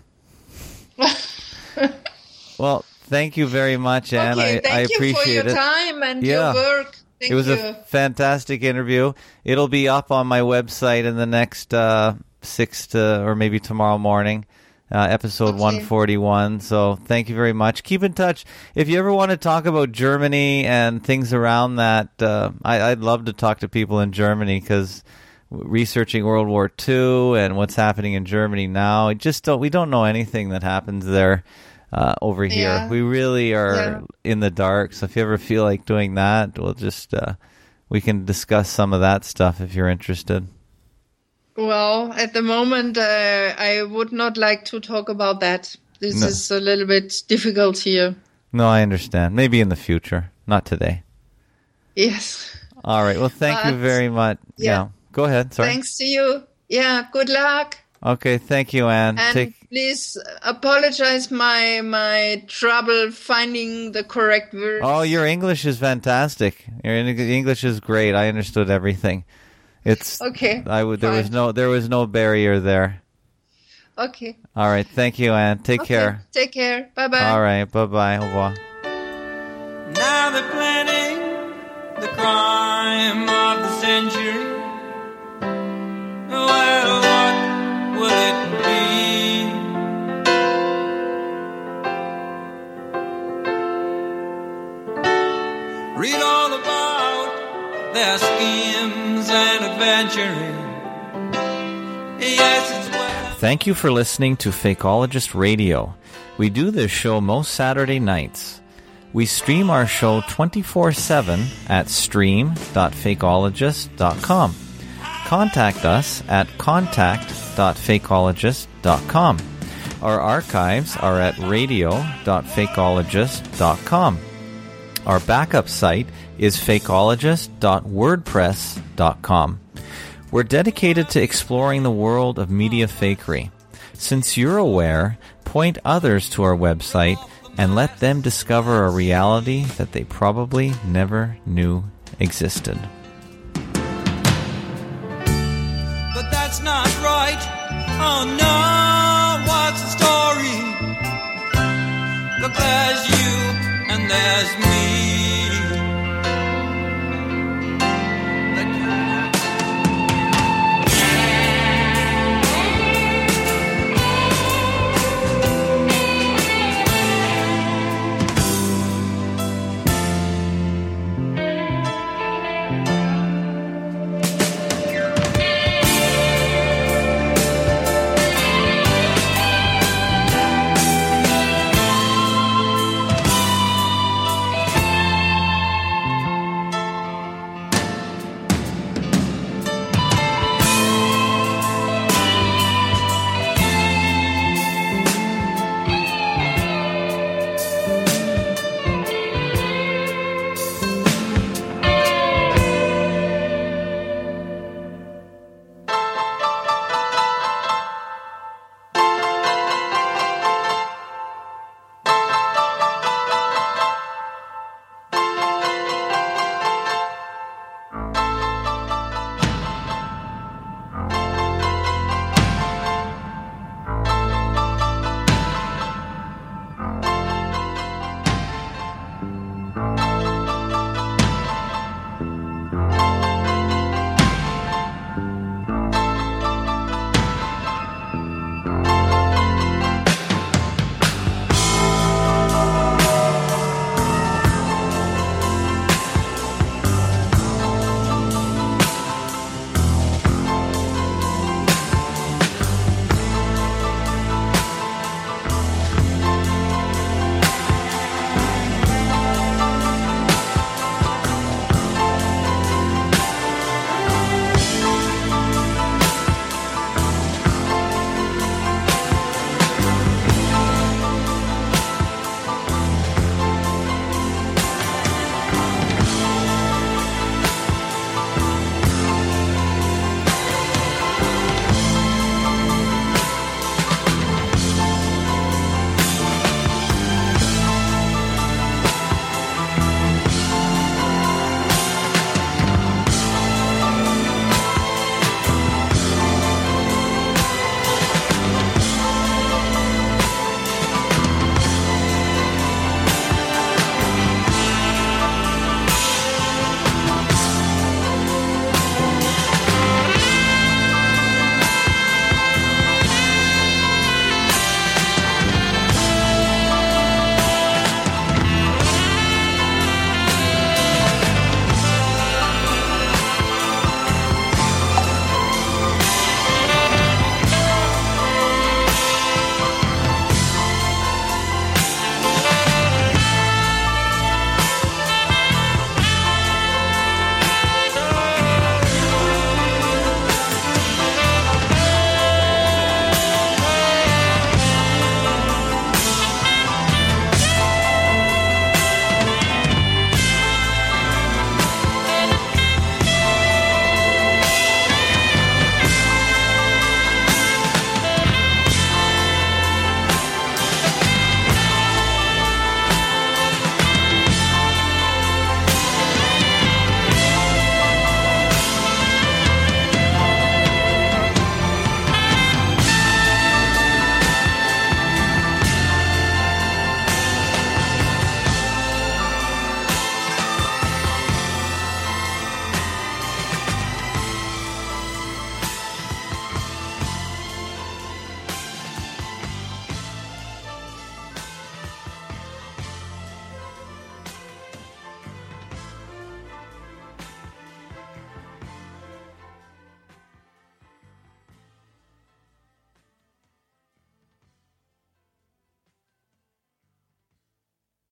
Well, thank you very much, Anne. I appreciate it. Thank you for your time and your work. It was a fantastic interview. It'll be up on my website in the next 6 to, or maybe tomorrow morning, episode 141. So thank you very much. Keep in touch. If you ever want to talk about Germany and things around that, I'd love to talk to people in Germany, because researching World War II and what's happening in Germany now, we don't know anything that happens there. Over here, we really are in the dark. So if you ever feel like doing that, we'll just we can discuss some of that stuff if you're interested. Well, at the moment, I would not like to talk about that. This is a little bit difficult here. No, I understand. Maybe in the future, not today. Yes. All right. Well, thank you very much. Yeah. Go ahead. Sorry. Thanks to you. Yeah. Good luck. Okay, thank you, Anne. And please apologize my trouble finding the correct words. Oh, your English is fantastic. Your English is great. I understood everything. It's okay. There was no barrier there. Okay. All right. Thank you, Anne. Take care. Take care. Bye-bye. All right. Bye-bye. Au revoir. Now they're planning the crime of the century. Well, what will it be? Read all about their schemes and adventuring. Yes, it's well. Thank you for listening to Fakeologist Radio. We do this show most Saturday nights. We stream our show 24/7 at stream.fakeologist.com. Contact us at contact.fakeologist.com. Our archives are at radio.fakeologist.com. Our backup site is fakeologist.wordpress.com. We're dedicated to exploring the world of media fakery. Since you're aware, point others to our website and let them discover a reality that they probably never knew existed. But that's not right. Oh no, what's the story? Look, there's you and there's me.